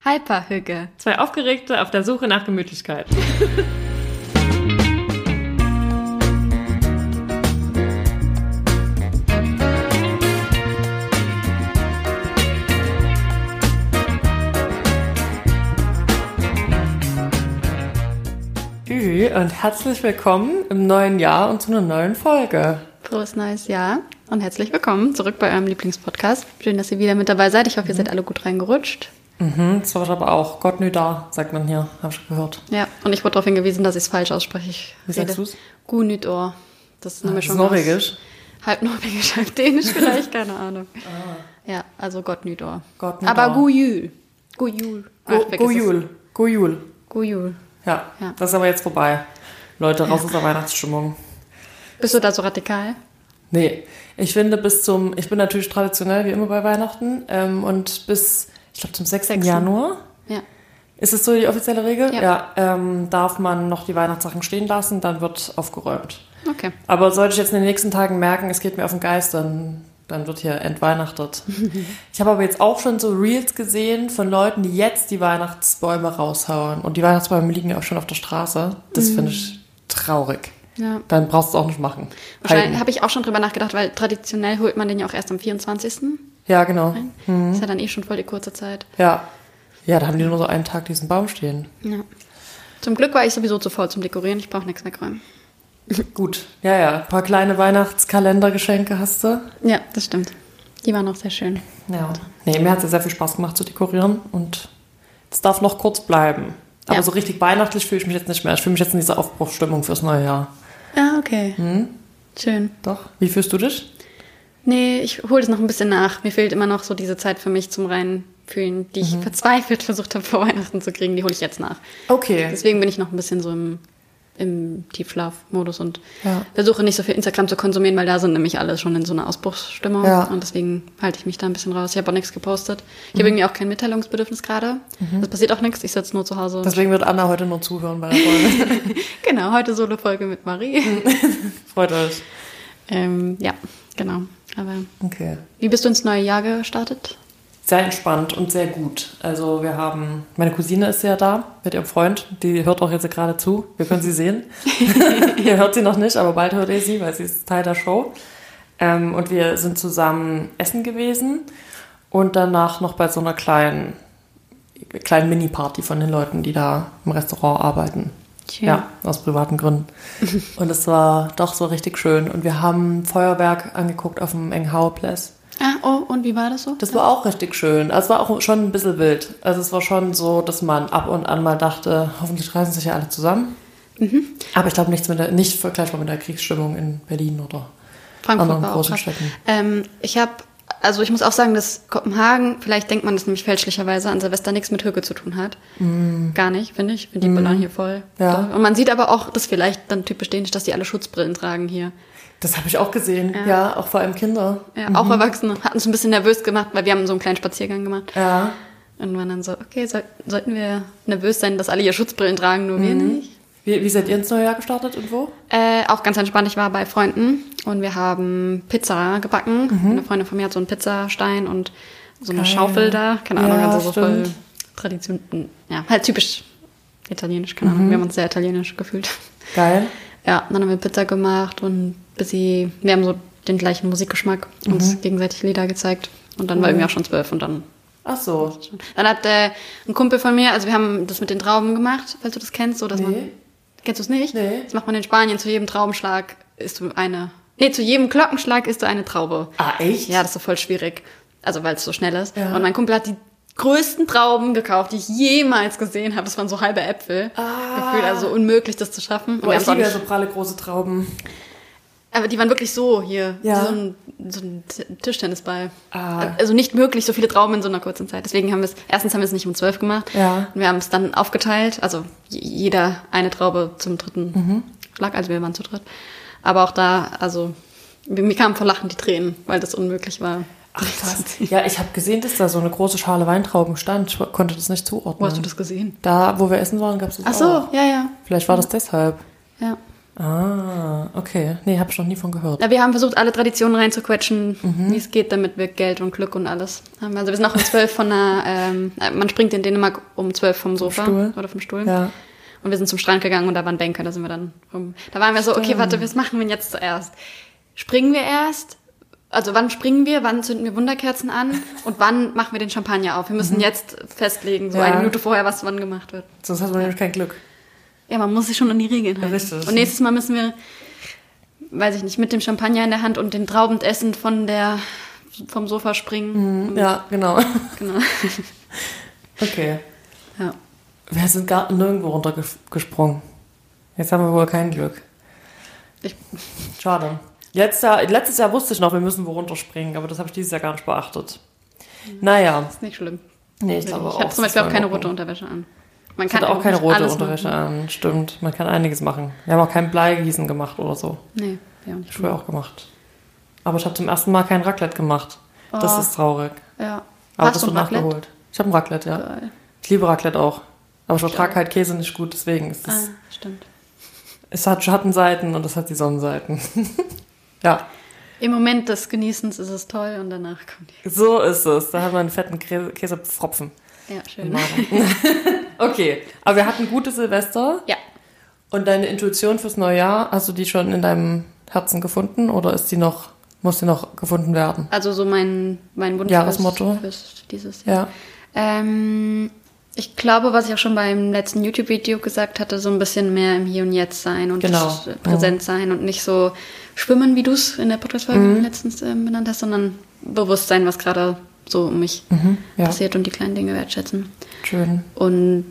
Hyperhügge. Zwei Aufgeregte auf der Suche nach Gemütlichkeit. Und herzlich willkommen im neuen Jahr und zu einer neuen Folge. Frohes neues Jahr und herzlich willkommen zurück bei eurem Lieblingspodcast. Schön, dass ihr wieder mit dabei seid. Ich hoffe, ihr seid alle gut reingerutscht. Das war aber auch Gott nü da, sagt man hier, habe ich gehört. Ja, und ich wurde darauf hingewiesen, dass ich es falsch ausspreche. Wie sagst du es? Gut nü da. Das ist eine Mischung norwegisch? Halb norwegisch, halb dänisch vielleicht, keine Ahnung. Ja, also Gott nü da. Aber God Jul. God Jul. God Jul. God Jul. Ja, das ist aber jetzt vorbei. Leute, raus aus der Weihnachtsstimmung. Bist du da so radikal? Nee, ich finde ich bin natürlich traditionell wie immer bei Weihnachten und bis, ich glaube zum 6. Januar, ist es so die offizielle Regel? Ja. Darf man noch die Weihnachtssachen stehen lassen, dann wird aufgeräumt. Okay. Aber sollte ich jetzt in den nächsten Tagen merken, es geht mir auf den Geist, dann wird hier entweihnachtet. Ich habe aber jetzt auch schon so Reels gesehen von Leuten, die jetzt die Weihnachtsbäume raushauen. Und die Weihnachtsbäume liegen ja auch schon auf der Straße. Das finde ich traurig. Ja. Dann brauchst du es auch nicht machen. Wahrscheinlich habe ich auch schon drüber nachgedacht, weil traditionell holt man den ja auch erst am 24. Ja, genau. Ist ja dann schon voll die kurze Zeit. Ja. Ja, da haben die nur so einen Tag diesen Baum stehen. Ja. Zum Glück war ich sowieso zu faul zum Dekorieren. Ich brauche nichts wegräumen. Gut. Ja. Ein paar kleine Weihnachtskalendergeschenke hast du. Ja, das stimmt. Die waren auch sehr schön. Ja. Nee, mir hat es ja sehr viel Spaß gemacht zu dekorieren und es darf noch kurz bleiben. Aber so richtig weihnachtlich fühle ich mich jetzt nicht mehr. Ich fühle mich jetzt in dieser Aufbruchsstimmung fürs neue Jahr. Ah, okay. Schön. Doch. Wie fühlst du dich? Nee, ich hole das noch ein bisschen nach. Mir fehlt immer noch so diese Zeit für mich zum Reinfühlen, die ich verzweifelt versucht habe, vor Weihnachten zu kriegen. Die hole ich jetzt nach. Okay. Deswegen bin ich noch ein bisschen so im Tiefschlaf-Modus und versuche nicht so viel Instagram zu konsumieren, weil da sind nämlich alle schon in so einer Ausbruchsstimmung und deswegen halte ich mich da ein bisschen raus. Ich habe auch nichts gepostet. Ich habe irgendwie auch kein Mitteilungsbedürfnis gerade. Es passiert auch nichts, ich sitze nur zu Hause. Deswegen wird Anna heute nur zuhören bei der Folge. Genau, heute Solo-Folge mit Marie. Freut euch. Ja, genau. Aber okay. Wie bist du ins neue Jahr gestartet? Sehr entspannt und sehr gut. Also meine Cousine ist ja da mit ihrem Freund, die hört auch jetzt gerade zu. Wir können sie sehen. Ihr hört sie noch nicht, aber bald hört ihr sie, weil sie ist Teil der Show. Und wir sind zusammen essen gewesen und danach noch bei so einer kleinen Mini-Party von den Leuten, die da im Restaurant arbeiten. Schön. Ja, aus privaten Gründen. Und es war doch so richtig schön. Und wir haben Feuerwerk angeguckt auf dem Enghauer Place. Und wie war das so? Das war auch richtig schön. Also es war auch schon ein bisschen wild. Also es war schon so, dass man ab und an mal dachte, hoffentlich reißen sich ja alle zusammen. Aber ich glaube, nicht vergleichbar mit der Kriegsstimmung in Berlin oder Frankfurt anderen großen Städten. Ich muss auch sagen, dass Kopenhagen, vielleicht denkt man das nämlich fälschlicherweise, an Silvester nichts mit Hügge zu tun hat. Gar nicht, finde ich. Ich finde die Böllern hier voll. Ja. Und man sieht aber auch, das vielleicht dann typisch dänisch, dass die alle Schutzbrillen tragen hier. Das habe ich auch gesehen, ja, auch vor allem Kinder. Ja, auch Erwachsene. Hatten uns ein bisschen nervös gemacht, weil wir haben so einen kleinen Spaziergang gemacht. Ja. Und waren dann so, okay, sollten wir nervös sein, dass alle hier Schutzbrillen tragen, nur wir nicht? Wie seid ihr ins neue Jahr gestartet und wo? Auch ganz entspannt. Ich war bei Freunden und wir haben Pizza gebacken. Eine Freundin von mir hat so einen Pizzastein und so eine Schaufel da. Keine Ahnung, also so voll Tradition. Ja, halt typisch italienisch, keine Ahnung. Wir haben uns sehr italienisch gefühlt. Geil. Ja, dann haben wir Pizza gemacht und wir haben so den gleichen Musikgeschmack, uns gegenseitig Lieder gezeigt. Und dann war irgendwie auch schon 12 und dann... Ach so. Dann hat ein Kumpel von mir, also wir haben das mit den Trauben gemacht, falls du das kennst, so dass man... Kennst du es nicht? Nee. Das macht man in Spanien, zu jedem Traubenschlag zu jedem Glockenschlag isst du eine Traube. Ah, echt? Ja, das ist so voll schwierig. Also, weil es so schnell ist. Ja. Und mein Kumpel hat die größten Trauben gekauft, die ich jemals gesehen habe. Das waren so halbe Äpfel. Gefühlt, also unmöglich, das zu schaffen. Und ich liebe ja so pralle große Trauben. Aber die waren wirklich so hier, so ein Tischtennisball. Also nicht möglich, so viele Trauben in so einer kurzen Zeit. Deswegen haben wir es nicht um 12 gemacht. Ja. Und wir haben es dann aufgeteilt, also jeder eine Traube zum dritten Schlag, also wir waren zu dritt. Aber auch da, also mir kamen vor Lachen die Tränen, weil das unmöglich war. Ach krass. Ja, ich habe gesehen, dass da so eine große Schale Weintrauben stand. Ich konnte das nicht zuordnen. Wo hast du das gesehen? Da, wo wir essen waren, gab es das auch. Ach so, ja. Vielleicht war das deshalb. Ja. Ah, okay. Nee, habe ich noch nie von gehört. Ja, wir haben versucht, alle Traditionen reinzuquetschen, wie es geht, damit wir Geld und Glück und alles haben. Also wir sind auch um 12 von man springt in Dänemark um 12 vom Sofa oder vom Stuhl. Ja. Und wir sind zum Strand gegangen und da waren Bänke, da sind wir dann rum. Da waren wir so, okay, warte, was machen wir jetzt zuerst? Springen wir erst? Also wann springen wir, wann zünden wir Wunderkerzen an und wann machen wir den Champagner auf? Wir müssen jetzt festlegen, so 1 Minute vorher, was wann gemacht wird. Sonst hat man nämlich kein Glück. Ja, man muss sich schon an die Regeln halten. Richtig. Und nächstes Mal müssen wir, weiß ich nicht, mit dem Champagner in der Hand und den Trauben essen vom Sofa springen. Ja, genau. Genau. Okay. Ja. Wir sind gar nirgendwo runtergesprungen. Jetzt haben wir wohl kein Glück. Schade. Letztes Jahr wusste ich noch, wir müssen wo runterspringen, aber das habe ich dieses Jahr gar nicht beachtet. Naja. Das ist nicht schlimm. Nee, ich glaube auch. Ich habe zum Beispiel auch keine rote Unterwäsche an. Man kann auch keine rote Unterwäsche an, stimmt. Man kann einiges machen. Wir haben auch kein Bleigießen gemacht oder so. Nee, wir auch nicht. Früher auch gemacht. Aber ich habe zum ersten Mal kein Raclette gemacht. Oh. Das ist traurig. Ja. Aber das wird nachgeholt. Ich habe ein Raclette, ja. Geil. Ich liebe Raclette auch. Aber ich vertrage halt Käse nicht gut, deswegen ist es. Stimmt. Es hat Schattenseiten und es hat die Sonnenseiten. Ja. Im Moment des Genießens ist es toll und danach kommt die. So ist es. Da hat man einen fetten Käsepfropfen. Ja, schön. Okay, aber wir hatten gute Silvester. Ja. Und deine Intuition fürs neue Jahr, hast du die schon in deinem Herzen gefunden oder muss die noch gefunden werden? Also so mein Wunsch Jahresmotto fürs dieses Jahr. Ja. Ich glaube, was ich auch schon beim letzten YouTube-Video gesagt hatte, so ein bisschen mehr im Hier und Jetzt sein und präsent sein und nicht so schwimmen, wie du es in der Podcast-Folge letztens benannt hast, sondern bewusst sein, was gerade so um mich passiert und die kleinen Dinge wertschätzen. Schön. Und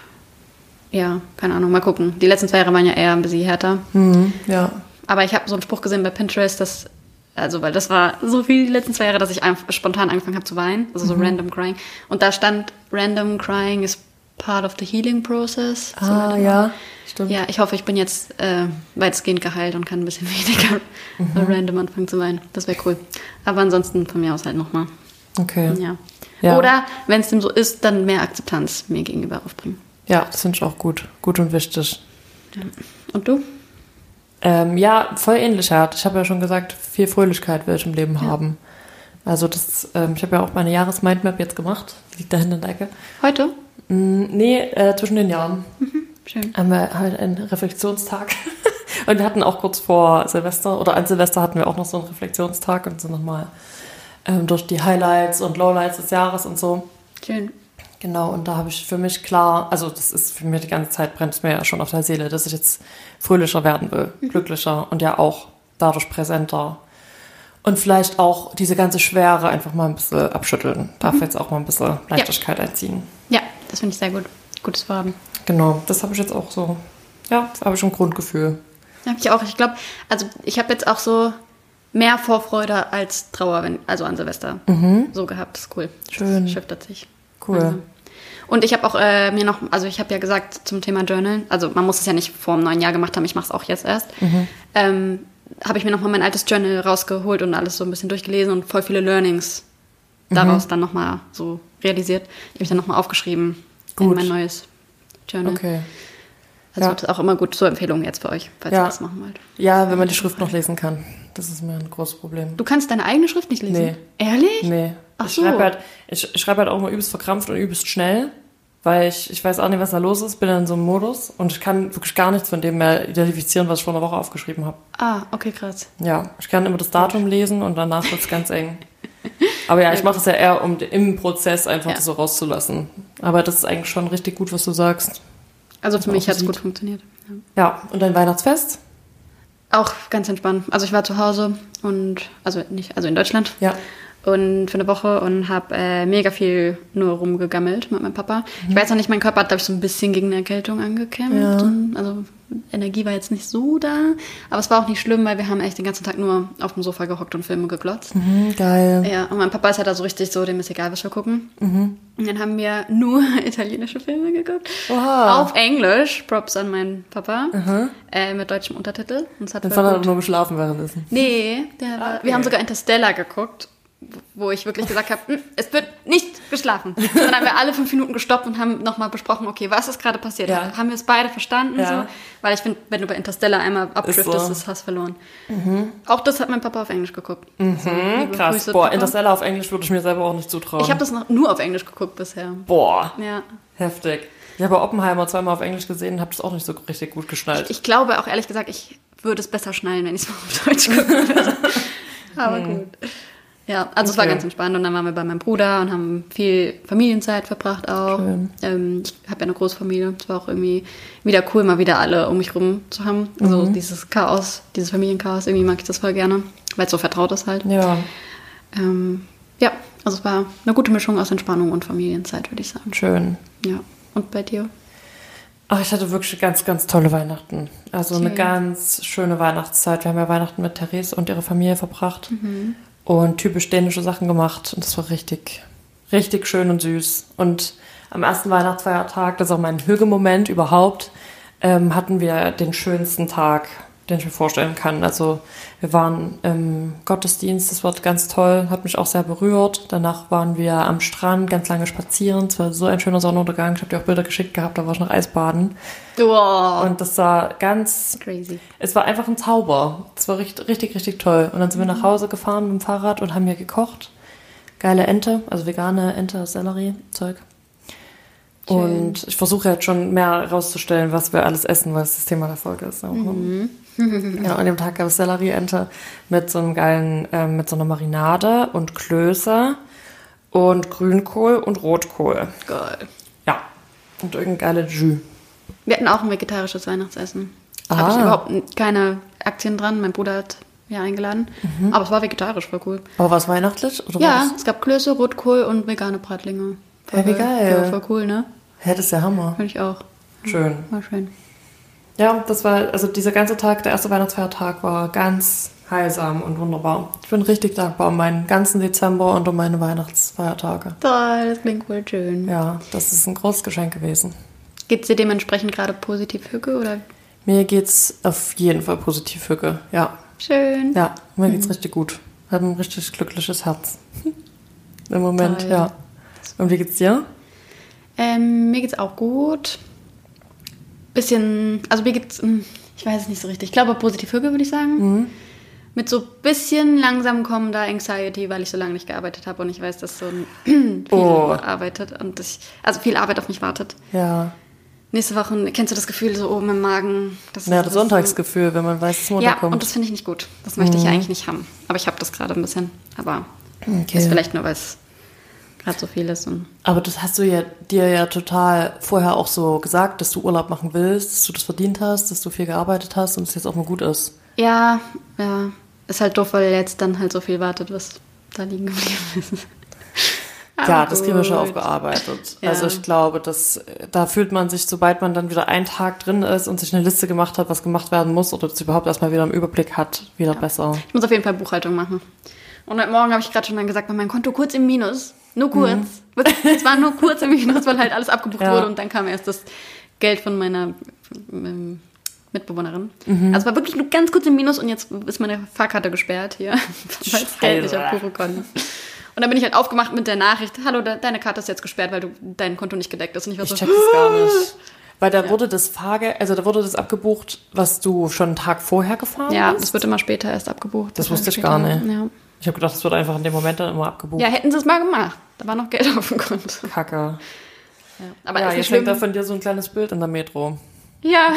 ja, keine Ahnung, mal gucken. Die letzten 2 Jahre waren ja eher ein bisschen härter. Ja. Aber ich habe so einen Spruch gesehen bei Pinterest, weil das war so viel die letzten 2 Jahre, dass ich spontan angefangen habe zu weinen. Also so random crying. Und da stand, random crying is part of the healing process. Ja, stimmt. Ja, ich hoffe, ich bin jetzt weitestgehend geheilt und kann ein bisschen weniger random anfangen zu weinen. Das wäre cool. Aber ansonsten von mir aus halt nochmal. Okay. Ja. Oder, wenn es dem so ist, dann mehr Akzeptanz mir gegenüber aufbringen. Ja, das finde ich auch gut. Gut und wichtig. Ja. Und du? Ja, voll ähnlich. Ich habe ja schon gesagt, viel Fröhlichkeit will ich im Leben haben. Also ich habe ja auch meine Jahresmindmap jetzt gemacht. Die liegt da hinten in der Ecke. Heute? Nee, zwischen den Jahren. Schön. Haben wir halt einen Reflexionstag. Und wir hatten auch kurz vor Silvester, oder an Silvester hatten wir auch noch so einen Reflexionstag und sind nochmal durch die Highlights und Lowlights des Jahres und so. Schön. Genau, und da habe ich für mich klar, also das ist für mich die ganze Zeit, brennt es mir ja schon auf der Seele, dass ich jetzt fröhlicher werden will, glücklicher und ja auch dadurch präsenter. Und vielleicht auch diese ganze Schwere einfach mal ein bisschen abschütteln. Darf jetzt auch mal ein bisschen Leichtigkeit einziehen. Ja, das finde ich sehr gut. Gutes Vorhaben. Genau, das habe ich jetzt auch so, da habe ich ein Grundgefühl. Habe ich auch. Ich glaube, also ich habe jetzt auch so mehr Vorfreude als Trauer, also an Silvester so gehabt. Das ist cool. Schön. Das schiftet sich. Cool. Also. Und ich habe auch ich habe ja gesagt zum Thema Journal, also man muss es ja nicht vor dem neuen Jahr gemacht haben, ich mache es auch jetzt erst, habe ich mir nochmal mein altes Journal rausgeholt und alles so ein bisschen durchgelesen und voll viele Learnings daraus dann nochmal so realisiert. Die habe ich dann nochmal aufgeschrieben in mein neues Journal. Okay. Also das ist auch immer gut zur Empfehlung jetzt für euch, falls ihr das machen wollt. Ja, wenn man die Schrift noch lesen kann. Das ist mir ein großes Problem. Du kannst deine eigene Schrift nicht lesen? Nee. Ehrlich? Nee. Ach so. Ich schreibe halt auch immer übelst verkrampft und übelst schnell, weil ich weiß auch nicht, was da los ist, bin in so einem Modus und ich kann wirklich gar nichts von dem mehr identifizieren, was ich vor einer Woche aufgeschrieben habe. Ah, okay, krass. Ja, ich kann immer das Datum lesen und danach wird es ganz eng. Aber ja, ich mache es ja eher, um im Prozess einfach das so rauszulassen. Aber das ist eigentlich schon richtig gut, was du sagst. Also für mich hat es gut funktioniert. Ja, und dein Weihnachtsfest? Auch ganz entspannt. Also ich war zu Hause also in Deutschland. Ja. Und für eine Woche und habe mega viel nur rumgegammelt mit meinem Papa. Ich weiß noch nicht, mein Körper hat, glaube ich, so ein bisschen gegen eine Erkältung angekämpft. Ja. Also Energie war jetzt nicht so da. Aber es war auch nicht schlimm, weil wir haben echt den ganzen Tag nur auf dem Sofa gehockt und Filme geglotzt. Geil. Ja, und mein Papa ist halt da so richtig so, dem ist egal, was wir gucken. Und dann haben wir nur italienische Filme geguckt. Oha. Auf Englisch, Props an meinen Papa, mit deutschem Untertitel. Und es hat dann hat er nur geschlafen währenddessen. Nee, wir haben sogar Interstellar geguckt. wo ich wirklich gesagt habe, es wird nicht geschlafen. Und dann haben wir alle 5 Minuten gestoppt und haben nochmal besprochen, okay, was ist gerade passiert? Ja. Haben wir es beide verstanden? Ja. So? Weil ich finde, wenn du bei Interstellar einmal abdriftest, ist Hass verloren. Auch das hat mein Papa auf Englisch geguckt. So, krass. Grüße, Boah, Papa. Interstellar auf Englisch würde ich mir selber auch nicht zutrauen. Ich habe das nur auf Englisch geguckt bisher. Boah, ja. Heftig. Ich habe Oppenheimer 2-mal auf Englisch gesehen und habe das auch nicht so richtig gut geschnallt. Ich glaube auch, ehrlich gesagt, ich würde es besser schnallen, wenn ich es mal auf Deutsch gucken würde. Aber gut. Ja, also es war ganz entspannt und dann waren wir bei meinem Bruder und haben viel Familienzeit verbracht auch. Ich habe ja eine Großfamilie. Es war auch irgendwie wieder cool, mal wieder alle um mich rum zu haben. Also dieses Chaos, dieses Familienchaos, irgendwie mag ich das voll gerne, weil es so vertraut ist halt. Ja. Ja, also es war eine gute Mischung aus Entspannung und Familienzeit, würde ich sagen. Schön. Ja. Und bei dir? Ach, ich hatte wirklich ganz, ganz tolle Weihnachten. Also eine ganz schöne Weihnachtszeit. Wir haben ja Weihnachten mit Therese und ihrer Familie verbracht und typisch dänische Sachen gemacht. Und das war richtig, richtig schön und süß. Und am ersten Weihnachtsfeiertag, das ist auch mein Hügelmoment überhaupt, hatten wir den schönsten Tag, den ich mir vorstellen kann. Also wir waren im Gottesdienst, das war ganz toll, hat mich auch sehr berührt. Danach waren wir am Strand ganz lange spazieren. Es war so ein schöner Sonnenuntergang. Ich habe dir auch Bilder geschickt gehabt, da war ich noch Eisbaden. Wow. Und das war ganz... crazy. Es war einfach ein Zauber. Es war richtig, richtig, richtig toll. Und dann sind wir nach Hause gefahren mit dem Fahrrad und haben hier gekocht. Geile Ente, also vegane Ente, Sellerie-Zeug. Schön. Und ich versuche jetzt schon mehr herauszustellen, was wir alles essen, weil es das Thema der Folge ist. Ja, an dem Tag gab es Sellerieente mit so einem geilen, mit so einer Marinade und Klöße und Grünkohl und Rotkohl. Geil. Ja, und irgendein geiles Jus. Wir hatten auch ein vegetarisches Weihnachtsessen. Habe ich überhaupt keine Aktien dran. Mein Bruder hat ja eingeladen. Aber es war vegetarisch, voll cool. Aber war es weihnachtlich? Oder ja, es gab Klöße, Rotkohl und vegane Bratlinge. Ja, wie geil. Ja, voll cool, ne? Ja, das ist ja Hammer. Finde ich auch. Schön. War schön. Ja, das war, also dieser ganze Tag, der erste Weihnachtsfeiertag war ganz heilsam und wunderbar. Ich bin richtig dankbar um meinen ganzen Dezember und um meine Weihnachtsfeiertage. Toll, das klingt wohl schön. Ja, das ist ein großes Geschenk gewesen. Geht's dir dementsprechend gerade positiv hücke, oder? Mir geht's auf jeden Fall positiv hücke, ja. Schön. Ja, mir geht's richtig gut. Ich habe ein richtig glückliches Herz. Im Moment, toll. Ja. Und wie geht's dir? Mir geht's auch gut. Bisschen, also mir geht's, ich weiß es nicht so richtig. Ich glaube positiv hücke, würde ich sagen. Mit so bisschen langsam kommender Anxiety, weil ich so lange nicht gearbeitet habe und ich weiß, dass so viel arbeitet und viel Arbeit auf mich wartet. Ja. Nächste Woche, kennst du das Gefühl so oben im Magen? Das Sonntagsgefühl, wenn man weiß, dass Montag kommt. Ja, und das finde ich nicht gut. Das möchte ich ja eigentlich nicht haben. Aber ich habe das gerade ein bisschen. Aber ist vielleicht nur, weil es gerade so viel ist. Aber das hast du dir ja total vorher auch so gesagt, dass du Urlaub machen willst, dass du das verdient hast, dass du viel gearbeitet hast und es jetzt auch mal gut ist. Ja. Ist halt doof, weil jetzt dann halt so viel wartet, was da liegen geblieben ist. Ja, das kriegen wir schon aufgearbeitet. Ja. Also ich glaube, da fühlt man sich, sobald man dann wieder einen Tag drin ist und sich eine Liste gemacht hat, was gemacht werden muss oder das überhaupt erstmal wieder im Überblick hat, wieder besser. Ich muss auf jeden Fall Buchhaltung machen. Und heute Morgen habe ich gerade schon dann gesagt, war mein Konto kurz im Minus. Nur kurz. Es war nur kurz im Minus, weil halt alles abgebucht wurde und dann kam erst das Geld von meiner Mitbewohnerin. Also es war wirklich nur ganz kurz im Minus und jetzt ist meine Fahrkarte gesperrt hier, weil das Geld nicht abbuchen konnte. Und dann bin ich halt aufgemacht mit der Nachricht, hallo, deine Karte ist jetzt gesperrt, weil dein Konto nicht gedeckt ist. Und ich war so, check das gar nicht. Weil da wurde da wurde das abgebucht, was du schon einen Tag vorher gefahren bist? Ja, das wird immer später erst abgebucht. Das wusste ich gar nicht. Ja. Ich habe gedacht, das wird einfach in dem Moment dann immer abgebucht. Ja, hätten sie es mal gemacht. Da war noch Geld auf dem Konto. Kacke. Ja, aber ja, jetzt hängt da von dir so ein kleines Bild in der Metro. Ja,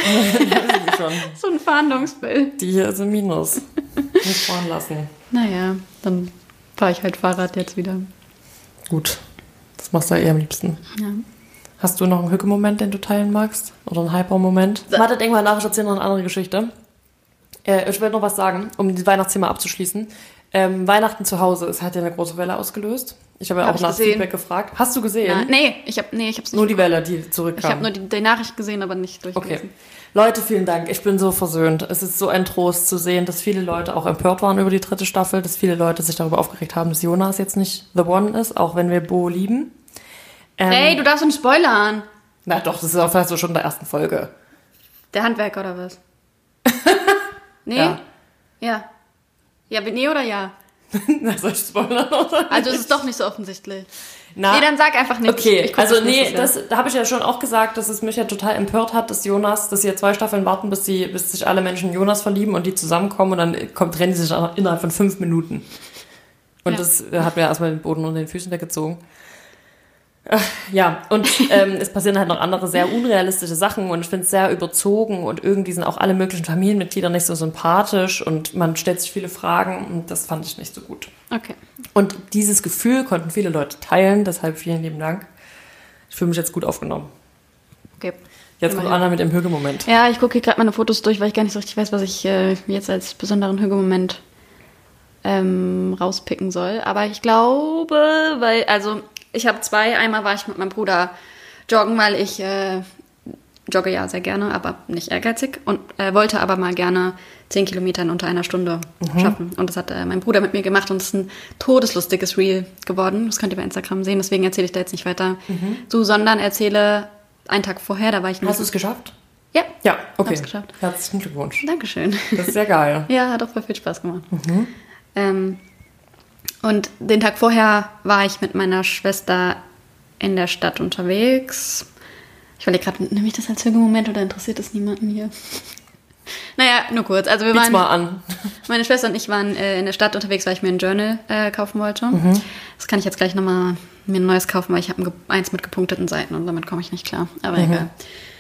so ein Fahndungsbild. Die hier ist im Minus. Nicht fahren lassen. Naja, dann fahre ich halt Fahrrad jetzt wieder. Gut, das machst du ja eher am liebsten. Ja. Hast du noch einen Hücke-Moment, den du teilen magst? Oder einen Hyper-Moment? Wartet irgendwann nach, ich erzähle noch eine andere Geschichte. Ich will noch was sagen, um die Weihnachtsthema abzuschließen. Weihnachten zu Hause, es hat ja eine große Welle ausgelöst. Ich habe ja auch nach Feedback gefragt. Hast du gesehen? Nee, ich hab's nicht. Nur die Welle, die zurückkam. Ich habe nur die Nachricht gesehen, aber nicht durchgelesen. Okay. Leute, vielen Dank. Ich bin so versöhnt. Es ist so ein Trost zu sehen, dass viele Leute auch empört waren über die 3. Staffel, dass viele Leute sich darüber aufgeregt haben, dass Jonas jetzt nicht The One ist, auch wenn wir Bo lieben. Hey, du darfst uns spoilern. Na doch, das ist auch fast so schon in der ersten Folge. Der Handwerker oder was? Nee? Ja. Ja, nee oder ja? Na, soll ich spoilern oder? Also es ist doch nicht so offensichtlich. Nee, dann sag einfach nichts. Okay, also da habe ich ja schon auch gesagt, dass es mich ja total empört hat, dass sie ja 2 Staffeln warten, bis sich alle Menschen in Jonas verlieben und die zusammenkommen und dann trennen die sich innerhalb von 5 Minuten. Und das hat mir erstmal den Boden unter den Füßen weggezogen. Ja, und es passieren halt noch andere sehr unrealistische Sachen und ich finde es sehr überzogen und irgendwie sind auch alle möglichen Familienmitglieder nicht so sympathisch und man stellt sich viele Fragen und das fand ich nicht so gut. Okay. Und dieses Gefühl konnten viele Leute teilen, deshalb vielen lieben Dank. Ich fühle mich jetzt gut aufgenommen. Okay. Jetzt kommt Anna mit dem Hüge-Moment. Ja, ich gucke hier gerade meine Fotos durch, weil ich gar nicht so richtig weiß, was ich jetzt als besonderen Hüge-Moment rauspicken soll. Aber ich glaube, ich habe 2. Einmal war ich mit meinem Bruder joggen, weil ich jogge ja sehr gerne, aber nicht ehrgeizig und wollte aber mal gerne 10 Kilometer in unter einer Stunde schaffen. Und das hat mein Bruder mit mir gemacht und es ist ein todeslustiges Reel geworden. Das könnt ihr bei Instagram sehen, deswegen erzähle ich da jetzt nicht weiter zu, sondern erzähle einen Tag vorher, da war ich nicht. Hast du es geschafft? Ja. Ja, okay. Hab's geschafft. Herzlichen Glückwunsch. Dankeschön. Das ist sehr geil. Ja, hat auch voll viel Spaß gemacht. Und den Tag vorher war ich mit meiner Schwester in der Stadt unterwegs. Ich überlege gerade, nehme ich das als Hüge-Moment oder interessiert das niemanden hier? Naja, nur kurz. Also wir waren, mal an. Meine Schwester und ich waren in der Stadt unterwegs, weil ich mir ein Journal kaufen wollte. Das kann ich jetzt gleich nochmal mir ein neues kaufen, weil ich habe eins mit gepunkteten Seiten und damit komme ich nicht klar. Aber egal.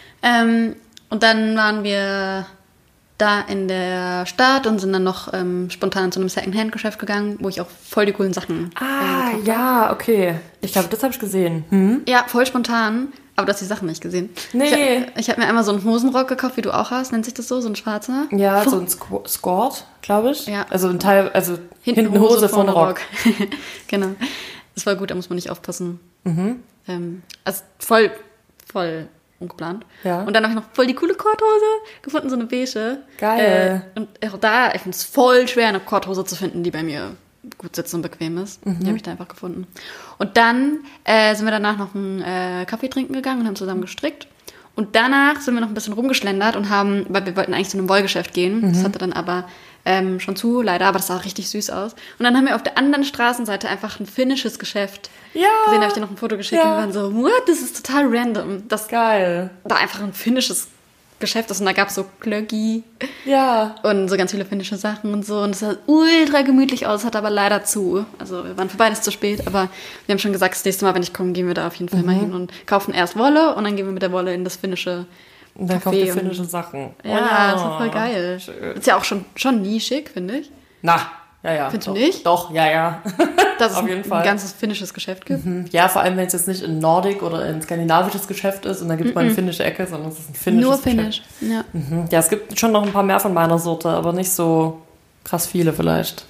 Und dann waren wir da in der Stadt und sind dann noch spontan zu einem Second-Hand-Geschäft gegangen, wo ich auch voll die coolen Sachen gekauft habe. Okay. Ich glaube, das habe ich gesehen. Ja, voll spontan, aber du hast die Sachen nicht gesehen. Nee. Ich hab mir einmal so einen Hosenrock gekauft, wie du auch hast, nennt sich das so ein schwarzer? Ja, so ein Skort, glaube ich. Ja. Also ein Teil, also hinten Hose, vorne Rock. Genau. Das war gut, da muss man nicht aufpassen. Also voll ungeplant. Ja. Und dann habe ich noch voll die coole Korthose gefunden, so eine beige. Geil. Und auch da, ich finde es voll schwer, eine Korthose zu finden, die bei mir gut sitzt und bequem ist. Die habe ich da einfach gefunden. Und dann sind wir danach noch einen Kaffee trinken gegangen und haben zusammen gestrickt. Und danach sind wir noch ein bisschen rumgeschlendert und weil wir wollten eigentlich zu einem Wollgeschäft gehen. Das hatte dann aber schon zu, leider, aber das sah auch richtig süß aus. Und dann haben wir auf der anderen Straßenseite einfach ein finnisches Geschäft gesehen. Da habe ich dir noch ein Foto geschickt und wir waren so, what, das ist total random. Das geil. Da einfach ein finnisches Geschäft ist und da gab es so Glöggi und so ganz viele finnische Sachen und so und es sah ultra gemütlich aus, hat aber leider zu. Also wir waren für beides zu spät, aber wir haben schon gesagt, das nächste Mal, wenn ich komme, gehen wir da auf jeden Fall mal hin und kaufen erst Wolle und dann gehen wir mit der Wolle in das finnische und dann kauft ihr finnische Sachen. Ja, das ist voll geil. Schön. Ist ja auch schon nischig, finde ich. Na, ja. Findest du nicht? Doch, ja. Dass es ein ganzes finnisches Geschäft gibt? Ja, vor allem, wenn es jetzt nicht ein Nordic oder ein skandinavisches Geschäft ist und dann gibt es mal eine finnische Ecke, sondern es ist ein finnisches Geschäft. Nur finnisch, ja. Ja, es gibt schon noch ein paar mehr von meiner Sorte, aber nicht so krass viele vielleicht.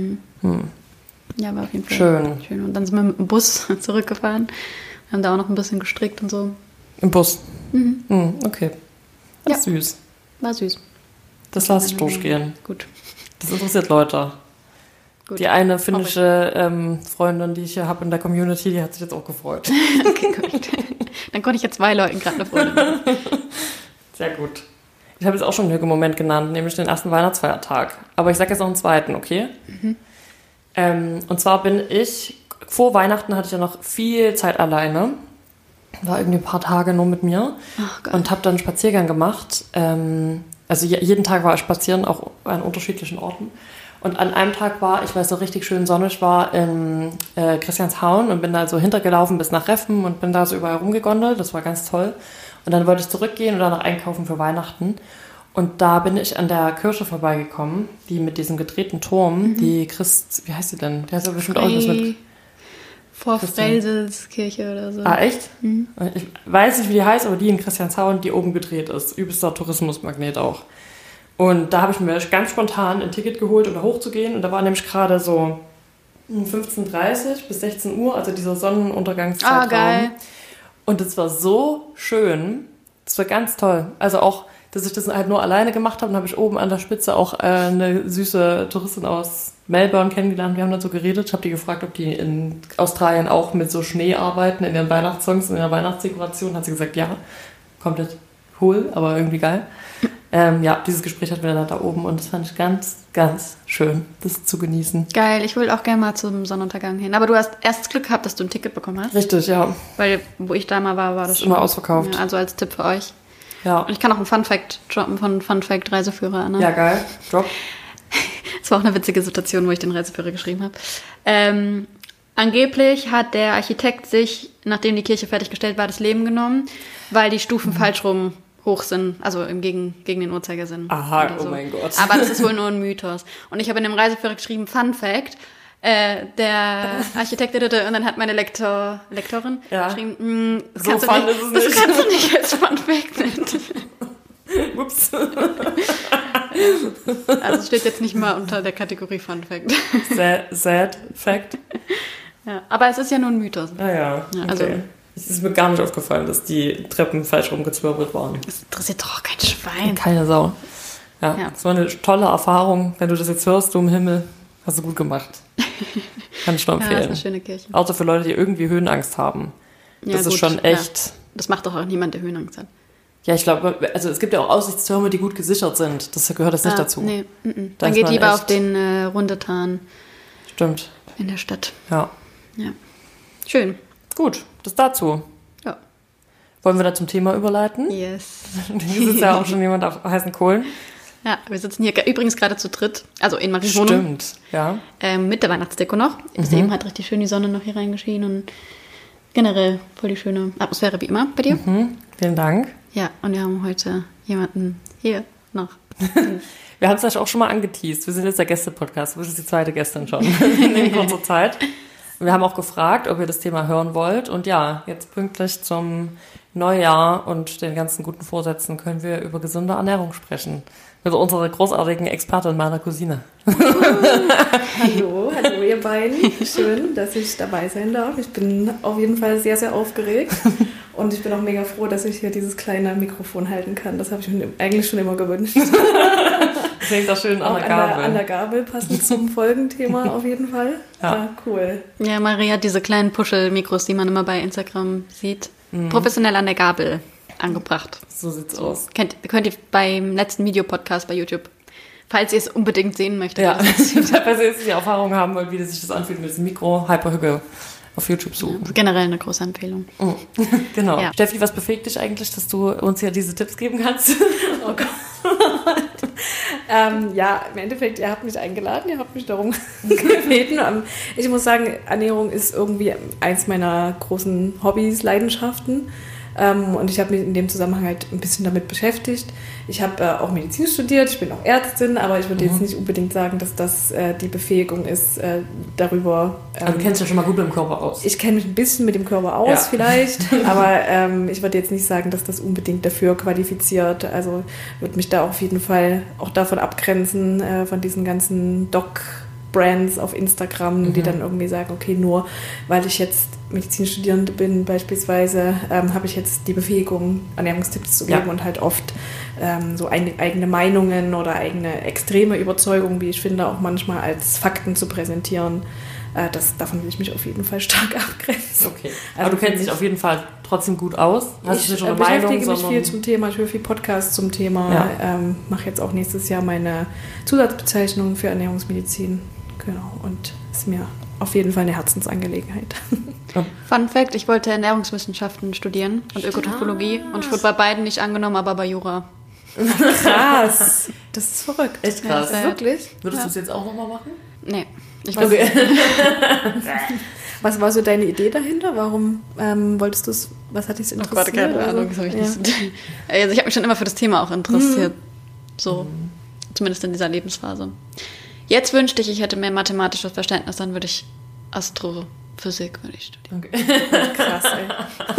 Ja, war auf jeden Fall schön. Und dann sind wir mit dem Bus zurückgefahren. Wir haben da auch noch ein bisschen gestrickt und so. Im Bus? Okay. Das ist süß. War süß. Das lasse ich durchgehen. Gut. Das interessiert Leute. Gut. Die eine finnische Freundin, die ich hier habe in der Community, die hat sich jetzt auch gefreut. Okay, gut. Dann konnte ich jetzt 2 Leuten gerade eine Freude machen. Sehr gut. Ich habe jetzt auch schon einen Hüge-Moment genannt, nämlich den ersten Weihnachtsfeiertag. Aber ich sage jetzt noch einen zweiten, okay? Und zwar vor Weihnachten hatte ich ja noch viel Zeit alleine. War irgendwie ein paar Tage nur mit mir und habe dann einen Spaziergang gemacht. Also jeden Tag war ich spazieren, auch an unterschiedlichen Orten. Und an einem Tag ich weiß noch richtig schön sonnig, war in Christianshavn und bin da so hintergelaufen bis nach Reffen und bin da so überall rumgegondelt. Das war ganz toll. Und dann wollte ich zurückgehen und dann noch einkaufen für Weihnachten. Und da bin ich an der Kirche vorbeigekommen, die mit diesem gedrehten Turm, die wie heißt die denn? Der ist ja bestimmt auch was mit... Vor Frelselskirche oder so. Ah, echt? Ich weiß nicht, wie die heißt, aber die in Christianshavn, die oben gedreht ist. Übelster Tourismusmagnet auch. Und da habe ich mir ganz spontan ein Ticket geholt, um da hochzugehen. Und da war nämlich gerade so 15:30 bis 16 Uhr, also dieser Sonnenuntergangszeitraum. Ah, geil. Und es war so schön. Das war ganz toll. Also auch, dass ich das halt nur alleine gemacht habe. Dann habe ich oben an der Spitze auch eine süße Touristin aus Melbourne kennengelernt. Wir haben dazu geredet. Ich habe die gefragt, ob die in Australien auch mit so Schnee arbeiten, in ihren Weihnachtssongs, in der Weihnachtsdekoration. Hat sie gesagt, ja, komplett cool, aber irgendwie geil. Dieses Gespräch hatten wir dann da oben und das fand ich ganz, ganz schön, das zu genießen. Geil, ich will auch gerne mal zum Sonnenuntergang hin. Aber du hast erst das Glück gehabt, dass du ein Ticket bekommen hast. Richtig, ja. Weil, wo ich da mal war das schon immer ausverkauft. Ja, also als Tipp für euch. Ja. Und ich kann auch einen Fun-Fact droppen von Fun-Fact-Reiseführer. Ne? Ja, geil. Drop. Das war auch eine witzige Situation, wo ich den Reiseführer geschrieben habe. Angeblich hat der Architekt sich, nachdem die Kirche fertiggestellt war, das Leben genommen, weil die Stufen falsch rum hoch sind, also gegen den Uhrzeigersinn. Aha, oh mein Gott. Aber das ist wohl nur ein Mythos. Und ich habe in dem Reiseführer geschrieben, Fun Fact, der Architekt, und dann hat meine Lektorin geschrieben, das so kannst du nicht als Fun Fact nennen. Ups. Also es steht jetzt nicht mal unter der Kategorie Fun Fact. Sad Fact. Ja, aber es ist ja nur ein Mythos. Ah ja, okay. Also, es ist mir gar nicht aufgefallen, dass die Treppen falsch rumgezwirbelt waren. Das interessiert doch auch kein Schwein. Keine Sau. Ja, das war eine tolle Erfahrung. Wenn du das jetzt hörst, du im Himmel, hast du gut gemacht. Kann ich nur empfehlen. Ja, das ist eine schöne Kirche. Außer für Leute, die irgendwie Höhenangst haben. Das ist schon echt... Ja. Das macht doch auch niemand, der Höhenangst hat. Ja, ich glaube, also es gibt ja auch Aussichtstürme, die gut gesichert sind. Das gehört das nicht dazu. Nee, dann geht lieber auf den Rundetan. Stimmt. In der Stadt. Ja. Schön. Gut, das dazu. Ja. Wollen wir da zum Thema überleiten? Yes. Hier sitzt ja auch schon jemand auf heißen Kohlen. Ja, wir sitzen hier übrigens gerade zu dritt, also in Maries Wohnung. Stimmt, ja. Mit der Weihnachtsdeko noch. Bis eben hat richtig schön die Sonne noch hier reingeschienen und generell voll die schöne Atmosphäre wie immer bei dir. Vielen Dank. Ja, und wir haben heute jemanden hier noch. Wir haben es ja auch schon mal angeteased. Wir sind jetzt der Gäste-Podcast. Du bist die zweite Gästin schon in kurzer Zeit. Wir haben auch gefragt, ob ihr das Thema hören wollt. Und ja, jetzt pünktlich zum Neujahr und den ganzen guten Vorsätzen können wir über gesunde Ernährung sprechen. Mit unserer großartigen Expertin, meiner Cousine. Hallo ihr beiden. Schön, dass ich dabei sein darf. Ich bin auf jeden Fall sehr, sehr aufgeregt. Und ich bin auch mega froh, dass ich hier dieses kleine Mikrofon halten kann. Das habe ich mir eigentlich schon immer gewünscht. Das hängt auch schön an der Gabel. An der Gabel, passend zum Folgenthema auf jeden Fall. Ja, cool. Ja, Maria hat diese kleinen Puschel-Mikros, die man immer bei Instagram sieht, professionell an der Gabel angebracht. So sieht's aus. Könnt ihr beim letzten Videopodcast bei YouTube, falls ihr es unbedingt sehen möchtet. Ja, falls ihr jetzt die Erfahrung haben wollt, wie sich das anfühlt mit diesem Mikro, Hyperhügge auf YouTube suchen. Ja, generell eine große Empfehlung. Oh. Genau. Ja. Steffi, was befähigt dich eigentlich, dass du uns hier diese Tipps geben kannst? Oh Gott. Ja, im Endeffekt, ihr habt mich eingeladen, ihr habt mich darum gebeten. Ich muss sagen, Ernährung ist irgendwie eins meiner großen Hobbys, Leidenschaften. Und ich habe mich in dem Zusammenhang halt ein bisschen damit beschäftigt. Ich habe auch Medizin studiert, ich bin auch Ärztin, aber ich würde jetzt nicht unbedingt sagen, dass das die Befähigung ist, darüber... Aber du kennst ja schon mal gut mit dem Körper aus. Ich kenne mich ein bisschen mit dem Körper aus vielleicht, aber ich würde jetzt nicht sagen, dass das unbedingt dafür qualifiziert. Also würde mich da auf jeden Fall auch davon abgrenzen, von diesen ganzen Doc-Brands auf Instagram, die dann irgendwie sagen, okay, nur weil ich jetzt Medizinstudierende bin beispielsweise, habe ich jetzt die Befähigung, Ernährungstipps zu geben und halt oft so eigene Meinungen oder eigene extreme Überzeugungen, wie ich finde, auch manchmal als Fakten zu präsentieren. Davon will ich mich auf jeden Fall stark abgrenzen. Okay. Also du kennst dich auf jeden Fall trotzdem gut aus. Hast du schon eine Meinung? Ich beschäftige mich viel zum Thema, ich höre viel Podcasts zum Thema, mache jetzt auch nächstes Jahr meine Zusatzbezeichnung für Ernährungsmedizin. Genau, und ist mir auf jeden Fall eine Herzensangelegenheit. Fun Fact, ich wollte Ernährungswissenschaften studieren und Ökotrophologie und ich wurde bei beiden nicht angenommen, aber bei Jura. Krass, das ist verrückt. Echt krass. Ja, wirklich? Würdest du es jetzt auch nochmal machen? Nee. Was war so deine Idee dahinter? Warum wolltest du es, was hat dich interessiert? Keine Ahnung, das habe ich nicht. Also ich habe mich schon immer für das Thema auch interessiert. So, zumindest in dieser Lebensphase. Jetzt wünschte ich hätte mehr mathematisches Verständnis, dann würde ich Astrophysik studieren. Okay. Krass, ey.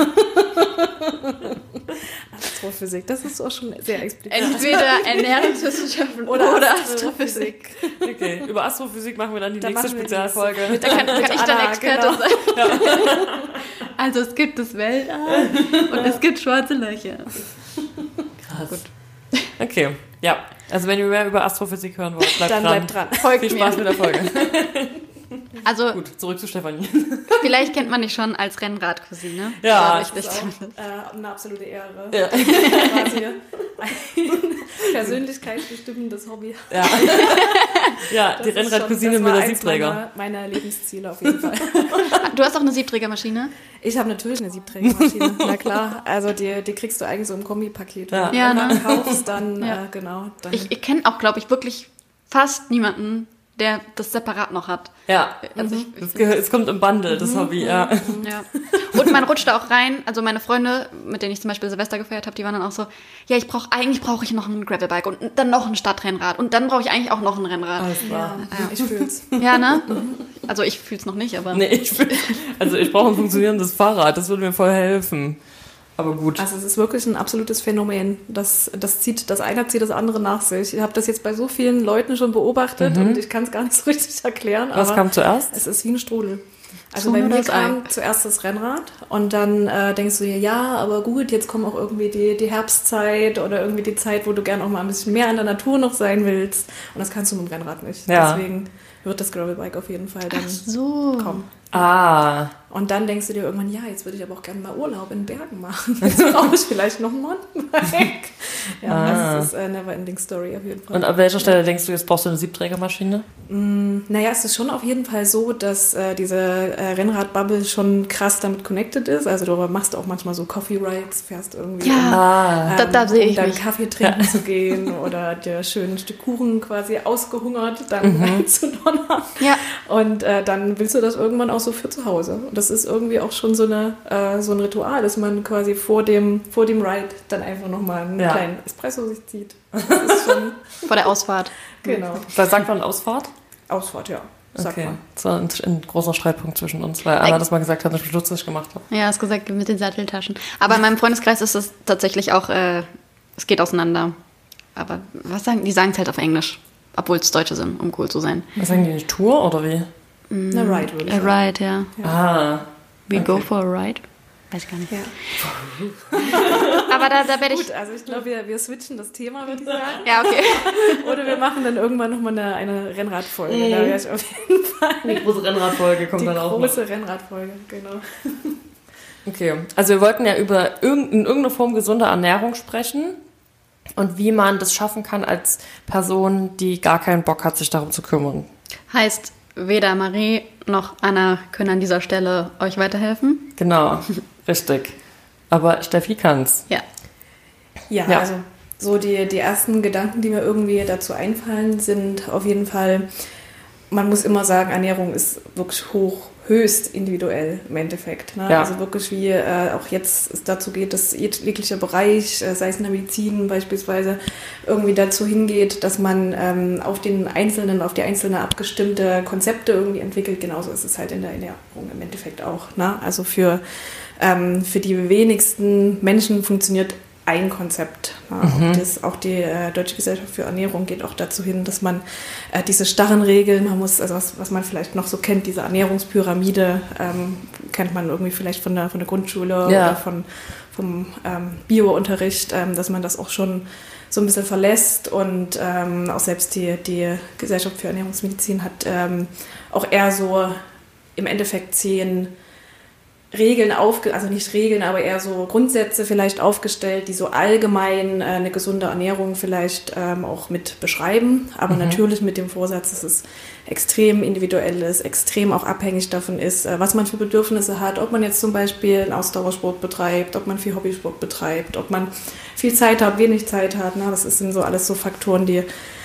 Astrophysik, das ist auch schon sehr explizit. Entweder Ernährungswissenschaften oder Astrophysik. Okay, über Astrophysik machen wir dann die nächste Spezialfolge. Da kann ich dann Experte sein. Ja. Also es gibt das Weltall und es gibt schwarze Löcher. Krass. Gut. Okay, ja. Also wenn ihr mehr über Astrophysik hören wollt, bleibt dran. Folgt Viel Spaß mit der Folge. Also, gut, zurück zu Stefanie. Vielleicht kennt man dich schon als Rennrad-Cousine. Ja, das ist auch eine absolute Ehre. Ja. ein persönlichkeitsbestimmendes Hobby. Ja, ja, die Rennradcousine mit der Siebträger. Meiner Lebensziele auf jeden Fall. Du hast auch eine Siebträgermaschine? Ich habe natürlich eine Siebträgermaschine, na klar. Also die kriegst du eigentlich so im Kombipaket. Ja. Wenn du dann kaufst, dann, genau. Dann Ich kenne auch, glaube ich, wirklich fast niemanden, der das separat noch hat. Ja, also es kommt im Bundle, das Hobby, ja. Ja. Und man rutscht da auch rein, also meine Freunde, mit denen ich zum Beispiel Silvester gefeiert habe, die waren dann auch so, ja, eigentlich brauche ich noch ein Gravelbike und dann noch ein Stadtrennrad und dann brauche ich eigentlich auch noch ein Rennrad. Alles klar. Ja, ich fühl's. Ja, ne? Also ich fühl's noch nicht, aber... Nee, ich brauche ein funktionierendes Fahrrad, das würde mir voll helfen. Aber gut. Also es ist wirklich ein absolutes Phänomen. Das eine zieht das andere nach sich. Ich habe das jetzt bei so vielen Leuten schon beobachtet und ich kann es gar nicht so richtig erklären. Was kam zuerst? Es ist wie ein Strudel. Also bei mir kam zuerst das Rennrad und dann denkst du dir, ja, aber gut, jetzt kommt auch irgendwie die Herbstzeit oder irgendwie die Zeit, wo du gern auch mal ein bisschen mehr in der Natur noch sein willst. Und das kannst du mit dem Rennrad nicht. Ja. Deswegen wird das Gravelbike auf jeden Fall dann kommen. Ah. Und dann denkst du dir irgendwann, ja, jetzt würde ich aber auch gerne mal Urlaub in Bergen machen. Jetzt brauche ich vielleicht noch ein Mountainbike. Ja, das ist eine never-ending Story auf jeden Fall. Und an welcher Stelle denkst du, jetzt brauchst du eine Siebträgermaschine? Naja, es ist schon auf jeden Fall so, dass diese Rennrad-Bubble schon krass damit connected ist. Also du machst auch manchmal so Coffee-Rides, fährst irgendwie, da sehe ich dann mich. Kaffee trinken zu gehen oder dir schön ein Stück Kuchen quasi ausgehungert dann reinzudonnern. Ja. Und dann willst du das irgendwann auch so für zu Hause. Und das ist irgendwie auch schon so ein Ritual, dass man quasi vor dem Ride dann einfach nochmal einen kleinen Espresso sich zieht. Das ist schon vor der Ausfahrt. Genau. Was sagt man Ausfahrt? Ausfahrt, ja. Sagt man. Das war ein großer Streitpunkt zwischen uns, weil Anna das mal gesagt hat, dass ich stutzig gemacht habe. Ja, hast gesagt mit den Satteltaschen. Aber in meinem Freundeskreis ist es tatsächlich auch, es geht auseinander. Aber die sagen es halt auf Englisch, obwohl es Deutsche sind, um cool zu sein. Was sagen die nicht? Tour oder wie? Eine Ride, würde ich sagen. A ride, ja. Ah. We go for a ride? Weiß ich gar nicht. Ja. Aber da werde ich... Gut, also ich glaube, wir switchen das Thema, würde ich sagen. Ja, okay. Oder wir machen dann irgendwann nochmal eine Rennradfolge. Da wäre ich auf jeden Fall... Die große Rennradfolge kommt dann auch noch. Die große Rennradfolge, genau. Okay, also wir wollten ja über in irgendeiner Form gesunde Ernährung sprechen und wie man das schaffen kann als Person, die gar keinen Bock hat, sich darum zu kümmern. Heißt... Weder Marie noch Anna können an dieser Stelle euch weiterhelfen. Genau, richtig. Aber Steffi kann's. Ja. Ja, also so die ersten Gedanken, die mir irgendwie dazu einfallen, sind auf jeden Fall, man muss immer sagen, Ernährung ist wirklich höchst individuell im Endeffekt. Ne? Ja. Also wirklich wie auch jetzt es dazu geht, dass jeglicher Bereich, sei es in der Medizin beispielsweise, irgendwie dazu hingeht, dass man auf die einzelne abgestimmte Konzepte irgendwie entwickelt. Genauso ist es halt in der Ernährung im Endeffekt auch. Ne? Also für die wenigsten Menschen funktioniert ein Konzept. Auch die Deutsche Gesellschaft für Ernährung geht auch dazu hin, dass man diese starren Regeln, man muss, also was man vielleicht noch so kennt, diese Ernährungspyramide, kennt man irgendwie vielleicht von der Grundschule oder vom Bio-Unterricht, dass man das auch schon so ein bisschen verlässt und auch selbst die Gesellschaft für Ernährungsmedizin hat auch eher so im Endeffekt 10 Regeln also nicht Regeln, aber eher so Grundsätze vielleicht aufgestellt, die so allgemein eine gesunde Ernährung vielleicht auch mit beschreiben, aber natürlich mit dem Vorsatz, dass es extrem individuell ist, extrem auch abhängig davon ist, was man für Bedürfnisse hat, ob man jetzt zum Beispiel einen Ausdauersport betreibt, ob man viel Hobbysport betreibt, ob man viel Zeit hat, wenig Zeit hat. Ne? Das sind so alles so Faktoren, die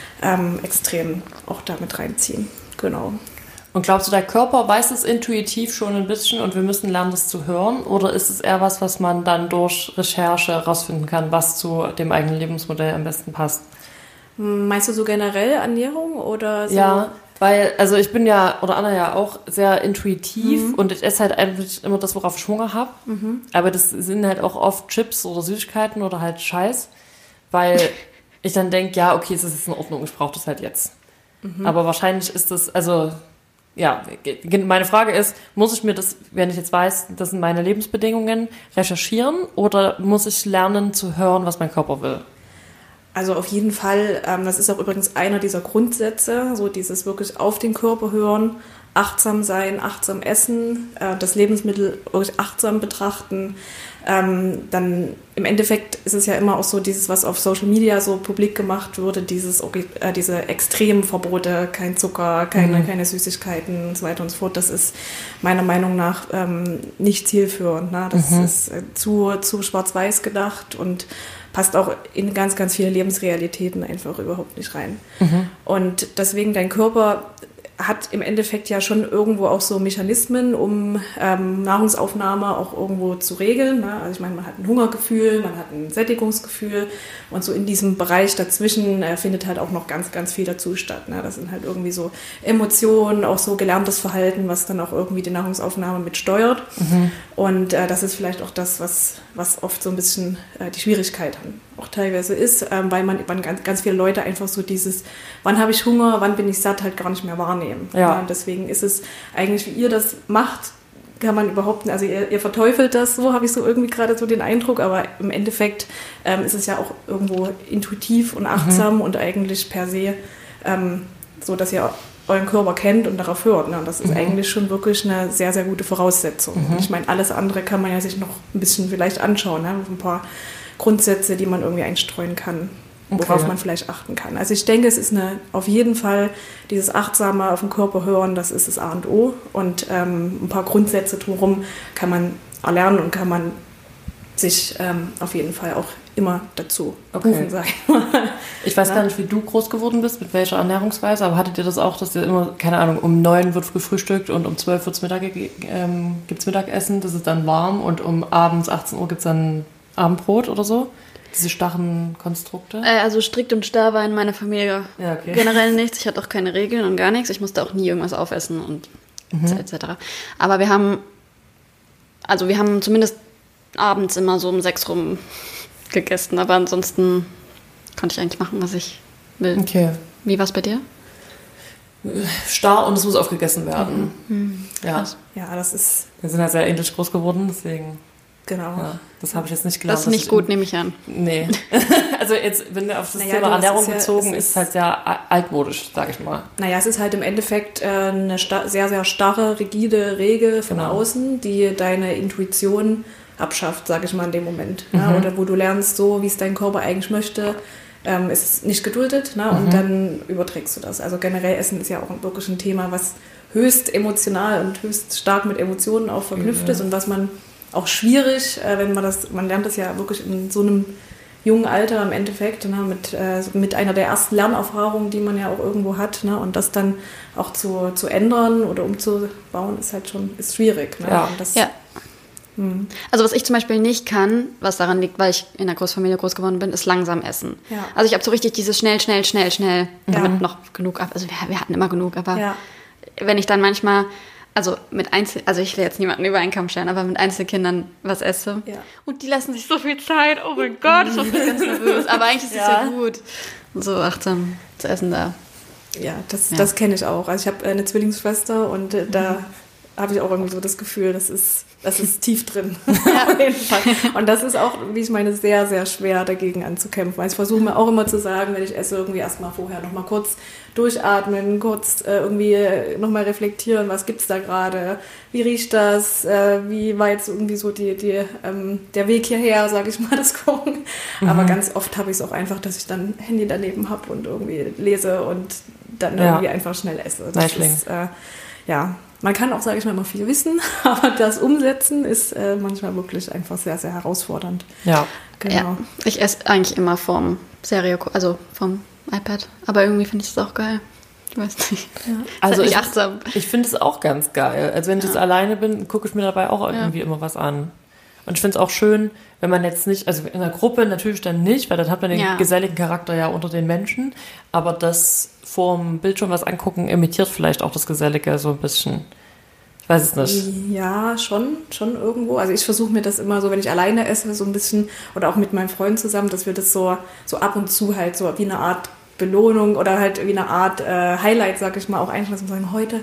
extrem auch damit reinziehen. Genau. Und glaubst du, der Körper weiß es intuitiv schon ein bisschen und wir müssen lernen, das zu hören? Oder ist es eher was man dann durch Recherche herausfinden kann, was zu dem eigenen Lebensmodell am besten passt? Meinst du so generell Ernährung oder so? Ja, weil, also ich bin ja, oder Anna ja auch sehr intuitiv und ich esse halt einfach immer das, worauf ich Hunger habe. Aber das sind halt auch oft Chips oder Süßigkeiten oder halt Scheiß, weil ich dann denke, ja, okay, es ist jetzt in Ordnung, ich brauche das halt jetzt. Aber wahrscheinlich ist das, also... Ja, meine Frage ist, muss ich mir das, wenn ich jetzt weiß, das sind meine Lebensbedingungen, recherchieren oder muss ich lernen zu hören, was mein Körper will? Also auf jeden Fall, das ist auch übrigens einer dieser Grundsätze, so dieses wirklich auf den Körper hören, achtsam sein, achtsam essen, das Lebensmittel wirklich achtsam betrachten. Dann im Endeffekt ist es ja immer auch so dieses, was auf Social Media so publik gemacht wurde, diese extremen Verbote, kein Zucker, keine Süßigkeiten und so weiter und so fort. Das ist meiner Meinung nach nicht zielführend. Ne? Das ist zu schwarz-weiß gedacht und passt auch in ganz, ganz viele Lebensrealitäten einfach überhaupt nicht rein. Und deswegen dein Körper hat im Endeffekt ja schon irgendwo auch so Mechanismen, um Nahrungsaufnahme auch irgendwo zu regeln. Ne? Also ich meine, man hat ein Hungergefühl, man hat ein Sättigungsgefühl und so in diesem Bereich dazwischen findet halt auch noch ganz, ganz viel dazu statt. Ne? Das sind halt irgendwie so Emotionen, auch so gelerntes Verhalten, was dann auch irgendwie die Nahrungsaufnahme mit steuert. Und das ist vielleicht auch das, was oft so ein bisschen die Schwierigkeit auch teilweise ist, weil man ganz viele Leute einfach so dieses, wann habe ich Hunger, wann bin ich satt, halt gar nicht mehr wahrnehmen. Ja. Und deswegen ist es eigentlich, wie ihr das macht, kann man überhaupt, also ihr verteufelt das so, habe ich so irgendwie gerade so den Eindruck, aber im Endeffekt ist es ja auch irgendwo intuitiv und achtsam und eigentlich per se so, dass ihr euren Körper kennt und darauf hört. Ne? Und das ist eigentlich schon wirklich eine sehr, sehr gute Voraussetzung. Und ich meine, alles andere kann man ja sich noch ein bisschen vielleicht anschauen, ne? Ein paar Grundsätze, die man irgendwie einstreuen kann, worauf man vielleicht achten kann. Also ich denke, es ist auf jeden Fall dieses achtsame auf den Körper hören, das ist das A und O. Und ein paar Grundsätze drumherum kann man erlernen und kann man sich auf jeden Fall auch immer dazu rufen, sag ich mal. Ich weiß gar nicht, wie du groß geworden bist, mit welcher Ernährungsweise, aber hattet ihr das auch, dass ihr immer, keine Ahnung, um 9 wird gefrühstückt und um 12 gibt's Mittagessen, das ist dann warm und um abends 18 Uhr gibt's dann Abendbrot oder so? Diese starren Konstrukte? Also strikt und starr war in meiner Familie generell nichts. Ich hatte auch keine Regeln und gar nichts. Ich musste auch nie irgendwas aufessen und etc. Aber wir haben zumindest abends immer so um 6 rum gegessen. Aber ansonsten konnte ich eigentlich machen, was ich will. Okay. Wie war es bei dir? Starr und es muss aufgegessen werden. Ja, das ist... Wir sind halt sehr ähnlich groß geworden, deswegen... Genau. Ja, das habe ich jetzt nicht gelernt. Das ist nicht gut, nehme ich an. Nee. Also jetzt, wenn wir auf das Thema Ernährung bezogen, ist es halt sehr altmodisch, sage ich mal. Naja, es ist halt im Endeffekt eine sehr, sehr starre, rigide Regel von außen, die deine Intuition abschafft, sage ich mal in dem Moment. Ne? Oder wo du lernst, so wie es dein Körper eigentlich möchte, ist es nicht geduldet, ne? Und dann überträgst du das. Also generell Essen ist ja auch wirklich ein Thema, was höchst emotional und höchst stark mit Emotionen auch verknüpft ist und was man auch schwierig, wenn man lernt das ja wirklich in so einem jungen Alter im Endeffekt, ne, mit einer der ersten Lernerfahrungen, die man ja auch irgendwo hat, ne, und das dann auch zu ändern oder umzubauen, ist halt schon schwierig. Ne? Ja. Also was ich zum Beispiel nicht kann, was daran liegt, weil ich in einer Großfamilie groß geworden bin, ist langsam essen. Ja. Also ich habe so richtig dieses schnell, damit noch genug ab. Also wir hatten immer genug, aber wenn ich dann manchmal... Also ich will jetzt niemanden über einen Kamm scheren, aber mit Einzelkindern was esse. Ja. Und die lassen sich so viel Zeit. Oh mein Gott, ich bin ganz nervös. Aber eigentlich ist es ja gut, so achtsam zu essen da. Ja, das kenne ich auch. Also ich habe eine Zwillingsschwester und da habe ich auch irgendwie so das Gefühl, das ist tief drin. Auf jeden Fall. Und das ist auch, wie ich meine, sehr, sehr schwer dagegen anzukämpfen. Also ich versuche mir auch immer zu sagen, wenn ich esse, irgendwie erstmal vorher nochmal kurz durchatmen, kurz irgendwie nochmal reflektieren, was gibt's da gerade, wie riecht das, wie war jetzt irgendwie so der Weg hierher, sage ich mal, das Gucken. Aber ganz oft habe ich es auch einfach, dass ich dann Handy daneben habe und irgendwie lese und dann irgendwie einfach schnell esse. Das ist, man kann auch, sage ich mal, immer viel wissen, aber das Umsetzen ist manchmal wirklich einfach sehr, sehr herausfordernd. Ja, genau. Ja, ich esse eigentlich immer vom iPad, aber irgendwie finde ich das auch geil. Ich weiß nicht. Ja. Also ich achtsam. Ich finde es auch ganz geil. Also wenn ich jetzt alleine bin, gucke ich mir dabei auch irgendwie immer was an. Und ich finde es auch schön, wenn man jetzt nicht, also in einer Gruppe natürlich dann nicht, weil dann hat man den geselligen Charakter ja unter den Menschen, aber das vorm Bildschirm was angucken imitiert vielleicht auch das Gesellige so ein bisschen. Ich weiß es nicht. Ja, schon irgendwo. Also ich versuche mir das immer so, wenn ich alleine esse, so ein bisschen, oder auch mit meinem Freund zusammen, dass wir das so ab und zu halt so wie eine Art Belohnung oder halt wie eine Art Highlight, sag ich mal, auch einschlagen und sagen, heute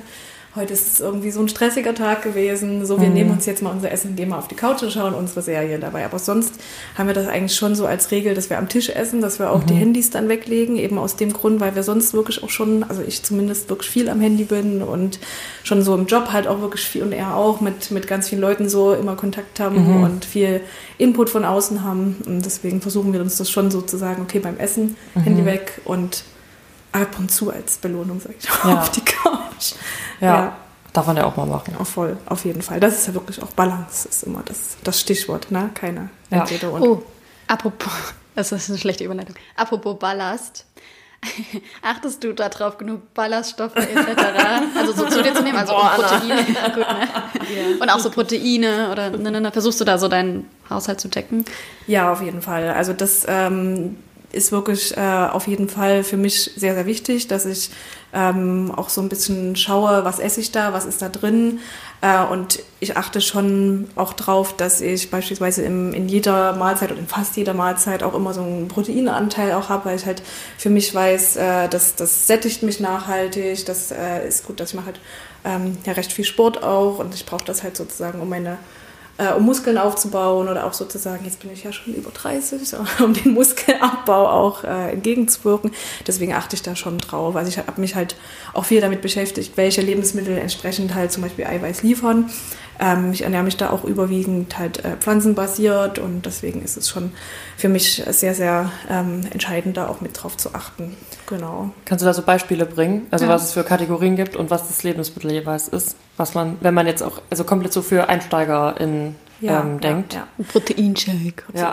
heute ist es irgendwie so ein stressiger Tag gewesen, so wir nehmen uns jetzt mal unser Essen, gehen mal auf die Couch und schauen unsere Serie dabei. Aber sonst haben wir das eigentlich schon so als Regel, dass wir am Tisch essen, dass wir auch die Handys dann weglegen, eben aus dem Grund, weil wir sonst wirklich auch schon, also ich zumindest wirklich viel am Handy bin und schon so im Job halt auch wirklich viel und er auch mit ganz vielen Leuten so immer Kontakt haben und viel Input von außen haben. Und deswegen versuchen wir uns das schon so zu sagen, okay, beim Essen, Handy weg und ab und zu als Belohnung, sag ich mal, auf die Couch. Ja, darf man ja auch mal machen. Auch voll, auf jeden Fall. Das ist ja wirklich auch Balance, ist immer das Stichwort, ne? Keine entweder und. Oh, apropos, das ist eine schlechte Überleitung. Apropos Ballast. Achtest du darauf, genug Ballaststoffe etc. also so zu dir zu nehmen, also Proteine, gut, ne? Und auch so Proteine oder versuchst du da so deinen Haushalt zu decken? Ja, auf jeden Fall. Also das ist wirklich auf jeden Fall für mich sehr, sehr wichtig, dass ich auch so ein bisschen schaue, was esse ich da, was ist da drin. Und ich achte schon auch drauf, dass ich beispielsweise in jeder Mahlzeit oder in fast jeder Mahlzeit auch immer so einen Proteinanteil auch habe, weil ich halt für mich weiß, das sättigt mich nachhaltig, das ist gut, dass ich mache halt recht viel Sport auch und ich brauche das halt sozusagen, um Muskeln aufzubauen oder auch sozusagen, jetzt bin ich ja schon über 30, um den Muskelabbau auch entgegenzuwirken. Deswegen achte ich da schon drauf. Also ich habe mich halt auch viel damit beschäftigt, welche Lebensmittel entsprechend halt zum Beispiel Eiweiß liefern. Ich ernähre mich da auch überwiegend halt pflanzenbasiert und deswegen ist es schon für mich sehr, sehr entscheidend, da auch mit drauf zu achten. Genau. Kannst du da so Beispiele bringen? Also was es für Kategorien gibt und was das Lebensmittel jeweils ist? Was man, wenn man jetzt auch, also komplett so für EinsteigerInnen denkt. Ja. Ein Proteinshake. Ja.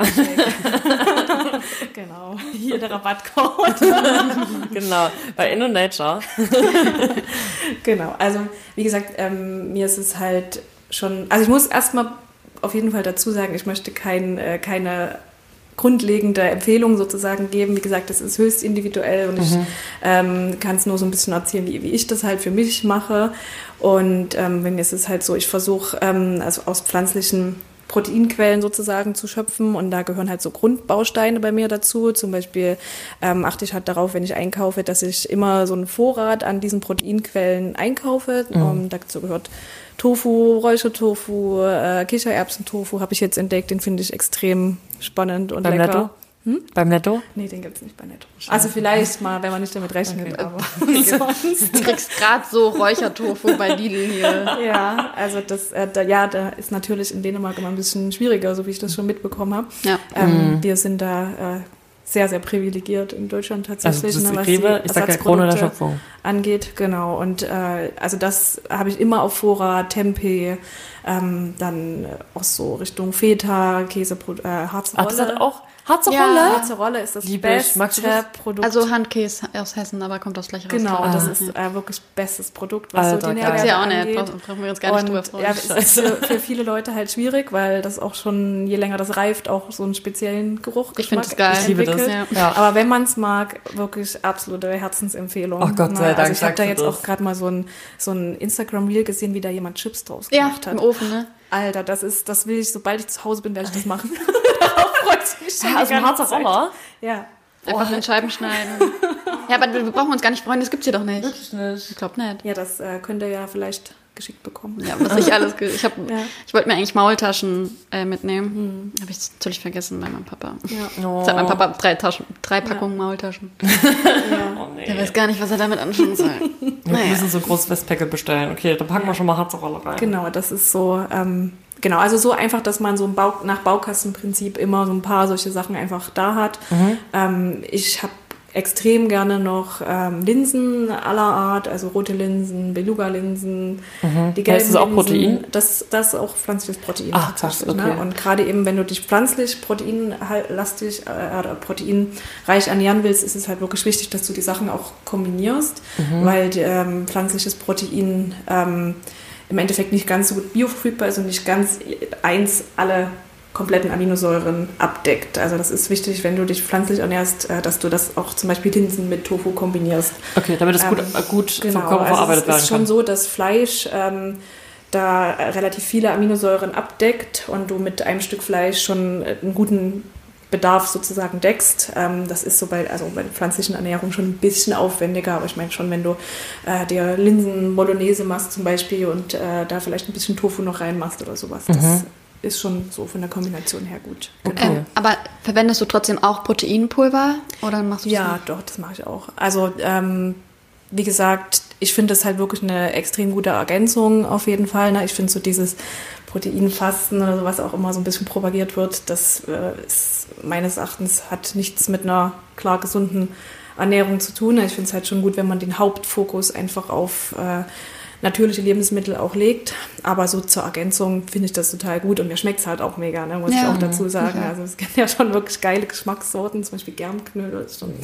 Genau. Hier der Rabattcode. Genau. Bei InnoNature. Genau. Also wie gesagt, mir ist es halt schon, also ich muss erstmal auf jeden Fall dazu sagen, ich möchte keine grundlegende Empfehlung sozusagen geben. Wie gesagt, das ist höchst individuell und ich kann es nur so ein bisschen erzählen, wie ich das halt für mich mache. Und bei mir ist es halt so, ich versuche also aus pflanzlichen Proteinquellen sozusagen zu schöpfen und da gehören halt so Grundbausteine bei mir dazu. Zum Beispiel achte ich halt darauf, wenn ich einkaufe, dass ich immer so einen Vorrat an diesen Proteinquellen einkaufe. Dazu gehört Tofu, Räuchertofu, Kichererbsentofu habe ich jetzt entdeckt, den finde ich extrem spannend und lecker. Netto? Beim Netto? Nee, den gibt es nicht bei Netto. Also vielleicht mal, wenn man nicht damit rechnet, okay. Aber sonst. Du kriegst gerade so Räuchertofu bei Lidl hier. Ja, also da ist natürlich in Dänemark immer ein bisschen schwieriger, so wie ich das schon mitbekommen habe. Ja. Wir sind da sehr, sehr privilegiert in Deutschland tatsächlich, also was die Krone der Schöpfung angeht. Genau. Und also das habe ich immer auf Vorrat, Tempeh, dann auch so Richtung Feta, Käse, Harzerolle. Das hat auch Harzerolle? Ja, Harzerolle ist das beste Produkt. Also Handkäse aus Hessen, aber kommt aus gleich raus. Genau, das ist wirklich bestes Produkt, was so die Nährwerte ja auch nicht, brauchen wir uns gar nicht drüber freuen. Ja, es ist für viele Leute halt schwierig, weil das auch schon, je länger das reift, auch so einen speziellen Geruch ich finde es geil. Ich liebe das. Ja. Aber wenn man es mag, wirklich absolute Herzensempfehlung. Oh Gott sei Dank. Also ich habe da jetzt auch gerade mal so ein Instagram-Reel gesehen, wie da jemand Chips draus gemacht hat. Im Ofen, ne? Alter, das will ich, sobald ich zu Hause bin, werde ich das machen. Darauf freut mich schon. Also ein Harzerolle? Ja. Einfach in Scheiben schneiden. Ja, aber wir brauchen uns gar nicht freuen, das gibt's hier doch nicht. Wirklich nicht. Ich glaube nicht. Ja, das könnt ihr ja vielleicht geschickt bekommen. Ja, was ich alles... Ich wollte mir eigentlich Maultaschen mitnehmen. Habe ich natürlich vergessen bei meinem Papa. Ja. Jetzt hat mein Papa 3 Packungen Maultaschen. Ja. Oh, nee. Der weiß gar nicht, was er damit anschauen soll. Wir müssen so ein großes Westpacket bestellen. Okay, dann packen wir schon mal Harzerolle rein. Genau, das ist so... Genau, also so einfach, dass man so nach Baukastenprinzip immer so ein paar solche Sachen einfach da hat. Ich habe extrem gerne noch Linsen aller Art, also rote Linsen, Beluga-Linsen, die gelben Linsen. Ist das auch Protein? Das ist auch pflanzliches Protein. Ach, krass, okay. Ne? Und gerade eben, wenn du dich pflanzlich proteinlastig oder proteinreich ernähren willst, ist es halt wirklich wichtig, dass du die Sachen auch kombinierst, weil pflanzliches Protein im Endeffekt nicht ganz so gut bioverfügbar ist und nicht ganz alle kompletten Aminosäuren abdeckt. Also das ist wichtig, wenn du dich pflanzlich ernährst, dass du das auch zum Beispiel Linsen mit Tofu kombinierst. Okay, damit es gut vom Körper verarbeitet werden kann. Es ist schon so, dass Fleisch da relativ viele Aminosäuren abdeckt und du mit einem Stück Fleisch schon einen guten Bedarf sozusagen deckst. Das ist so bei der pflanzlichen Ernährung schon ein bisschen aufwendiger, aber ich meine schon, wenn du dir Linsen-Bolognese machst zum Beispiel und da vielleicht ein bisschen Tofu noch reinmachst oder sowas, das ist schon so von der Kombination her gut. Okay. Aber verwendest du trotzdem auch Proteinpulver oder machst du das Ja, doch, das mache ich auch. Also wie gesagt, ich finde das halt wirklich eine extrem gute Ergänzung auf jeden Fall. Ne? Ich finde so dieses Proteinfasten oder so, was auch immer so ein bisschen propagiert wird, das ist meines Erachtens hat nichts mit einer klar gesunden Ernährung zu tun. Ich finde es halt schon gut, wenn man den Hauptfokus einfach auf natürliche Lebensmittel auch legt, aber so zur Ergänzung finde ich das total gut und mir schmeckt es halt auch mega, ne, muss ich auch dazu sagen. Also es gibt ja schon wirklich geile Geschmackssorten, zum Beispiel Germknödel, ist schon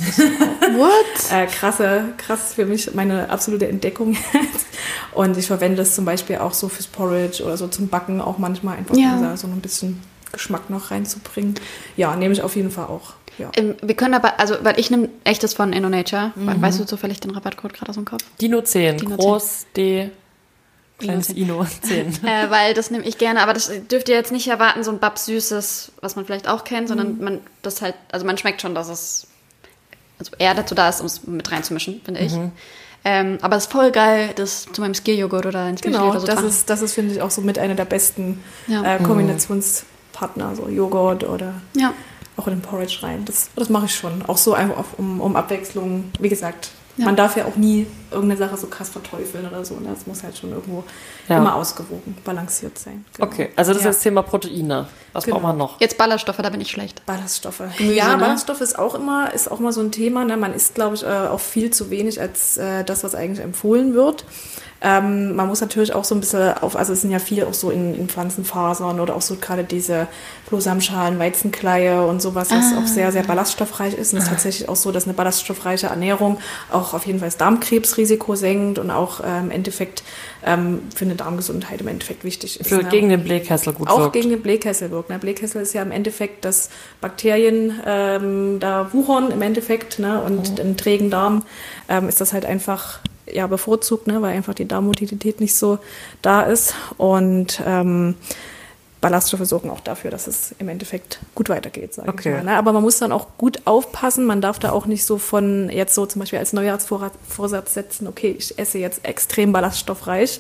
krass für mich, meine absolute Entdeckung jetzt. Und ich verwende das zum Beispiel auch so fürs Porridge oder so zum Backen auch manchmal einfach, um so ein bisschen Geschmack noch reinzubringen. Ja, nehme ich auf jeden Fall auch. Ja. Wir können aber, also, weil ich nehme echtes von InnoNature. Weißt du zufällig den Rabattcode gerade aus dem Kopf? Dino10, groß D, kleines Inno 10. Weil das nehme ich gerne, aber das dürft ihr jetzt nicht erwarten, so ein Babs-Süßes, was man vielleicht auch kennt, sondern man schmeckt schon, dass es eher dazu da ist, um es mit reinzumischen, finde ich. Aber es ist voll geil, das zu meinem Skier-Joghurt oder ins Müsli oder so das ist, finde ich, auch so mit einer der besten Kombinationspartner, so Joghurt oder auch in den Porridge rein. Das mache ich schon. Auch so einfach um Abwechslung. Wie gesagt, man darf ja auch nie irgendeine Sache so krass verteufeln oder so. Das muss halt schon irgendwo immer ausgewogen, balanciert sein. Genau. Okay, also das ist das Thema Proteine. Was braucht man noch? Jetzt Ballaststoffe, da bin ich schlecht. Ballaststoffe. Gemüse, ne? Ballaststoffe ist auch mal so ein Thema. Ne? Man isst, glaube ich, auch viel zu wenig als das, was eigentlich empfohlen wird. Man muss natürlich auch so ein bisschen also es sind ja viel auch so in Pflanzenfasern oder auch so gerade diese Flohsamenschalen, Weizenkleie und sowas, was auch sehr, sehr ballaststoffreich ist. Und es ist tatsächlich auch so, dass eine ballaststoffreiche Ernährung auch auf jeden Fall das Darmkrebsrisiko senkt und auch im Endeffekt für eine Darmgesundheit im Endeffekt wichtig ist. Gegen den Blähkessel gut wirkt. Auch gegen den Blähkessel wirkt. Ne? Blähkessel ist ja im Endeffekt, dass Bakterien da wuchern im Endeffekt, ne? Und im trägen Darm ist das halt einfach bevorzugt, ne, weil einfach die Darmmotilität nicht so da ist und Ballaststoffe sorgen auch dafür, dass es im Endeffekt gut weitergeht, sage ich mal. Ne? Aber man muss dann auch gut aufpassen, man darf da auch nicht so von jetzt so zum Beispiel als Neujahrsvorsatz setzen, okay, ich esse jetzt extrem ballaststoffreich.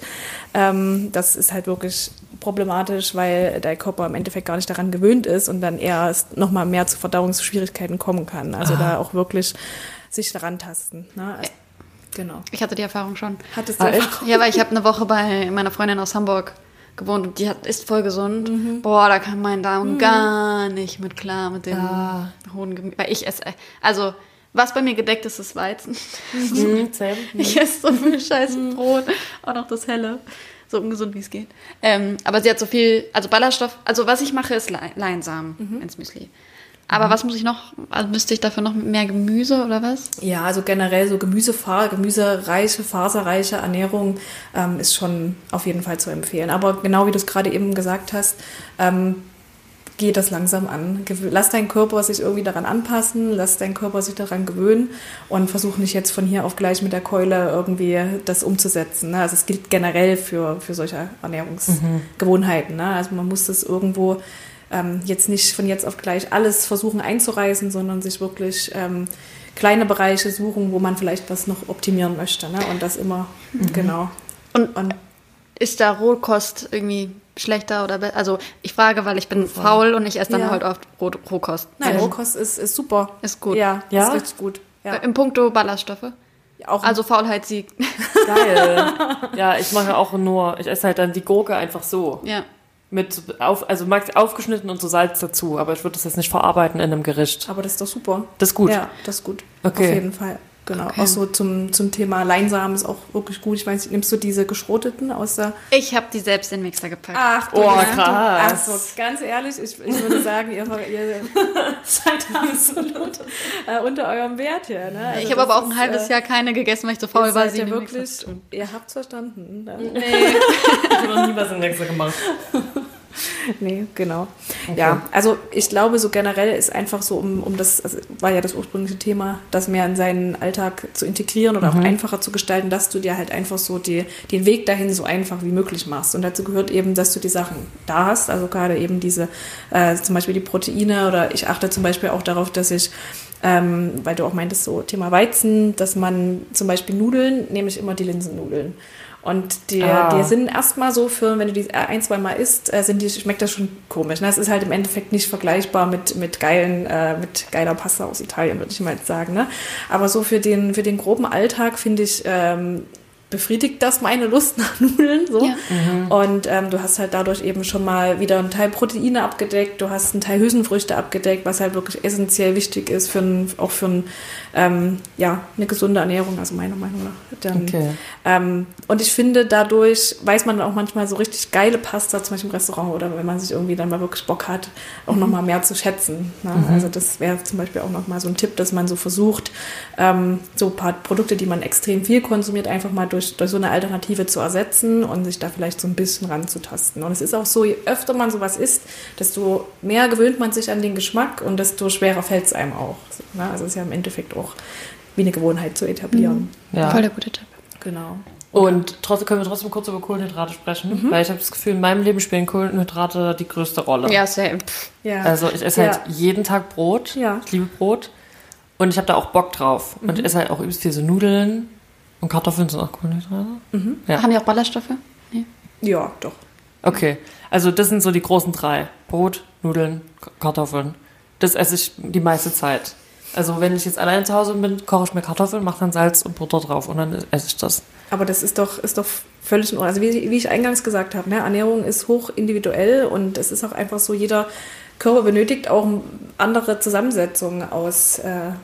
Das ist halt wirklich problematisch, weil der Körper im Endeffekt gar nicht daran gewöhnt ist und dann eher nochmal mehr zu Verdauungsschwierigkeiten kommen kann. Also da auch wirklich sich daran tasten. Ne? Genau. Ich hatte die Erfahrung schon. Hattest du Erfahrung? Ja, weil ich habe eine Woche bei meiner Freundin aus Hamburg gewohnt und die ist voll gesund. Boah, da kann mein Darm gar nicht mit klar mit dem hohen Gemüse. Weil ich esse, also was bei mir gedeckt ist, ist Weizen. Ich esse so viel scheiß Brot, auch noch das helle. So ungesund, wie es geht. Aber sie hat so viel, also Ballaststoff, also was ich mache, ist Leinsamen ins Müsli. Aber was muss ich noch, also müsste ich dafür noch mehr Gemüse oder was? Ja, also generell so gemüsereiche, faserreiche Ernährung ist schon auf jeden Fall zu empfehlen. Aber genau wie du es gerade eben gesagt hast, geh das langsam an. Lass deinen Körper sich irgendwie daran anpassen, lass deinen Körper sich daran gewöhnen und versuch nicht jetzt von hier auf gleich mit der Keule irgendwie das umzusetzen. Ne? Also es gilt generell für solche Ernährungsgewohnheiten. Ne? Also man muss das irgendwo jetzt nicht von jetzt auf gleich alles versuchen einzureißen, sondern sich wirklich kleine Bereiche suchen, wo man vielleicht was noch optimieren möchte. Ne? Und das immer, genau. Und ist da Rohkost irgendwie schlechter oder besser? Also ich frage, weil ich bin faul und ich esse dann halt oft Rohkost. Nein, Rohkost ist super. Ist gut. Ja, ist richtig gut. Ja. Im Puncto Ballaststoffe? Auch also Faulheit siegt. Geil. Ja, ich esse halt dann die Gurke einfach so. Ja. Also aufgeschnitten und so Salz dazu, aber ich würde das jetzt nicht verarbeiten in einem Gericht. Aber das ist doch super. Das ist gut. Ja, das ist gut. Okay. Auf jeden Fall. Genau. Okay. Auch so zum Thema Leinsamen ist auch wirklich gut. Ich weiß nicht, nimmst du diese geschroteten aus der... Ich habe die selbst in den Mixer gepackt. Ach, krass. Also ganz ehrlich, ich würde sagen, ihr seid absolut unter eurem Wert hier. Ne? Also ich habe aber auch ein halbes Jahr keine gegessen, weil ich so faul war. Ja ihr habt's verstanden. Ne? Nee. Ich habe noch nie was im Mixer gemacht. Nee, genau. Okay. Ja, also ich glaube, so generell ist einfach so, um das, also war ja das ursprüngliche Thema, das mehr in seinen Alltag zu integrieren oder auch einfacher zu gestalten, dass du dir halt einfach so den Weg dahin so einfach wie möglich machst. Und dazu gehört eben, dass du die Sachen da hast, also gerade eben diese, zum Beispiel die Proteine, oder ich achte zum Beispiel auch darauf, dass ich weil du auch meintest, so Thema Weizen, dass man zum Beispiel Nudeln, nehme ich immer die Linsennudeln. Und die sind erstmal so für, wenn du die 1-2 Mal isst, schmeckt das schon komisch. Ne? Es ist halt im Endeffekt nicht vergleichbar mit geiler Pasta aus Italien, würde ich mal jetzt sagen. Ne? Aber so für den groben Alltag, finde ich, befriedigt das meine Lust nach Nudeln. So. Ja. Und du hast halt dadurch eben schon mal wieder einen Teil Proteine abgedeckt, du hast einen Teil Hülsenfrüchte abgedeckt, was halt wirklich essentiell wichtig ist auch für eine gesunde Ernährung, also meiner Meinung nach. Und ich finde, dadurch weiß man auch manchmal so richtig geile Pasta, zum Beispiel im Restaurant, oder wenn man sich irgendwie dann mal wirklich Bock hat, auch nochmal mehr zu schätzen. Ne? Also das wäre zum Beispiel auch nochmal so ein Tipp, dass man so versucht, so ein paar Produkte, die man extrem viel konsumiert, einfach mal durch so eine Alternative zu ersetzen und sich da vielleicht so ein bisschen ranzutasten. Und es ist auch so, je öfter man sowas isst, desto mehr gewöhnt man sich an den Geschmack und desto schwerer fällt es einem auch. Ne? Also es ist ja im Endeffekt auch wie eine Gewohnheit zu etablieren. Ja. Voll der gute Tipp. Genau. Und können wir trotzdem kurz über Kohlenhydrate sprechen, weil ich habe das Gefühl, in meinem Leben spielen Kohlenhydrate die größte Rolle. Ja, sehr. Ja. Also ich esse halt jeden Tag Brot, ich liebe Brot und ich habe da auch Bock drauf. Und ich esse halt auch übelst viel so Nudeln und Kartoffeln sind auch Kohlenhydrate. Ja. Haben die auch Ballaststoffe? Nee. Ja, doch. Okay, also das sind so die großen 3. Brot, Nudeln, Kartoffeln. Das esse ich die meiste Zeit. Also wenn ich jetzt allein zu Hause bin, koche ich mir Kartoffeln, mache dann Salz und Butter drauf und dann esse ich das. Aber das ist doch völlig in Ordnung. Also wie ich eingangs gesagt habe, ne, Ernährung ist hoch individuell und es ist auch einfach so, jeder Körper benötigt auch andere Zusammensetzungen aus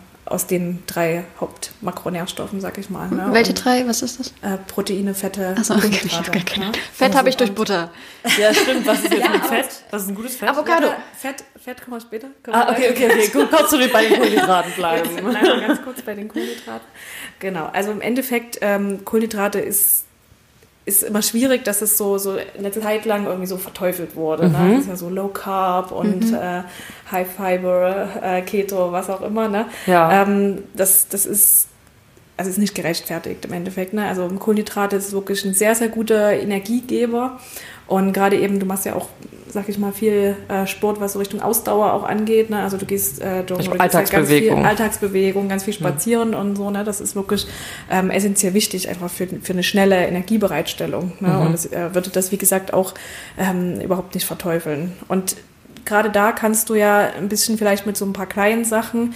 den 3 Hauptmakronährstoffen, sag ich mal. Ne? Welche 3? Was ist das? Proteine, Fette, Kohlenhydrate. Fett habe ich durch Butter. Ja, stimmt. Was ist jetzt mit Fett? Was ist ein gutes Fett? Avocado. Ja, Fett kommen wir später. Okay. Gut, kurz bei den Kohlenhydraten bleiben. Nein, ganz kurz bei den Kohlenhydraten. Genau, also im Endeffekt, Kohlenhydrate ist immer schwierig, dass es so eine Zeit lang irgendwie so verteufelt wurde. Ne? Das ist ja so Low Carb und High Fiber, Keto, was auch immer. Ne? Ja. Das ist nicht gerechtfertigt im Endeffekt. Ne? Also Kohlenhydrate ist wirklich ein sehr, sehr guter Energiegeber. Und gerade eben, du machst ja auch, sag ich mal, viel Sport, was so Richtung Ausdauer auch angeht. Ne? Also du gehst Alltagsbewegung. Alltagsbewegung, ganz viel spazieren und so. Ne? Das ist wirklich essentiell wichtig, einfach für eine schnelle Energiebereitstellung. Ne? Und es würde das, wie gesagt, auch überhaupt nicht verteufeln. Und gerade da kannst du ja ein bisschen vielleicht mit so ein paar kleinen Sachen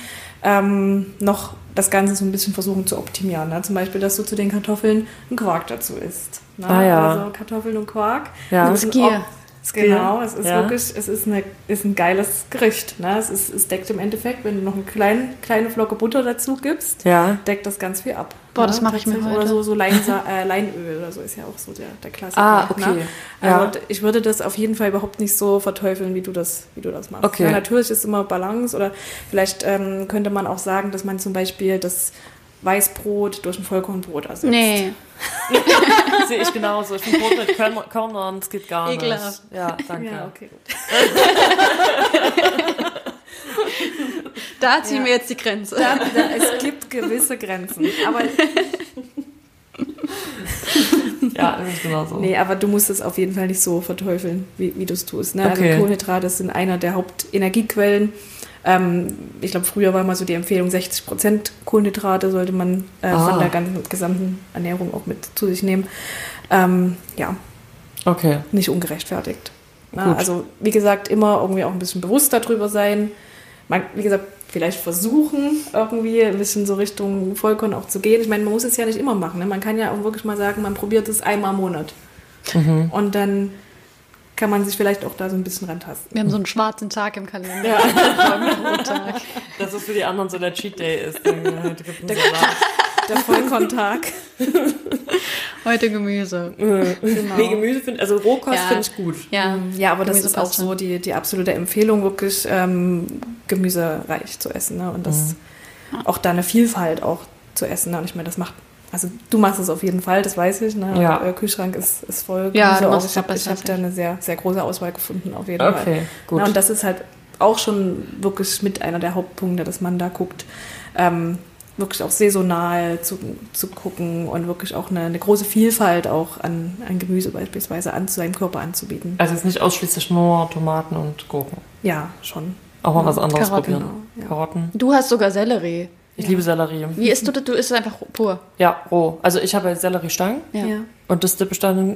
noch das Ganze so ein bisschen versuchen zu optimieren. Ne? Zum Beispiel, dass du zu den Kartoffeln einen Quark dazu isst. Ne? Also Kartoffeln und Quark. Ja, das Genau, es ist wirklich, es ist ein geiles Gericht. Ne? Es deckt im Endeffekt, wenn du noch eine kleine Flocke Butter dazu gibst, deckt das ganz viel ab. Boah, das mache ich mir heute. Oder so Leinöl oder so ist ja auch so der Klassiker. Okay. Ne? Also ich würde das auf jeden Fall überhaupt nicht so verteufeln, wie du das machst. Okay. Ja, natürlich ist immer Balance, oder vielleicht könnte man auch sagen, dass man zum Beispiel das Weißbrot durch ein Vollkornbrot ersetzt. Nee. Sehe ich genauso. Ich bin Brot mit Körnern, das geht gar nicht. Ja, danke. Ja, okay, gut. Da ziehen wir jetzt die Grenze. Es gibt gewisse Grenzen. Aber ja, das ist genauso. Nee, aber du musst es auf jeden Fall nicht so verteufeln, wie du es tust. Ne? Okay. Also Kohlenhydrate sind einer der Hauptenergiequellen. Ich glaube, früher war mal so die Empfehlung, 60% Kohlenhydrate sollte man von der gesamten Ernährung auch mit zu sich nehmen. Okay. Nicht ungerechtfertigt. Na, also, wie gesagt, immer irgendwie auch ein bisschen bewusst darüber sein. Wie gesagt, vielleicht versuchen, irgendwie ein bisschen so Richtung Vollkorn auch zu gehen. Ich meine, man muss es ja nicht immer machen. Ne? Man kann ja auch wirklich mal sagen, man probiert es einmal im Monat. Und dann kann man sich vielleicht auch da so ein bisschen rantasten. Wir haben so einen schwarzen Tag im Kalender. Ja. Tag. Dass es für die anderen so der Cheat Day ist. Der Vollkorntag. Heute Gemüse. Genau. Nee, Gemüse also Rohkost finde ich gut. Ja, aber das ist auch so die absolute Empfehlung, wirklich gemüsereich zu essen. Ne? Und das auch da eine Vielfalt auch zu essen. Ne? Und ich meine, das macht Also du machst es auf jeden Fall, das weiß ich. Ne? Ja. Der Kühlschrank ist voll. Ja, ich habe da eine sehr, sehr große Auswahl gefunden, auf jeden Fall. Okay, gut. Na, und das ist halt auch schon wirklich mit einer der Hauptpunkte, dass man da guckt, wirklich auch saisonal zu gucken und wirklich auch eine große Vielfalt auch an Gemüse beispielsweise seinem Körper anzubieten. Also jetzt nicht ausschließlich nur Tomaten und Gurken. Ja, schon. Auch mal was anderes Karotten. probieren. Genau, ja. Karotten. Du hast sogar Sellerie. Ich liebe Sellerie. Wie isst du das? Du isst es einfach pur. Ja, roh. Also ich habe Selleriestangen Ja. und das dippe ich dann,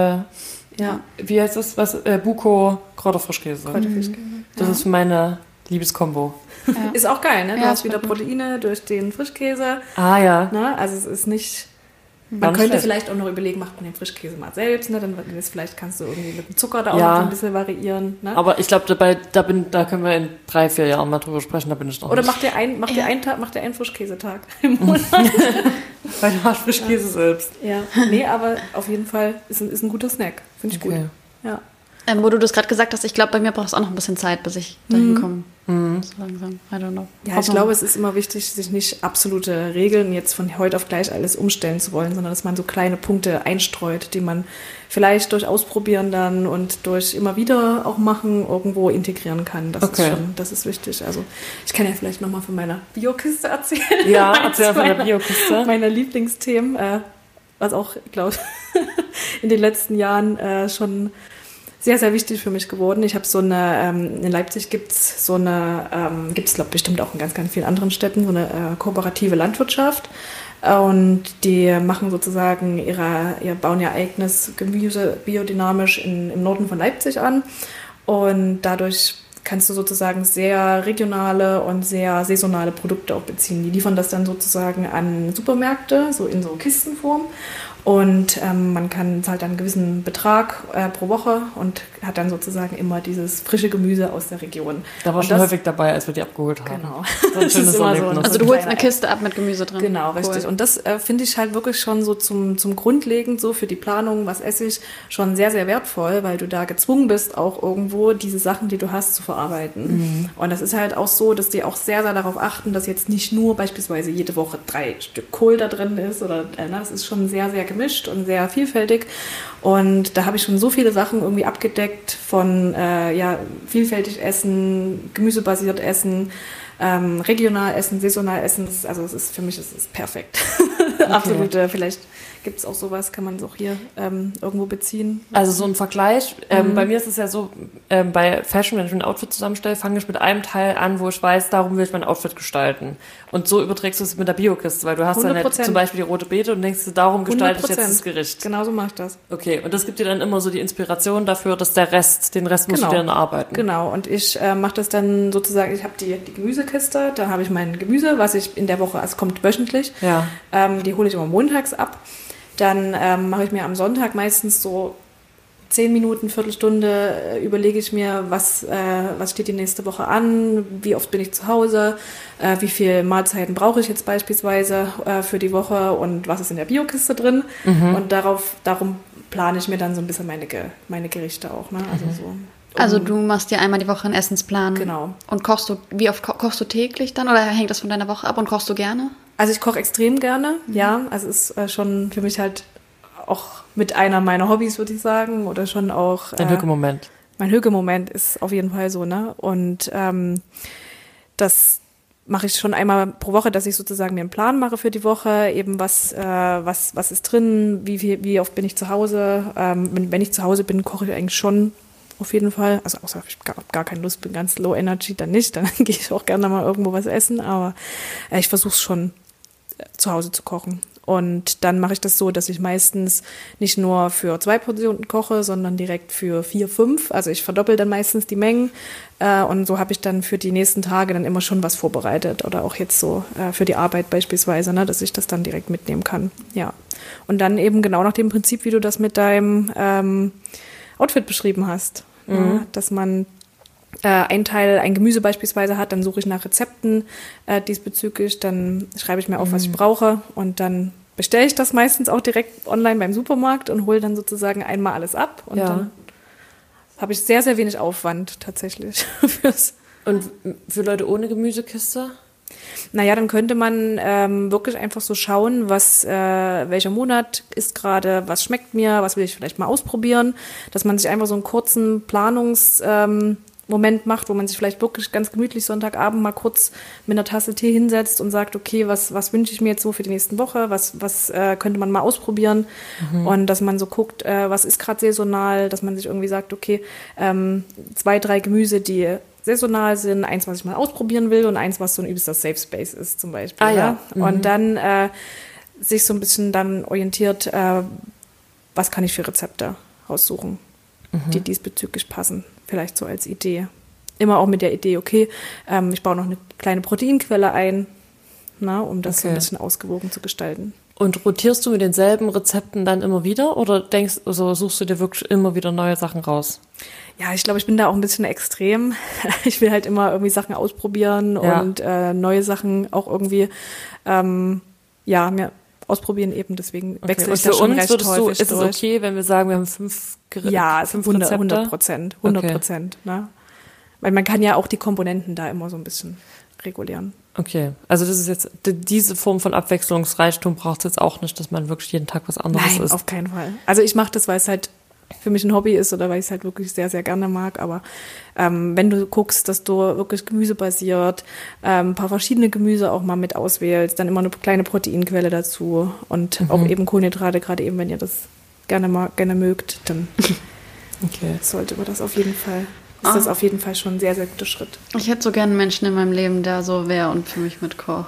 wie heißt das? Buko Kräuterfrischkäse. Das ist meine Liebeskombo. Ja. Ist auch geil, ne? Du Ja, hast wieder Proteine durch den Frischkäse. Ah ja. Ne? Also es ist nicht... Man könnte vielleicht auch noch überlegen, macht man den Frischkäse mal selbst, ne? Dann vielleicht kannst du irgendwie mit dem Zucker da auch noch ein bisschen variieren. Ne? Aber ich glaube, da können wir in 3-4 Jahren mal drüber sprechen, da bin ich noch Oder nicht. macht ihr einen Frischkäsetag im Monat. Weil du machst Frischkäse selbst. Ja, nee, aber auf jeden Fall ist ein guter Snack. Finde ich gut. Ja. Wo du das gerade gesagt hast, ich glaube, bei mir braucht es auch noch ein bisschen Zeit, bis ich dahin komme. So langsam. I don't know. Ja, ich glaube, es ist immer wichtig, sich nicht absolute Regeln jetzt von heute auf gleich alles umstellen zu wollen, sondern dass man so kleine Punkte einstreut, die man vielleicht durch Ausprobieren dann und durch immer wieder auch machen irgendwo integrieren kann. Das ist wichtig. Also ich kann ja vielleicht nochmal von meiner Biokiste erzählen. Ja, erzähl von der Biokiste. Meiner Lieblingsthemen, was auch, glaube ich, in den letzten Jahren schon sehr, sehr wichtig für mich geworden. Ich habe in Leipzig gibt's glaube ich bestimmt auch in ganz, ganz vielen anderen Städten, so eine kooperative Landwirtschaft. Und die machen sozusagen bauen ihr eigenes Gemüse biodynamisch im Norden von Leipzig an. Und dadurch kannst du sozusagen sehr regionale und sehr saisonale Produkte auch beziehen. Die liefern das dann sozusagen an Supermärkte, so in so Kistenform. Und man zahlt dann einen gewissen Betrag pro Woche und hat dann sozusagen immer dieses frische Gemüse aus der Region. Da war schon häufig dabei, als wir die abgeholt haben. Genau. So ein schönes Erlebnis. Also du holst eine Kiste ab mit Gemüse drin. Genau, richtig. Cool. Und das finde ich halt wirklich schon so zum Grundlegend so für die Planung, was esse ich, schon sehr, sehr wertvoll, weil du da gezwungen bist, auch irgendwo diese Sachen, die du hast, zu verarbeiten. Mhm. Und das ist halt auch so, dass die auch sehr, sehr darauf achten, dass jetzt nicht nur beispielsweise jede Woche 3 Stück Kohl da drin ist oder das ist schon sehr, sehr gemischt und sehr vielfältig. Und da habe ich schon so viele Sachen irgendwie abgedeckt von vielfältig essen, gemüsebasiert essen, regional essen, saisonal essen. Also für mich ist es perfekt. Okay. Absolut. Vielleicht gibt es auch sowas, kann man es auch hier irgendwo beziehen. Also so ein Vergleich. Bei mir ist es ja so, bei Fashion, wenn ich ein Outfit zusammenstelle, fange ich mit einem Teil an, wo ich weiß, darum will ich mein Outfit gestalten. Und so überträgst du es mit der Biokiste, weil du hast 100%. Dann zum Beispiel die rote Beete und denkst, darum gestalte ich jetzt das Gericht. Genau so mache ich das. Okay, und das gibt dir dann immer so die Inspiration dafür, dass den Rest musst du dir dann arbeiten. Genau, und ich mache das dann sozusagen, ich habe die Gemüsekiste, da habe ich mein Gemüse, was ich in der Woche, es kommt wöchentlich, die hole ich immer montags ab. Dann mache ich mir am Sonntag meistens so 10 Minuten, Viertelstunde, überlege ich mir, was steht die nächste Woche an, wie oft bin ich zu Hause, wie viele Mahlzeiten brauche ich jetzt beispielsweise für die Woche und was ist in der Biokiste drin. Mhm. Und darum plane ich mir dann so ein bisschen meine Gerichte auch. Ne? Also du machst dir einmal die Woche einen Essensplan. Genau. Und wie oft kochst du täglich dann oder hängt das von deiner Woche ab und kochst du gerne? Also ich koche extrem gerne, ja. Also es ist schon für mich halt auch mit einer meiner Hobbys, würde ich sagen. Oder schon auch... Dein Hügelmoment. Mein Hügelmoment ist auf jeden Fall so, ne? Und das mache ich schon einmal pro Woche, dass ich sozusagen mir einen Plan mache für die Woche, eben was ist drin, wie oft bin ich zu Hause. Wenn ich zu Hause bin, koche ich eigentlich schon auf jeden Fall. Also außer ich gar keine Lust, bin ganz low energy, dann nicht. Dann gehe ich auch gerne mal irgendwo was essen. Aber ich versuche es schon zu Hause zu kochen. Und dann mache ich das so, dass ich meistens nicht nur für 2 Portionen koche, sondern direkt für 4, 5. Also ich verdoppel dann meistens die Mengen. Und so habe ich dann für die nächsten Tage dann immer schon was vorbereitet. Oder auch jetzt so für die Arbeit beispielsweise, ne, dass ich das dann direkt mitnehmen kann. Ja. Und dann eben genau nach dem Prinzip, wie du das mit deinem Outfit beschrieben hast. Mhm. Ja, dass man ein Gemüse beispielsweise hat, dann suche ich nach Rezepten diesbezüglich, dann schreibe ich mir auf, was ich brauche und dann bestelle ich das meistens auch direkt online beim Supermarkt und hole dann sozusagen einmal alles ab und dann habe ich sehr, sehr wenig Aufwand tatsächlich. Und für Leute ohne Gemüsekiste? Naja, dann könnte man wirklich einfach so schauen, welcher Monat ist gerade, was schmeckt mir, was will ich vielleicht mal ausprobieren, dass man sich einfach so einen kurzen Moment macht, wo man sich vielleicht wirklich ganz gemütlich Sonntagabend mal kurz mit einer Tasse Tee hinsetzt und sagt, okay, was wünsche ich mir jetzt so für die nächsten Woche, was könnte man mal ausprobieren und dass man so guckt, was ist gerade saisonal, dass man sich irgendwie sagt, okay, 2, 3 Gemüse, die saisonal sind, eins, was ich mal ausprobieren will und eins, was so ein übelster Safe Space ist zum Beispiel. Ja. Und dann sich so ein bisschen dann orientiert, was kann ich für Rezepte raussuchen, die diesbezüglich passen. Vielleicht so als Idee. Immer auch mit der Idee, okay, ich baue noch eine kleine Proteinquelle ein, um das so ein bisschen ausgewogen zu gestalten. Und rotierst du mit denselben Rezepten dann immer wieder oder suchst du dir wirklich immer wieder neue Sachen raus? Ja, ich glaube, ich bin da auch ein bisschen extrem. Ich will halt immer irgendwie Sachen ausprobieren und neue Sachen auch irgendwie mir ausprobieren eben, deswegen wechsle ich das schon recht häufig. Ist es okay, wenn wir sagen, wir haben 5 Rezepte? Ja, 100%. Ne? Weil man kann ja auch die Komponenten da immer so ein bisschen regulieren. Okay, also das ist jetzt, diese Form von Abwechslungsreichtum braucht es jetzt auch nicht, dass man wirklich jeden Tag was anderes isst. Nein, auf keinen Fall. Also ich mache das, weil es halt für mich ein Hobby ist oder weil ich es halt wirklich sehr, sehr gerne mag. Aber wenn du guckst, dass du wirklich gemüsebasiert, ein paar verschiedene Gemüse auch mal mit auswählst, dann immer eine kleine Proteinquelle dazu und auch eben Kohlenhydrate, gerade eben, wenn ihr das gerne mögt, dann sollte man das auf jeden Fall. Ist das auf jeden Fall schon ein sehr, sehr guter Schritt. Ich hätte so gerne einen Menschen in meinem Leben, der so wäre und für mich mitkocht.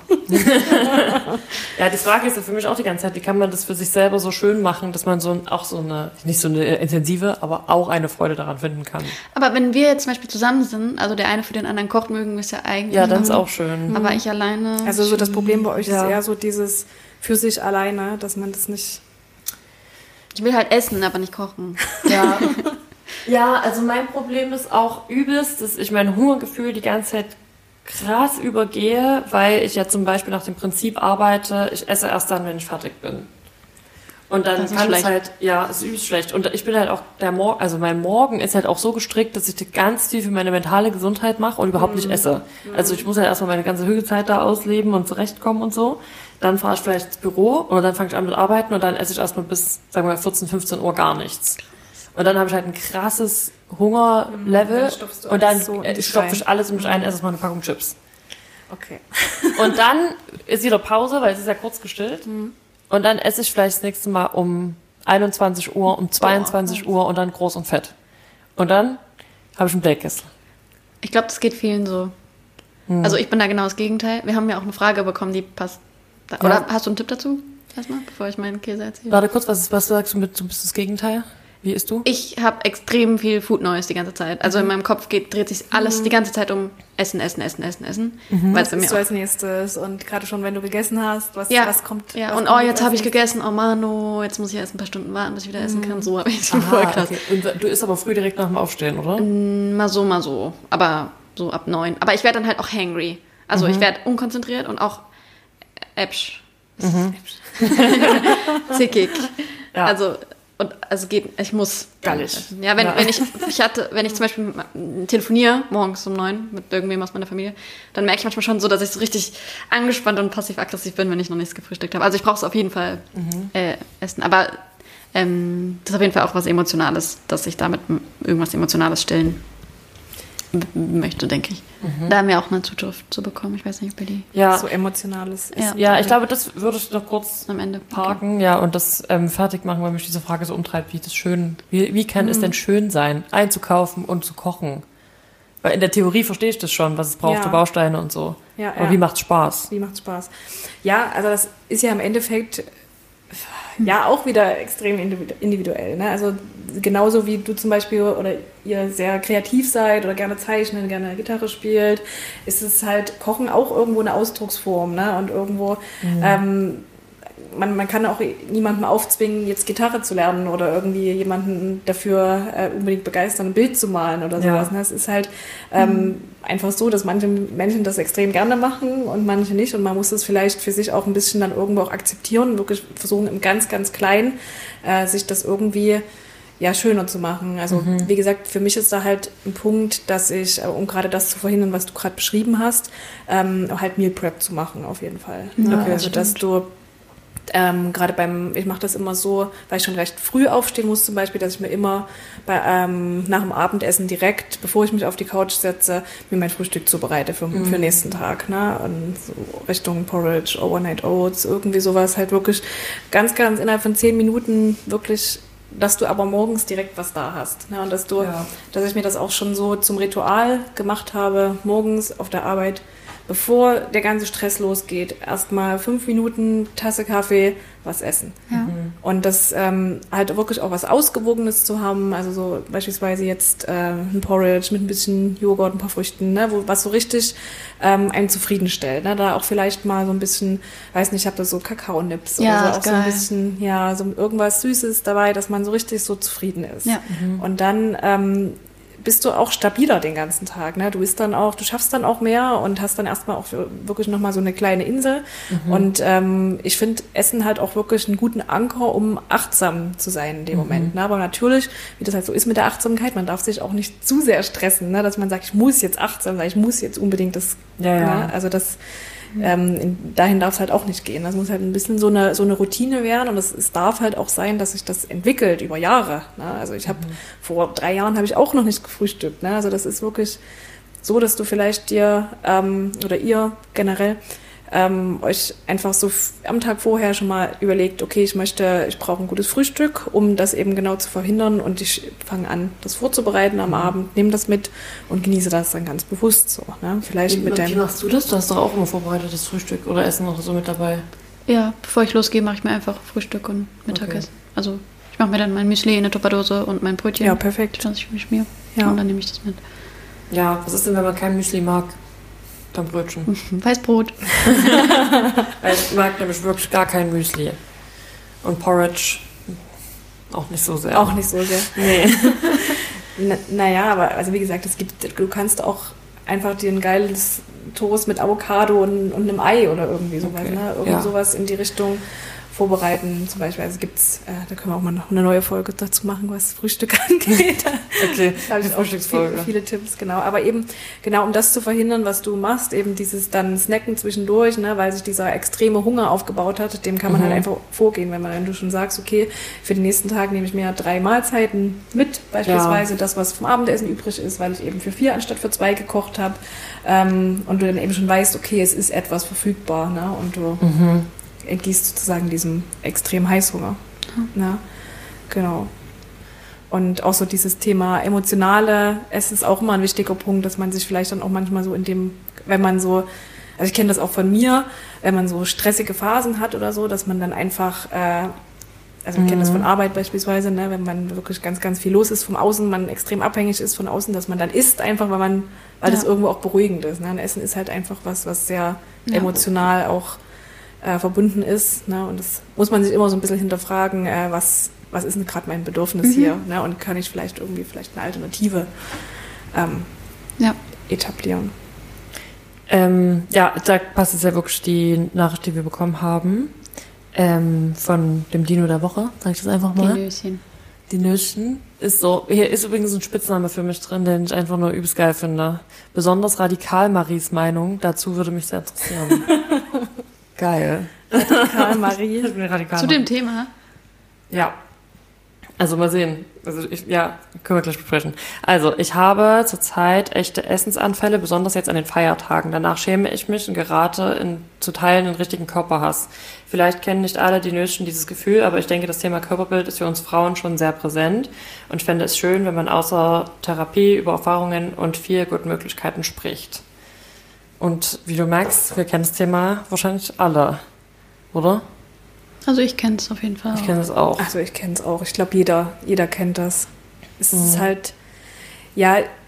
Ja, die Frage ist ja für mich auch die ganze Zeit, wie kann man das für sich selber so schön machen, dass man nicht so eine intensive, aber auch eine Freude daran finden kann. Aber wenn wir jetzt zum Beispiel zusammen sind, also der eine für den anderen kocht, mögen wir es ja eigentlich. Ja, das ist auch schön. Aber ich alleine... Also so das Problem bei euch ist eher so dieses für sich alleine, dass man das nicht... Ich will halt essen, aber nicht kochen. Ja. Ja, also mein Problem ist auch übelst, dass ich mein Hungergefühl die ganze Zeit krass übergehe, weil ich ja zum Beispiel nach dem Prinzip arbeite, ich esse erst dann, wenn ich fertig bin. Und dann kann es halt, ist übelst schlecht. Und ich bin halt auch mein Morgen ist halt auch so gestrickt, dass ich ganz viel für meine mentale Gesundheit mache und überhaupt nicht esse. Also ich muss halt erstmal meine ganze Hügelzeit da ausleben und zurechtkommen und so. Dann fahre ich vielleicht ins Büro oder dann fange ich an mit Arbeiten und dann esse ich erstmal bis, sagen wir mal, 14, 15 Uhr gar nichts. Und dann habe ich halt ein krasses Hungerlevel und dann stopfe ich alles in mich ein, esse erstmal eine Packung Chips. Okay. Und dann ist wieder Pause, weil es ist ja kurz gestillt. Und dann esse ich vielleicht das nächste Mal um 21 Uhr, um 22 Uhr und dann groß und fett. Und dann habe ich einen Blackkessel. Ich glaube, das geht vielen so. Also ich bin da genau das Gegenteil. Wir haben ja auch eine Frage bekommen, die passt. Oder hast du einen Tipp dazu? Erstmal, bevor ich meinen Käse erzähle. Warte kurz, was sagst du mit, du bist das Gegenteil? Wie isst du? Ich habe extrem viel Food Noise die ganze Zeit. Also in meinem Kopf dreht sich alles die ganze Zeit um Essen. Was isst du als nächstes? Und gerade schon, wenn du gegessen hast, was kommt? Ja, und jetzt habe ich gegessen, oh Mano, jetzt muss ich erst ein paar Stunden warten, bis ich wieder essen kann. So habe ich es voll krass. Okay. Und du isst aber früh direkt nach dem Aufstehen, oder? Mal so. Aber so ab 9. Aber ich werde dann halt auch hangry. Also ich werde unkonzentriert und auch äpsch. Zickig. Ja. Ich muss. Gallig. Ja, wenn ich zum Beispiel telefoniere, morgens um 9 mit irgendwem aus meiner Familie, dann merke ich manchmal schon so, dass ich so richtig angespannt und passiv-aggressiv bin, wenn ich noch nichts gefrühstückt habe. Also ich brauche es auf jeden Fall essen. Aber das ist auf jeden Fall auch was Emotionales, dass ich damit irgendwas Emotionales stillen möchte, denke ich. Da haben wir auch eine Zuschrift zu bekommen. Ich weiß nicht, ob wir die... Ja. So emotionales ist. Ja, ich glaube, das würde ich noch kurz am Ende parken, und das fertig machen, weil mich diese Frage so umtreibt, wie kann es denn schön sein, einzukaufen und zu kochen? Weil in der Theorie verstehe ich das schon, was es braucht für Bausteine und so. Ja, aber wie macht's Spaß? Ja, also das ist ja im Endeffekt auch wieder extrem individuell. Ne? Also genauso wie du zum Beispiel oder ihr sehr kreativ seid oder gerne zeichnet, gerne Gitarre spielt, ist es halt Kochen auch irgendwo eine Ausdrucksform. Ne? Und irgendwo, man kann auch niemandem aufzwingen, jetzt Gitarre zu lernen oder irgendwie jemanden dafür unbedingt begeistern, ein Bild zu malen oder sowas. Ne? Es ist halt einfach so, dass manche Menschen das extrem gerne machen und manche nicht. Und man muss das vielleicht für sich auch ein bisschen dann irgendwo auch akzeptieren und wirklich versuchen, im ganz, ganz Kleinen sich das irgendwie schöner zu machen. Also wie gesagt, für mich ist da halt ein Punkt, dass ich, um gerade das zu verhindern, was du gerade beschrieben hast, halt Meal Prep zu machen auf jeden Fall. Ja, okay, also dass du gerade ich mache das immer so, weil ich schon recht früh aufstehen muss zum Beispiel, dass ich mir immer nach dem Abendessen direkt, bevor ich mich auf die Couch setze, mir mein Frühstück zubereite für den nächsten Tag. Ne? Und so Richtung Porridge, Overnight Oats, irgendwie sowas halt wirklich ganz, ganz innerhalb von 10 Minuten wirklich, dass du aber morgens direkt was da hast. Ne? Und dass ich mir das auch schon so zum Ritual gemacht habe, morgens auf der Arbeit, bevor der ganze Stress losgeht, erstmal 5 Minuten Tasse Kaffee, was essen. Ja. Und das halt wirklich auch was Ausgewogenes zu haben, also so beispielsweise jetzt ein Porridge mit ein bisschen Joghurt, ein paar Früchten, ne, was so richtig einen zufriedenstellt. Ne? Da auch vielleicht mal so ein bisschen, weiß nicht, ich habe da so Kakaonips oder so, auch so ein bisschen, so irgendwas Süßes dabei, dass man so richtig so zufrieden ist. Ja. Und dann bist du auch stabiler den ganzen Tag. Ne? Du schaffst dann auch mehr und hast dann erstmal auch wirklich nochmal so eine kleine Insel. Und ich finde Essen halt auch wirklich einen guten Anker, um achtsam zu sein in dem Moment. Ne? Aber natürlich, wie das halt so ist mit der Achtsamkeit, man darf sich auch nicht zu sehr stressen, ne? Dass man sagt, ich muss jetzt achtsam sein, ich muss jetzt unbedingt das. Ne? Also das dahin darf es halt auch nicht gehen. Das muss halt ein bisschen so eine Routine werden und es darf halt auch sein, dass sich das entwickelt über Jahre. Ne? Also ich habe vor 3 Jahren habe ich auch noch nicht gefrühstückt. Ne? Also das ist wirklich so, dass du vielleicht dir oder ihr generell euch einfach so am Tag vorher schon mal überlegt, okay, ich brauche ein gutes Frühstück, um das eben genau zu verhindern und ich fange an, das vorzubereiten am Abend, nehme das mit und genieße das dann ganz bewusst so. Ne? Vielleicht wie machst du das? Du hast doch auch immer vorbereitetes Frühstück oder Essen noch so mit dabei. Ja, bevor ich losgehe, mache ich mir einfach Frühstück und Mittagessen. Also ich mache mir dann mein Müsli in eine Tupperdose und mein Brötchen. Ja, perfekt. Das ich mir ja. Und dann nehme ich das mit. Ja, was ist denn, wenn man kein Müsli mag? Dann Brötchen. Weißbrot. Ich mag nämlich wirklich gar kein Müsli. Und Porridge auch nicht so sehr. Auch nicht so sehr. Nee. Naja, aber also wie gesagt, du kannst auch einfach dir ein geiles Toast mit Avocado und einem Ei oder irgendwie sowas, ne? Sowas in die Richtung vorbereiten. Zum Beispiel, also gibt's, da können wir auch mal noch eine neue Folge dazu machen, was Frühstück angeht. Okay, da habe ich auch viele Tipps, genau. Aber eben, genau, um das zu verhindern, was du machst, eben dieses dann Snacken zwischendurch, ne, weil sich dieser extreme Hunger aufgebaut hat, dem kann man halt einfach vorgehen, wenn du schon sagst, okay, für den nächsten Tag nehme ich mir 3 Mahlzeiten mit, beispielsweise das, was vom Abendessen übrig ist, weil ich eben für 4 anstatt für 2 gekocht habe, und du dann eben schon weißt, okay, es ist etwas verfügbar, ne, und du entgießt sozusagen diesem extremen Heißhunger. Ja, genau. Und auch so dieses Thema emotionale Essen ist auch immer ein wichtiger Punkt, dass man sich vielleicht dann auch manchmal so wenn man so, also ich kenne das auch von mir, wenn man so stressige Phasen hat oder so, dass man dann einfach, also ich kenne das von Arbeit beispielsweise, ne, wenn man wirklich ganz, ganz viel los ist vom Außen, man extrem abhängig ist von außen, dass man dann isst einfach, weil das irgendwo auch beruhigend ist. Ne? Essen ist halt einfach was sehr emotional auch verbunden ist. Ne? Und das muss man sich immer so ein bisschen hinterfragen, was ist denn gerade mein Bedürfnis hier? Ne? Und kann ich vielleicht eine Alternative etablieren? Da passt jetzt ja wirklich die Nachricht, die wir bekommen haben, von dem Dino der Woche, sag ich das einfach mal. Die Nöschen. Ist so, hier ist übrigens ein Spitzname für mich drin, den ich einfach nur übelst geil finde. Besonders radikal Maries Meinung, dazu würde mich sehr interessieren. Geil. Radikal Marie. Zu dem Thema? Ja. Also mal sehen. Also können wir gleich besprechen. Also ich habe zurzeit echte Essensanfälle, besonders jetzt an den Feiertagen. Danach schäme ich mich und gerate zu Teilen den richtigen Körperhass. Vielleicht kennen nicht alle die Nöschen dieses Gefühl, aber ich denke, das Thema Körperbild ist für uns Frauen schon sehr präsent und ich fände es schön, wenn man außer Therapie über Erfahrungen und Feel-Good-Möglichkeiten spricht. Und wie du merkst, wir kennen das Thema wahrscheinlich alle, oder? Also ich kenne es auf jeden Fall. Ich kenne es auch. Also ich kenne es auch. Ich glaube, jeder kennt das. Es ist halt,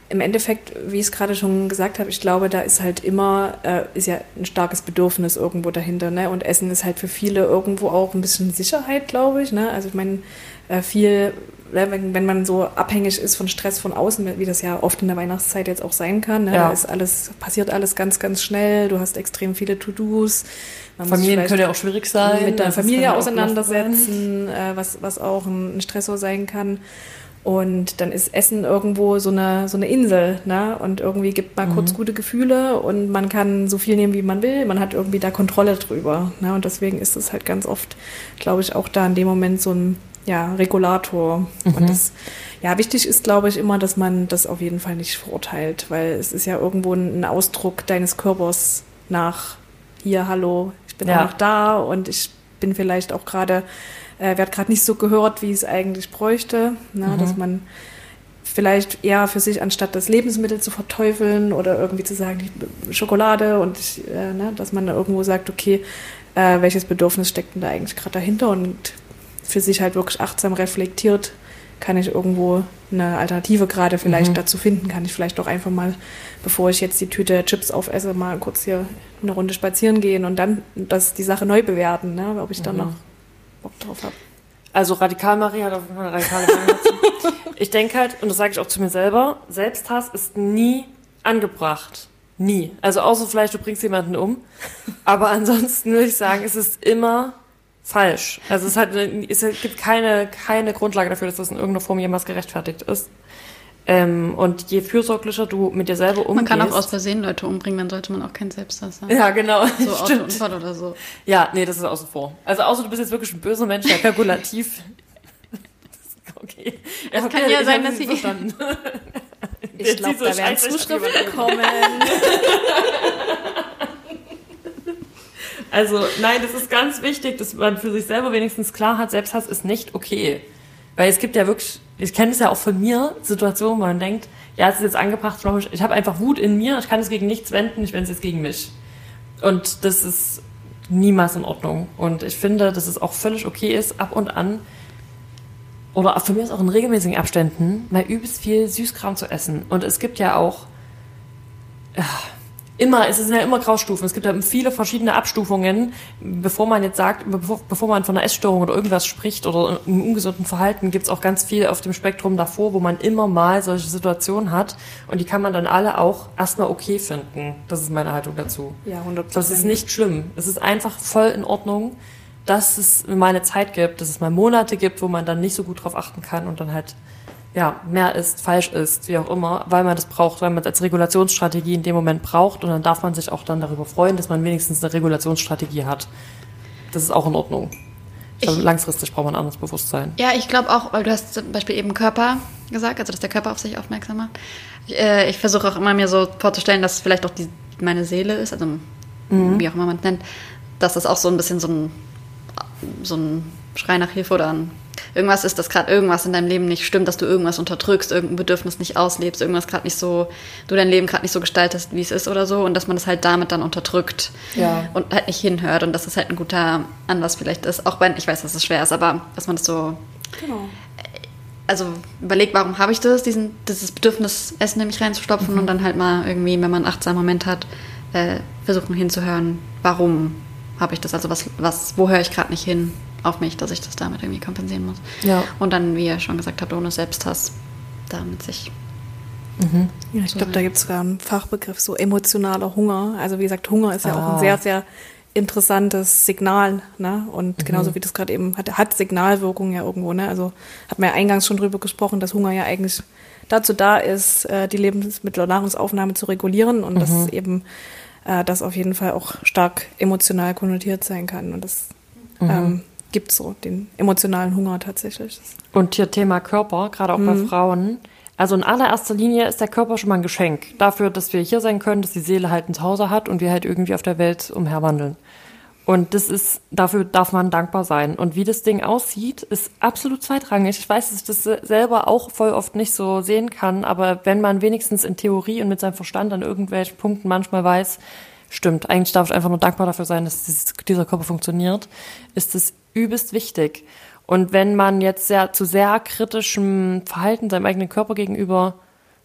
im Endeffekt, wie ich es gerade schon gesagt habe, ich glaube, da ist halt immer, ist ja ein starkes Bedürfnis irgendwo dahinter, ne? Und Essen ist halt für viele irgendwo auch ein bisschen Sicherheit, glaube ich, ne? Also ich meine, viel, wenn man so abhängig ist von Stress von außen, wie das ja oft in der Weihnachtszeit jetzt auch sein kann, ne? Da ist passiert alles ganz, ganz schnell, du hast extrem viele To-Dos. Familien können ja auch schwierig sein. Mit der Familie auseinandersetzen, was auch ein Stressor sein kann. Und dann ist Essen irgendwo so eine Insel, ne? Und irgendwie gibt man kurz gute Gefühle und man kann so viel nehmen, wie man will. Man hat irgendwie da Kontrolle drüber, ne? Und deswegen ist es halt ganz oft, glaube ich, auch da in dem Moment so ein Regulator. Und das, wichtig ist, glaube ich, immer, dass man das auf jeden Fall nicht verurteilt, weil es ist ja irgendwo ein Ausdruck deines Körpers nach hier, hallo, ich bin auch noch da und ich bin vielleicht auch gerade werde gerade nicht so gehört, wie es eigentlich bräuchte, ne? Dass man vielleicht eher für sich, anstatt das Lebensmittel zu verteufeln oder irgendwie zu sagen, Schokolade und dass man da irgendwo sagt, okay, welches Bedürfnis steckt denn da eigentlich gerade dahinter und für sich halt wirklich achtsam reflektiert, kann ich irgendwo eine Alternative gerade vielleicht dazu finden, kann ich vielleicht doch einfach mal, bevor ich jetzt die Tüte Chips aufesse, mal kurz hier eine Runde spazieren gehen und dann die Sache neu bewerten, ne? Ob ich dann noch Bock drauf habe. Also Radikal-Marie hat auf jeden Fall eine radikale Meinung dazu. Ich denke halt, und das sage ich auch zu mir selber, Selbsthass ist nie angebracht. Nie. Also außer vielleicht, du bringst jemanden um. Aber ansonsten würde ich sagen, es ist immer falsch. Also es gibt keine Grundlage dafür, dass das in irgendeiner Form jemals gerechtfertigt ist. Und je fürsorglicher du mit dir selber umgehst... Man kann auch aus Versehen Leute umbringen, dann sollte man auch kein Selbsthass haben. Ja, genau. So Autounfall oder so. Ja, nee, das ist außen vor. Also außer du bist jetzt wirklich ein böser Mensch, der kalkulativ... Okay. Es kann ja sein, dass Ich glaube, da werden Zuschriften kommen. Also, nein, das ist ganz wichtig, dass man für sich selber wenigstens klar hat, Selbsthass ist nicht okay. Weil es gibt ja wirklich, ich kenne es ja auch von mir, Situationen, wo man denkt, ja, es ist jetzt angebracht, ich habe einfach Wut in mir, ich kann es gegen nichts wenden, ich wende es jetzt gegen mich. Und das ist niemals in Ordnung. Und ich finde, dass es auch völlig okay ist, ab und an, oder für mich ist auch in regelmäßigen Abständen, mal übelst viel Süßkram zu essen. Und es gibt ja auch, es sind ja immer Graustufen. Es gibt ja viele verschiedene Abstufungen, bevor man jetzt sagt, bevor man von einer Essstörung oder irgendwas spricht oder einem ungesunden Verhalten, gibt es auch ganz viel auf dem Spektrum davor, wo man immer mal solche Situationen hat. Und die kann man dann alle auch erstmal okay finden. Das ist meine Haltung dazu. Ja, 100%. Das ist nicht schlimm. Es ist einfach voll in Ordnung, dass es mal eine Zeit gibt, dass es mal Monate gibt, wo man dann nicht so gut drauf achten kann und dann halt mehr isst, falsch isst, wie auch immer, weil man das braucht, weil man es als Regulationsstrategie in dem Moment braucht und dann darf man sich auch dann darüber freuen, dass man wenigstens eine Regulationsstrategie hat. Das ist auch in Ordnung. Ich glaube, langfristig braucht man ein anderes Bewusstsein. Ja, ich glaube auch, weil du hast zum Beispiel eben Körper gesagt, also dass der Körper auf sich aufmerksam macht. Ich versuche auch immer mir so vorzustellen, dass es vielleicht auch meine Seele ist, also wie auch immer man es nennt, dass das auch so ein bisschen so ein Schrei nach Hilfe oder irgendwas ist, dass gerade irgendwas in deinem Leben nicht stimmt, dass du irgendwas unterdrückst, irgendein Bedürfnis nicht auslebst, irgendwas gerade nicht so, du dein Leben gerade nicht so gestaltest, wie es ist oder so und dass man das halt damit dann unterdrückt und halt nicht hinhört und dass das halt ein guter Anlass vielleicht ist, auch wenn ich weiß, dass es schwer ist, aber dass man das so also überlegt, warum habe ich dieses Bedürfnis, Essen in mich reinzustopfen und dann halt mal irgendwie, wenn man einen achtsamen Moment hat, versuchen hinzuhören, warum habe ich das, also wo höre ich gerade nicht hin auf mich, dass ich das damit irgendwie kompensieren muss. Ja. Und dann, wie ihr schon gesagt habt, ohne Selbsthass damit sich... Ja, ich glaube, da gibt es sogar einen Fachbegriff, so emotionaler Hunger. Also wie gesagt, Hunger ist ja auch ein sehr, sehr interessantes Signal, ne? Und genauso wie das gerade eben hat Signalwirkung ja irgendwo, ne? Also hat man ja eingangs schon drüber gesprochen, dass Hunger ja eigentlich dazu da ist, die Lebensmittel- und Nahrungsaufnahme zu regulieren und dass eben das auf jeden Fall auch stark emotional konnotiert sein kann. Und das gibt so den emotionalen Hunger tatsächlich. Und hier Thema Körper, gerade auch bei Frauen. Also in allererster Linie ist der Körper schon mal ein Geschenk dafür, dass wir hier sein können, dass die Seele halt ein Zuhause hat und wir halt irgendwie auf der Welt umherwandeln. Und dafür darf man dankbar sein. Und wie das Ding aussieht, ist absolut zweitrangig. Ich weiß, dass ich das selber auch voll oft nicht so sehen kann, aber wenn man wenigstens in Theorie und mit seinem Verstand an irgendwelchen Punkten manchmal weiß, stimmt, eigentlich darf ich einfach nur dankbar dafür sein, dass dieser Körper funktioniert, ist es übelst wichtig. Und wenn man jetzt zu sehr kritischem Verhalten seinem eigenen Körper gegenüber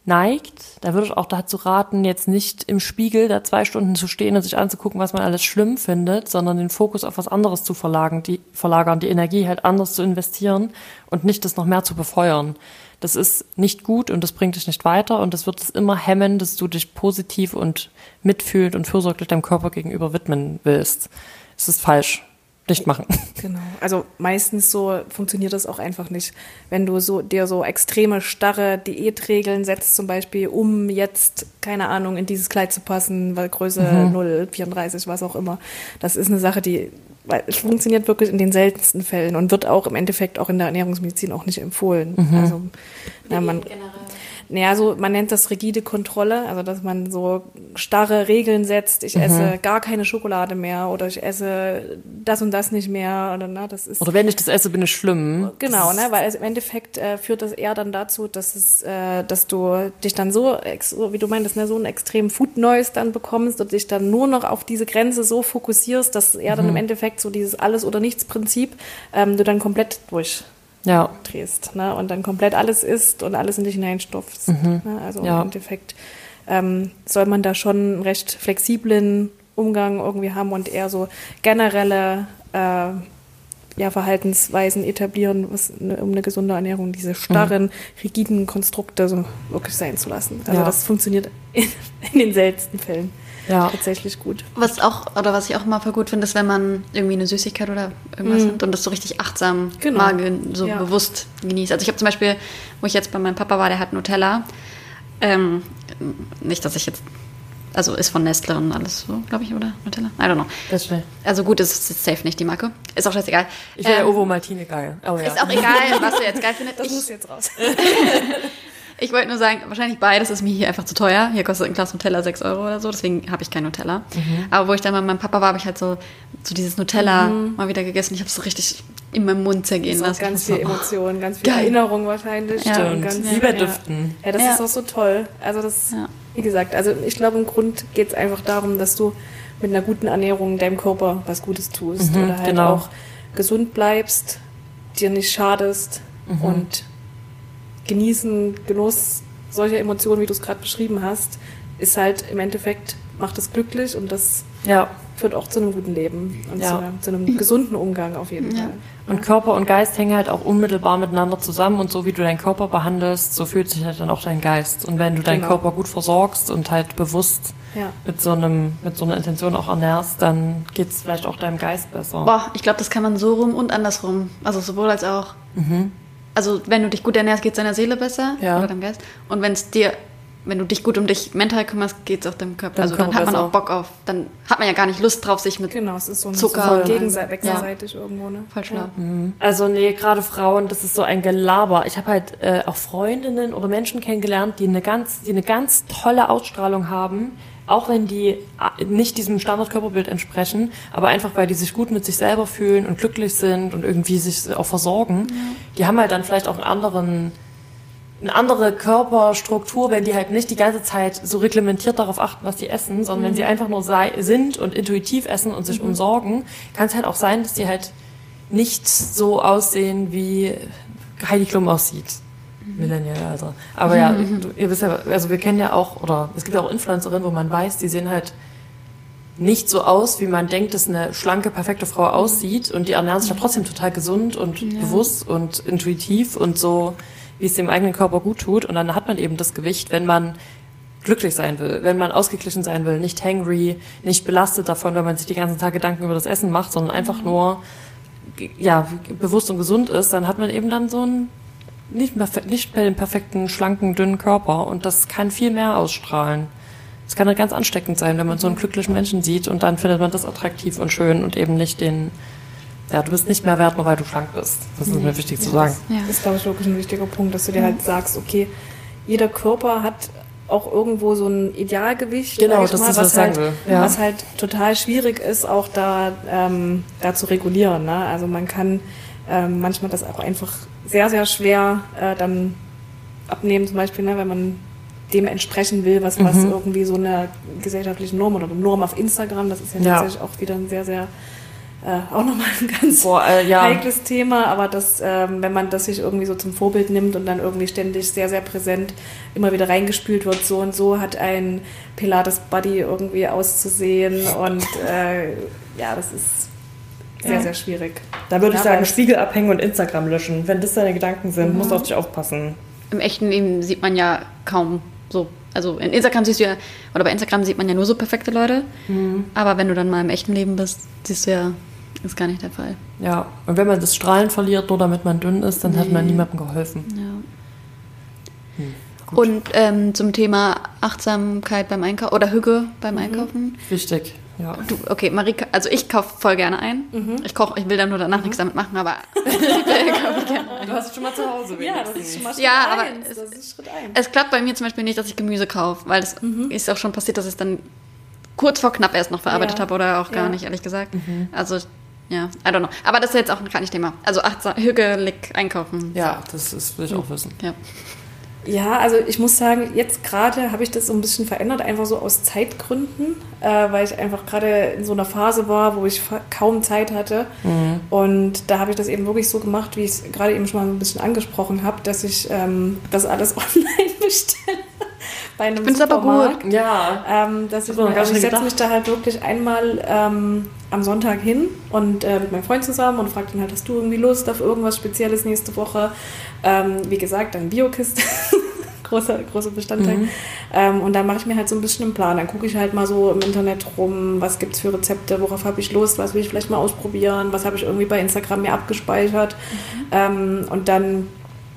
neigt, da würde ich auch dazu raten, jetzt nicht im Spiegel da 2 Stunden zu stehen und sich anzugucken, was man alles schlimm findet, sondern den Fokus auf was anderes zu verlagern, die Energie halt anders zu investieren und nicht das noch mehr zu befeuern. Das ist nicht gut und das bringt dich nicht weiter und das wird es immer hemmen, dass du dich positiv und mitfühlend und fürsorglich deinem Körper gegenüber widmen willst. Es ist falsch. Nicht machen. Genau. Also meistens so funktioniert das auch einfach nicht. Wenn du dir so extreme, starre Diätregeln setzt, zum Beispiel, um jetzt, keine Ahnung, in dieses Kleid zu passen, weil Größe 0, 34, was auch immer. Das ist eine Sache, es funktioniert wirklich in den seltensten Fällen und wird auch im Endeffekt auch in der Ernährungsmedizin auch nicht empfohlen. Also, man nennt das rigide Kontrolle, also dass man so starre Regeln setzt, ich esse gar keine Schokolade mehr oder ich esse das und das nicht mehr. Oder wenn ich das esse, bin ich schlimm. Genau, weil im Endeffekt führt das eher dann dazu, dass du dich dann so, wie du meintest, so einen extremen Food Noise dann bekommst und dich dann nur noch auf diese Grenze so fokussierst, dass eher dann im Endeffekt so dieses Alles-oder-nichts-Prinzip du dann komplett drehst, ne? Und dann komplett alles isst und alles in dich hineinstopfst. Ne? Also im Endeffekt soll man da schon einen recht flexiblen Umgang irgendwie haben und eher so generelle Verhaltensweisen etablieren, um eine gesunde Ernährung, diese starren, rigiden Konstrukte so wirklich sein zu lassen. Also das funktioniert in den seltensten Fällen. Ja. Tatsächlich gut. Was ich auch immer voll gut finde, ist, wenn man irgendwie eine Süßigkeit oder irgendwas nimmt und das so richtig achtsam bewusst genießt. Also ich habe zum Beispiel, wo ich jetzt bei meinem Papa war, der hat Nutella. Nicht, dass ich jetzt, also ist von Nestle und alles so, glaube ich, oder? Nutella? I don't know. Das will. Also gut, ist safe nicht die Marke. Ist auch scheißegal. Ich finde Ovo Maltine geil. Oh, ja. Ist auch egal, was du jetzt geil findest. Das muss jetzt raus. Ich wollte nur sagen, wahrscheinlich beides ist mir hier einfach zu teuer. Hier kostet ein Glas Nutella 6 € oder so, deswegen habe ich kein Nutella. Aber wo ich dann bei meinem Papa war, habe ich halt so dieses Nutella mal wieder gegessen. Ich habe es so richtig in meinem Mund zergehen lassen. Ganz viel Emotionen, ganz viel Erinnerung wahrscheinlich. Ja, und ganz wie bei Düften. Ja, das ist auch so toll. Also wie gesagt, also ich glaube, im Grund geht es einfach darum, dass du mit einer guten Ernährung deinem Körper was Gutes tust. Oder halt auch gesund bleibst, dir nicht schadest und Genuss solcher Emotionen, wie du es gerade beschrieben hast, ist halt im Endeffekt, macht es glücklich und das führt auch zu einem guten Leben und zu einem gesunden Umgang auf jeden Fall. Und Körper und Geist hängen halt auch unmittelbar miteinander zusammen und so wie du deinen Körper behandelst, so fühlt sich halt dann auch dein Geist. Und wenn du deinen Körper gut versorgst und halt bewusst mit so einer Intention auch ernährst, dann geht es vielleicht auch deinem Geist besser. Boah, ich glaube, das kann man so rum und andersrum. Also sowohl als auch. Also wenn du dich gut ernährst, geht es deiner Seele besser oder deinem Geist. Und wenn du dich gut um dich mental kümmerst, geht es auch deinem Körper. Also dann hat man auch Bock auf, dann hat man ja gar nicht Lust drauf, sich mit es ist so Zucker wechselseitig irgendwo. Ne? Voll schlau. Also gerade Frauen, das ist so ein Gelaber. Ich habe halt auch Freundinnen oder Menschen kennengelernt, die eine ganz tolle Ausstrahlung haben, auch wenn die nicht diesem Standardkörperbild entsprechen, aber einfach, weil die sich gut mit sich selber fühlen und glücklich sind und irgendwie sich auch versorgen. Die haben halt dann vielleicht auch eine andere Körperstruktur, wenn die halt nicht die ganze Zeit so reglementiert darauf achten, was die essen, sondern wenn sie einfach nur sind und intuitiv essen und sich umsorgen, kann es halt auch sein, dass die halt nicht so aussehen, wie Heidi Klum aussieht. Millennial, also. Aber ihr wisst ja, also wir kennen ja auch, oder es gibt ja auch Influencerinnen, wo man weiß, die sehen halt nicht so aus, wie man denkt, dass eine schlanke, perfekte Frau aussieht und die ernähren sich ja trotzdem total gesund und bewusst und intuitiv und so, wie es dem eigenen Körper gut tut. Und dann hat man eben das Gewicht, wenn man glücklich sein will, wenn man ausgeglichen sein will, nicht hangry, nicht belastet davon, wenn man sich die ganzen Tag Gedanken über das Essen macht, sondern einfach nur bewusst und gesund ist, dann hat man eben dann so einen nicht mehr den perfekten, schlanken, dünnen Körper und das kann viel mehr ausstrahlen. Es kann dann ganz ansteckend sein, wenn man so einen glücklichen Menschen sieht und dann findet man das attraktiv und schön und eben nicht du bist nicht mehr wert, nur weil du schlank bist. Das ist mir wichtig zu sagen. Das ist, glaube ich, wirklich ein wichtiger Punkt, dass du dir halt sagst, okay, jeder Körper hat auch irgendwo so ein Idealgewicht, was halt total schwierig ist, auch da zu regulieren. Ne? Also man kann manchmal das auch einfach sehr, sehr schwer dann abnehmen, zum Beispiel, ne, wenn man dem entsprechen will, was irgendwie so eine gesellschaftliche Norm oder eine Norm auf Instagram, das ist ja tatsächlich auch wieder ein sehr, sehr auch nochmal ein ganz heikles Thema, aber das, wenn man das sich irgendwie so zum Vorbild nimmt und dann irgendwie ständig sehr, sehr präsent immer wieder reingespült wird, so und so hat ein Pilates-Buddy irgendwie auszusehen und das ist sehr, sehr schwierig. Da würde ich sagen, Spiegel abhängen und Instagram löschen. Wenn das deine Gedanken sind, musst du auf dich aufpassen. Im echten Leben sieht man ja kaum so. Also in Instagram siehst du ja, oder bei Instagram sieht man ja nur so perfekte Leute. Aber wenn du dann mal im echten Leben bist, siehst du ja, ist gar nicht der Fall. Ja, und wenn man das Strahlen verliert, nur damit man dünn ist, dann hat man niemandem geholfen. Ja. Und zum Thema Achtsamkeit beim Einkaufen oder Hüge beim Einkaufen. Wichtig. Ja. Okay, Marika, also ich kaufe voll gerne ein. Ich koche, ich will dann nur danach nichts damit machen, aber du hast es schon mal zu Hause. Ja, das ist schon mal Schritt aber das ist Schritt 1. Es klappt bei mir zum Beispiel nicht, dass ich Gemüse kaufe, weil es ist auch schon passiert, dass ich es dann kurz vor knapp erst noch verarbeitet habe oder auch gar nicht, ehrlich gesagt. Also, ja, I don't know. Aber das ist jetzt auch gar nicht Thema. Also hügelig einkaufen. Ja, will ich auch wissen. Ja. Ja, also ich muss sagen, jetzt gerade habe ich das so ein bisschen verändert, einfach so aus Zeitgründen, weil ich einfach gerade in so einer Phase war, wo ich kaum Zeit hatte. Und da habe ich das eben wirklich so gemacht, wie ich es gerade eben schon mal ein bisschen angesprochen habe, dass ich das alles online bestelle. Bei einem Supermarkt. Aber gut. Ja. Ich setze mich da halt wirklich einmal am Sonntag hin und mit meinem Freund zusammen und frage ihn halt, hast du irgendwie Lust auf irgendwas Spezielles nächste Woche? Wie gesagt, dann Biokiste, großer Bestandteil. Und dann mache ich mir halt so ein bisschen einen Plan. Dann gucke ich halt mal so im Internet rum, was gibt es für Rezepte, worauf habe ich Lust, was will ich vielleicht mal ausprobieren, was habe ich irgendwie bei Instagram mir abgespeichert. Und dann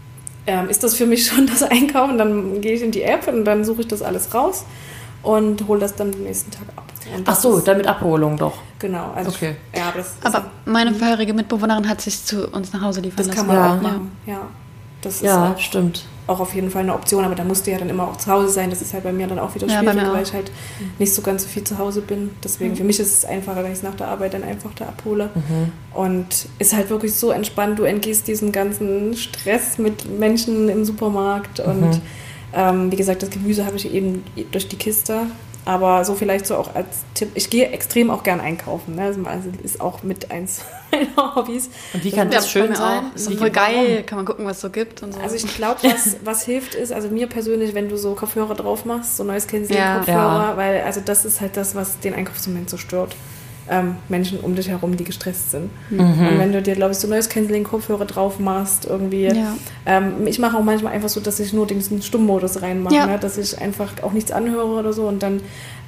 ist das für mich schon das Einkaufen. Dann gehe ich in die App und dann suche ich das alles raus und hole das dann am nächsten Tag ab. Ach so, dann mit Abholung doch. Genau. Also okay. Aber meine vorherige Mitbewohnerin hat sich zu uns nach Hause liefern lassen. Das kann man auch machen, ja. Das ist auch, stimmt. Auch auf jeden Fall eine Option, aber da musst du ja dann immer auch zu Hause sein. Das ist halt bei mir dann auch wieder schwierig, weil ich halt nicht so ganz so viel zu Hause bin. Deswegen für mich ist es einfacher, wenn ich es nach der Arbeit dann einfach da abhole. Und ist halt wirklich so entspannt. Du entgehst diesem ganzen Stress mit Menschen im Supermarkt. Und wie gesagt, das Gemüse habe ich eben durch die Kiste. Aber so vielleicht so auch als Tipp, ich gehe extrem auch gern einkaufen. Ne? Also ist auch mit eins meiner Hobbys. Und wie kann das schön sein? Ist voll geil, kann man gucken, was es so gibt und so. Also ich glaube, was hilft ist, also mir persönlich, wenn du so Kopfhörer drauf machst, so Noise Cancelling Kopfhörer, weil also das ist halt das, was den Einkaufsmoment so stört. Menschen um dich herum, die gestresst sind. Und wenn du dir, glaube ich, so Noise Cancelling Kopfhörer drauf machst, irgendwie. Ich mache auch manchmal einfach so, dass ich nur diesen Stummmodus reinmache, ne? Dass ich einfach auch nichts anhöre oder so und dann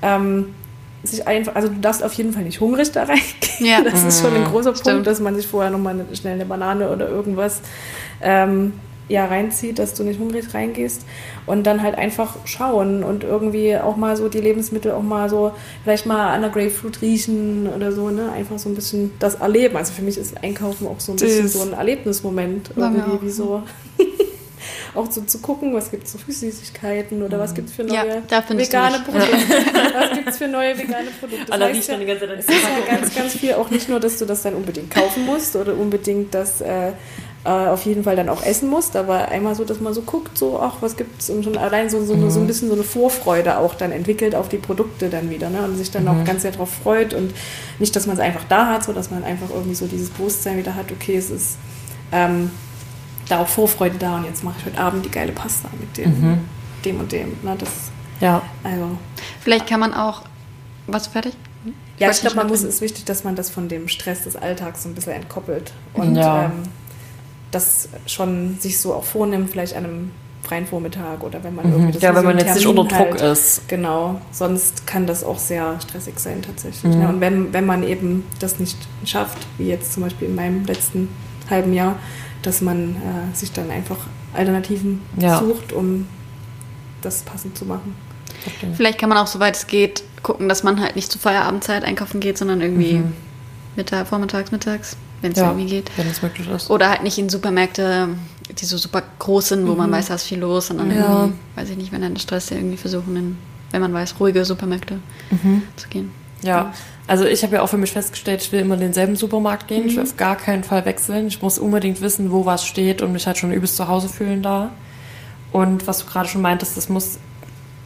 also du darfst auf jeden Fall nicht hungrig da reingehen. Ja. Das ist schon ein großer Punkt, dass man sich vorher nochmal schnell eine Banane oder irgendwas reinzieht, dass du nicht hungrig reingehst und dann halt einfach schauen und irgendwie auch mal so die Lebensmittel auch mal so vielleicht mal an der Grapefruit riechen oder so, ne? Einfach so ein bisschen das erleben. Also für mich ist Einkaufen auch so ein bisschen so ein Erlebnismoment irgendwie, wie so auch so zu gucken, was gibt es so für Süßigkeiten oder was gibt es für neue vegane Produkte. Was gibt es für neue vegane Produkte? Das heißt ja, es ist ja ganz, ganz viel auch nicht nur, dass du das dann unbedingt kaufen musst oder unbedingt das auf jeden Fall dann auch essen musst, aber einmal so, dass man so guckt, so, ach, was gibt's und schon allein so ein bisschen so eine Vorfreude auch dann entwickelt auf die Produkte dann wieder, ne, und sich dann auch ganz sehr drauf freut und nicht, dass man es einfach da hat, so dass man einfach irgendwie so dieses Bewusstsein wieder hat, okay, es ist da auch Vorfreude da und jetzt mache ich heute Abend die geile Pasta mit dem und dem, ne, also. Vielleicht kann man auch, was fertig? Ja, ich glaube, es ist wichtig, dass man das von dem Stress des Alltags so ein bisschen entkoppelt und das schon sich so auch vornimmt, vielleicht an einem freien Vormittag oder wenn man irgendwie das wenn man jetzt nicht unter Druck ist. Genau, sonst kann das auch sehr stressig sein tatsächlich. Ja, und wenn man eben das nicht schafft, wie jetzt zum Beispiel in meinem letzten halben Jahr, dass man sich dann einfach Alternativen sucht, um das passend zu machen. Vielleicht kann man auch, soweit es geht, gucken, dass man halt nicht zu Feierabendzeit einkaufen geht, sondern irgendwie vormittags, mittags, wenn es irgendwie geht. Wenn es möglich ist. Oder halt nicht in Supermärkte, die so super groß sind, wo man weiß, da ist viel los, sondern irgendwie, weiß ich nicht, wenn dann der Stress irgendwie versuchen, wenn man weiß, ruhige Supermärkte zu gehen. Ja, also ich habe ja auch für mich festgestellt, ich will immer in denselben Supermarkt gehen. Ich will auf gar keinen Fall wechseln. Ich muss unbedingt wissen, wo was steht und mich halt schon übelst zu Hause fühlen da. Und was du gerade schon meintest, das muss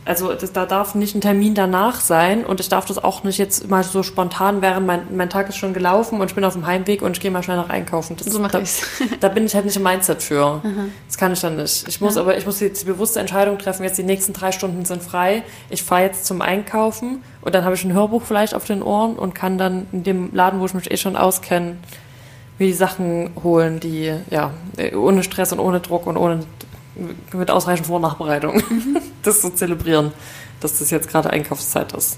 Also da darf nicht ein Termin danach sein und ich darf das auch nicht jetzt mal so spontan, während mein Tag ist schon gelaufen und ich bin auf dem Heimweg und ich gehe mal schnell noch einkaufen. So mache ich's. Da bin ich halt nicht im Mindset für. Das kann ich dann nicht. Ich muss jetzt die bewusste Entscheidung treffen, jetzt die nächsten 3 Stunden sind frei. Ich fahre jetzt zum Einkaufen und dann habe ich ein Hörbuch vielleicht auf den Ohren und kann dann in dem Laden, wo ich mich schon auskenne, mir die Sachen holen, die ohne Stress und ohne Druck und mit ausreichend Vor- und Nachbereitung das so zelebrieren, dass das jetzt gerade Einkaufszeit ist.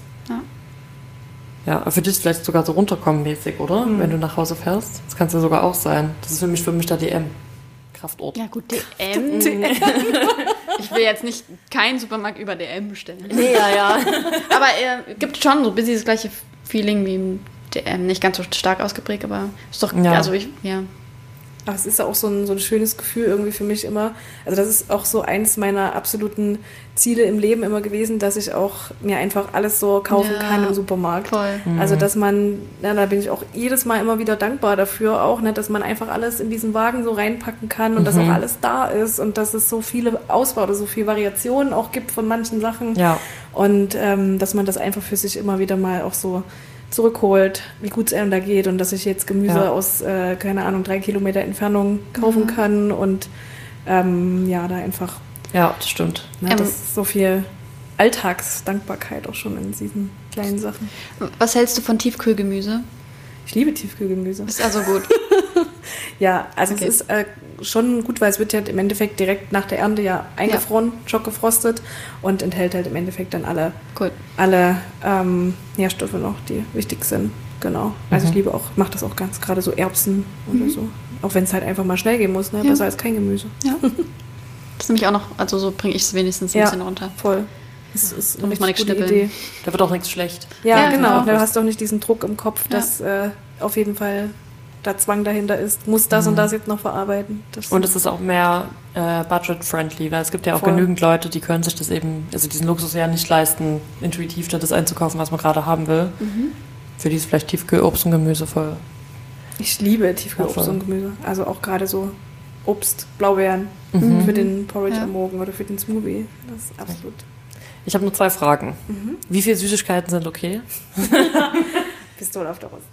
Ja, für dich vielleicht sogar so runterkommen mäßig, oder? Wenn du nach Hause fährst. Das kann es ja sogar auch sein. Das ist für mich der DM. Kraftort. Ja gut, DM. Ich will jetzt nicht keinen Supermarkt über DM bestellen. Nee, ja. Aber gibt schon so ein bisschen das gleiche Feeling wie im DM. Nicht ganz so stark ausgeprägt, aber ist doch, Aber es ist ja auch so ein schönes Gefühl irgendwie für mich immer. Also das ist auch so eins meiner absoluten Ziele im Leben immer gewesen, dass ich auch mir einfach alles so kaufen kann im Supermarkt. Voll. Also dass man, da bin ich auch jedes Mal immer wieder dankbar dafür auch, dass man einfach alles in diesen Wagen so reinpacken kann und dass auch alles da ist und dass es so viele Auswahl oder so viele Variationen auch gibt von manchen Sachen. Ja. Und dass man das einfach für sich immer wieder mal auch so zurückholt, wie gut es einem da geht und dass ich jetzt Gemüse aus, 3 Kilometer Entfernung kaufen kann und da einfach... Ja, das stimmt. Das ist so viel Alltagsdankbarkeit auch schon in diesen kleinen Sachen. Was hältst du von Tiefkühlgemüse? Ich liebe Tiefkühlgemüse. Ist also gut. Ja, also es ist schon gut, weil es wird ja im Endeffekt direkt nach der Ernte eingefroren, schockgefrostet und enthält halt im Endeffekt dann alle Nährstoffe noch, die wichtig sind. Genau. Also ich mache das auch ganz gerade so Erbsen oder so. Auch wenn es halt einfach mal schnell gehen muss, besser als kein Gemüse. Ja. Das nehme ich auch noch, also so bringe ich es wenigstens ein bisschen runter. Voll. Das ist eine gute Idee. Da wird auch nichts schlecht. Ja, genau. Du hast auch nicht diesen Druck im Kopf, dass auf jeden Fall da Zwang dahinter ist, muss das und das jetzt noch verarbeiten. Und es ist auch mehr budget-friendly, weil es gibt ja auch genügend Leute, die können sich das eben, also diesen Luxus ja nicht leisten, intuitiv das einzukaufen, was man gerade haben will. Für die ist vielleicht Tiefkühlobst und Gemüse voll. Ich liebe Tiefkühlobst und Gemüse. Also auch gerade so Obst, Blaubeeren für den Porridge am Morgen oder für den Smoothie. Das ist absolut. Ich habe nur 2 Fragen. Wie viele Süßigkeiten sind okay? Pistole auf der Brust.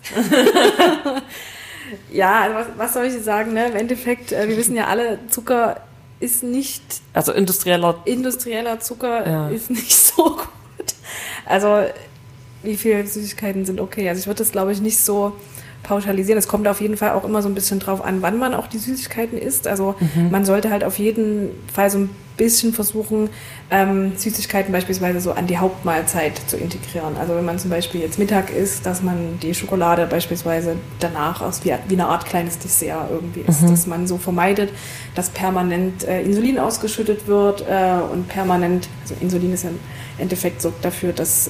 Ja, also was soll ich sagen? Ne? Im Endeffekt, wir wissen ja alle, Zucker ist nicht... Also industrieller Zucker ist nicht so gut. Also wie viele Süßigkeiten sind okay? Also ich würde das, glaube ich, nicht so pauschalisieren. Es kommt auf jeden Fall auch immer so ein bisschen drauf an, wann man auch die Süßigkeiten isst. Also man sollte halt auf jeden Fall so ein bisschen versuchen, Süßigkeiten beispielsweise so an die Hauptmahlzeit zu integrieren. Also wenn man zum Beispiel jetzt Mittag isst, dass man die Schokolade beispielsweise danach wie eine Art kleines Dessert irgendwie isst. Dass man so vermeidet, dass permanent Insulin ausgeschüttet wird und permanent, also Insulin ist ja im Endeffekt sorgt dafür, dass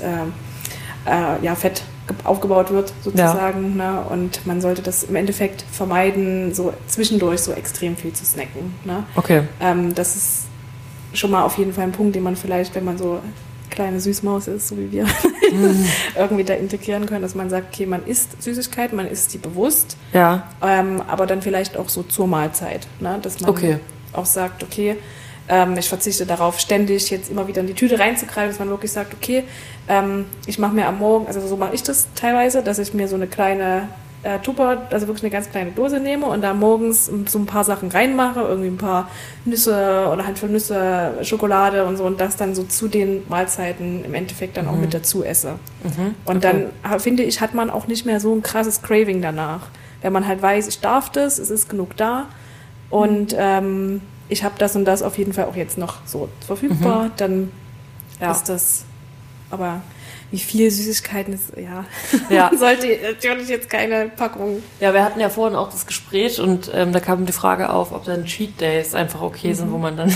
Fett aufgebaut wird sozusagen. Ja. Ne? Und man sollte das im Endeffekt vermeiden, so zwischendurch so extrem viel zu snacken. Ne? Okay. Das ist schon mal auf jeden Fall ein Punkt, den man vielleicht, wenn man so kleine Süßmaus ist, so wie wir, irgendwie da integrieren können, dass man sagt, okay, man isst Süßigkeiten, man isst die bewusst, aber dann vielleicht auch so zur Mahlzeit. Ne? Dass man auch sagt, okay, ich verzichte darauf, ständig jetzt immer wieder in die Tüte reinzugreifen, dass man wirklich sagt, okay, ich mache mir am Morgen, also so mache ich das teilweise, dass ich mir so eine kleine Tupper, also wirklich eine ganz kleine Dose nehme und da morgens so ein paar Sachen reinmache, irgendwie ein paar Nüsse oder Handvoll Nüsse, Schokolade und so und das dann so zu den Mahlzeiten im Endeffekt dann auch mit dazu esse. Und dann, finde ich, hat man auch nicht mehr so ein krasses Craving danach. Wenn man halt weiß, ich darf das, es ist genug da und ich habe das und das auf jeden Fall auch jetzt noch so verfügbar, dann ist das, aber wie viel Süßigkeiten ist, sollte natürlich jetzt keine Packung. Ja, wir hatten ja vorhin auch das Gespräch und da kam die Frage auf, ob dann Cheat Days einfach okay sind, wo man dann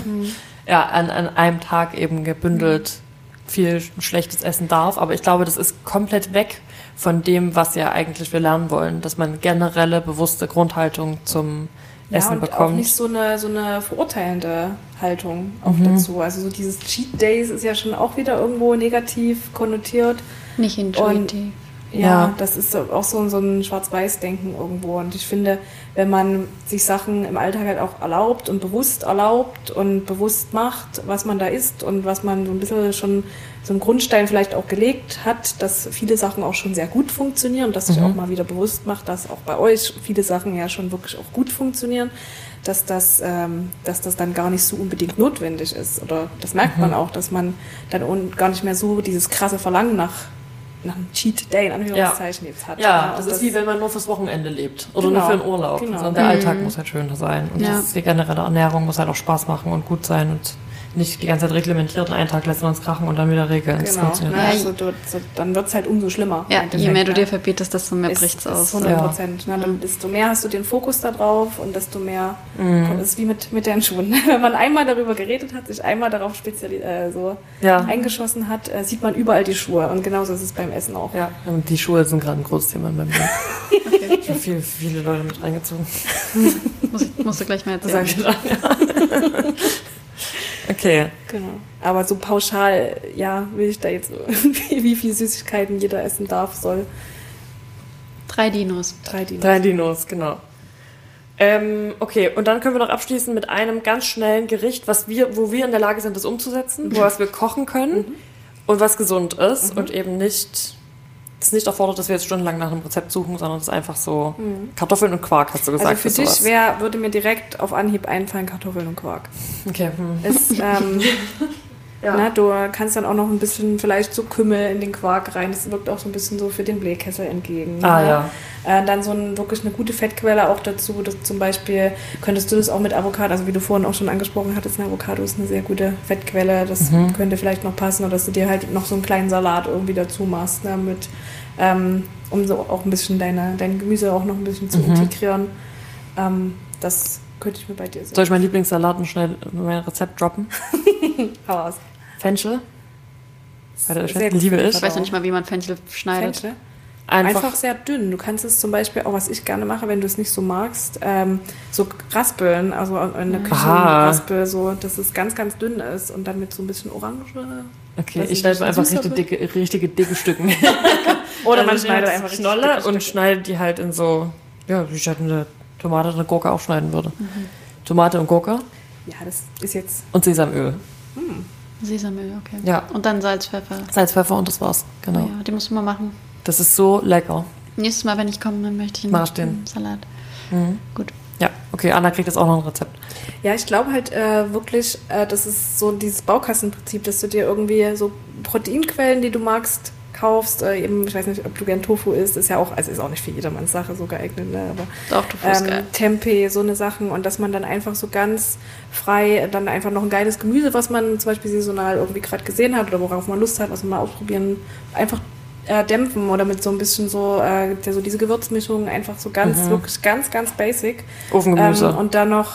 an einem Tag eben gebündelt viel Schlechtes essen darf. Aber ich glaube, das ist komplett weg von dem, was ja eigentlich wir lernen wollen, dass man generelle, bewusste Grundhaltung zum Essen bekommt. Auch nicht so eine verurteilende Haltung auch dazu. Also so dieses Cheat Days ist ja schon auch wieder irgendwo negativ konnotiert. Nicht intuitiv. Ja, das ist auch so ein Schwarz-Weiß-Denken irgendwo. Und ich finde, wenn man sich Sachen im Alltag halt auch erlaubt und bewusst macht, was man da isst und was man so ein bisschen schon so einen Grundstein vielleicht auch gelegt hat, dass viele Sachen auch schon sehr gut funktionieren, dass sich auch mal wieder bewusst macht, dass auch bei euch viele Sachen ja schon wirklich auch gut funktionieren, dass das dann gar nicht so unbedingt notwendig ist. Oder das merkt man auch, dass man dann gar nicht mehr so dieses krasse Verlangen nach einem Cheat Day in Anführungszeichen jetzt hat. Ja, das ist wie wenn man nur fürs Wochenende lebt oder nur für einen Urlaub. Genau. Sondern der Alltag muss halt schöner sein. Und die generelle Ernährung muss halt auch Spaß machen und gut sein und nicht die ganze Zeit reglementiert und einen Tag lässt man uns krachen und dann wieder regeln. Genau. Dann wird es halt umso schlimmer. Ja, je mehr du dir verbietest, desto mehr bricht es aus. 100%. Ja. Desto mehr hast du den Fokus da drauf und desto mehr das ist wie mit den Schuhen. Wenn man einmal darüber geredet hat, sich einmal darauf eingeschossen hat, sieht man überall die Schuhe. Und genauso ist es beim Essen auch. Ja, und die Schuhe sind gerade ein großes Thema bei mir. Okay. Ich habe viele Leute mit reingezogen. Musst du gleich mal erzählen. Okay. Genau. Aber so pauschal, will ich da jetzt wie viel Süßigkeiten jeder essen darf, soll. 3 Dinos. 3 Dinos, genau. Okay, und dann können wir noch abschließen mit einem ganz schnellen Gericht, wo wir in der Lage sind, das umzusetzen, was wir kochen können und was gesund ist und eben nicht erfordert, dass wir jetzt stundenlang nach einem Rezept suchen, sondern es ist einfach so Kartoffeln und Quark, hast du gesagt. Also für dich würde mir direkt auf Anhieb einfallen Kartoffeln und Quark. Okay. Du kannst dann auch noch ein bisschen vielleicht so Kümmel in den Quark rein. Das wirkt auch so ein bisschen so für den Blähkessel entgegen. Ja. Dann wirklich eine gute Fettquelle auch dazu. Das zum Beispiel könntest du das auch mit Avocado, also wie du vorhin auch schon angesprochen hattest, eine Avocado ist eine sehr gute Fettquelle. Das könnte vielleicht noch passen, oder dass du dir halt noch so einen kleinen Salat irgendwie dazu machst, ne, um so auch ein bisschen dein Gemüse auch noch ein bisschen zu integrieren. Das könnte ich mir bei dir sagen. Soll ich meinen Lieblingssalat und schnell mein Rezept droppen? Hau aus. Fenchel. Liebe ich. Ich weiß noch nicht mal, wie man Fenchel schneidet. Fenchel? Einfach sehr dünn. Du kannst es zum Beispiel, auch was ich gerne mache, wenn du es nicht so magst, so raspeln, also eine Küchenraspel, so, dass es ganz, ganz dünn ist und dann mit so ein bisschen Orange. Okay, ich schneide einfach richtige dicke Stücken. Oder man schneidet einfach Schnolle und schneidet die halt in so, wie ich halt eine Tomate oder eine Gurke aufschneiden würde. Tomate und Gurke. Ja, das ist jetzt... Und Sesamöl. Sesamöl, okay. Ja. Und dann Salz, Pfeffer. Salz, Pfeffer und das war's, genau. Ja, die musst du mal machen. Das ist so lecker. Nächstes Mal, wenn ich komme, dann möchte ich einen Salat. Gut. Ja, okay, Anna kriegt jetzt auch noch ein Rezept. Ja, ich glaube halt wirklich, das ist so dieses Baukassenprinzip, dass du dir irgendwie so Proteinquellen, die du magst, kaufst. Eben, ich weiß nicht, ob du gern Tofu isst, ist ja auch, also ist auch nicht für jedermanns Sache so geeignet, ne? Aber doch, Tofu ist geil. Tempeh, so eine Sachen, und dass man dann einfach so ganz frei dann einfach noch ein geiles Gemüse, was man zum Beispiel saisonal irgendwie gerade gesehen hat oder worauf man Lust hat, was man mal ausprobieren, einfach dämpfen oder mit so ein bisschen so diese Gewürzmischung, einfach so wirklich ganz, ganz basic. Ofengemüse. Und dann noch,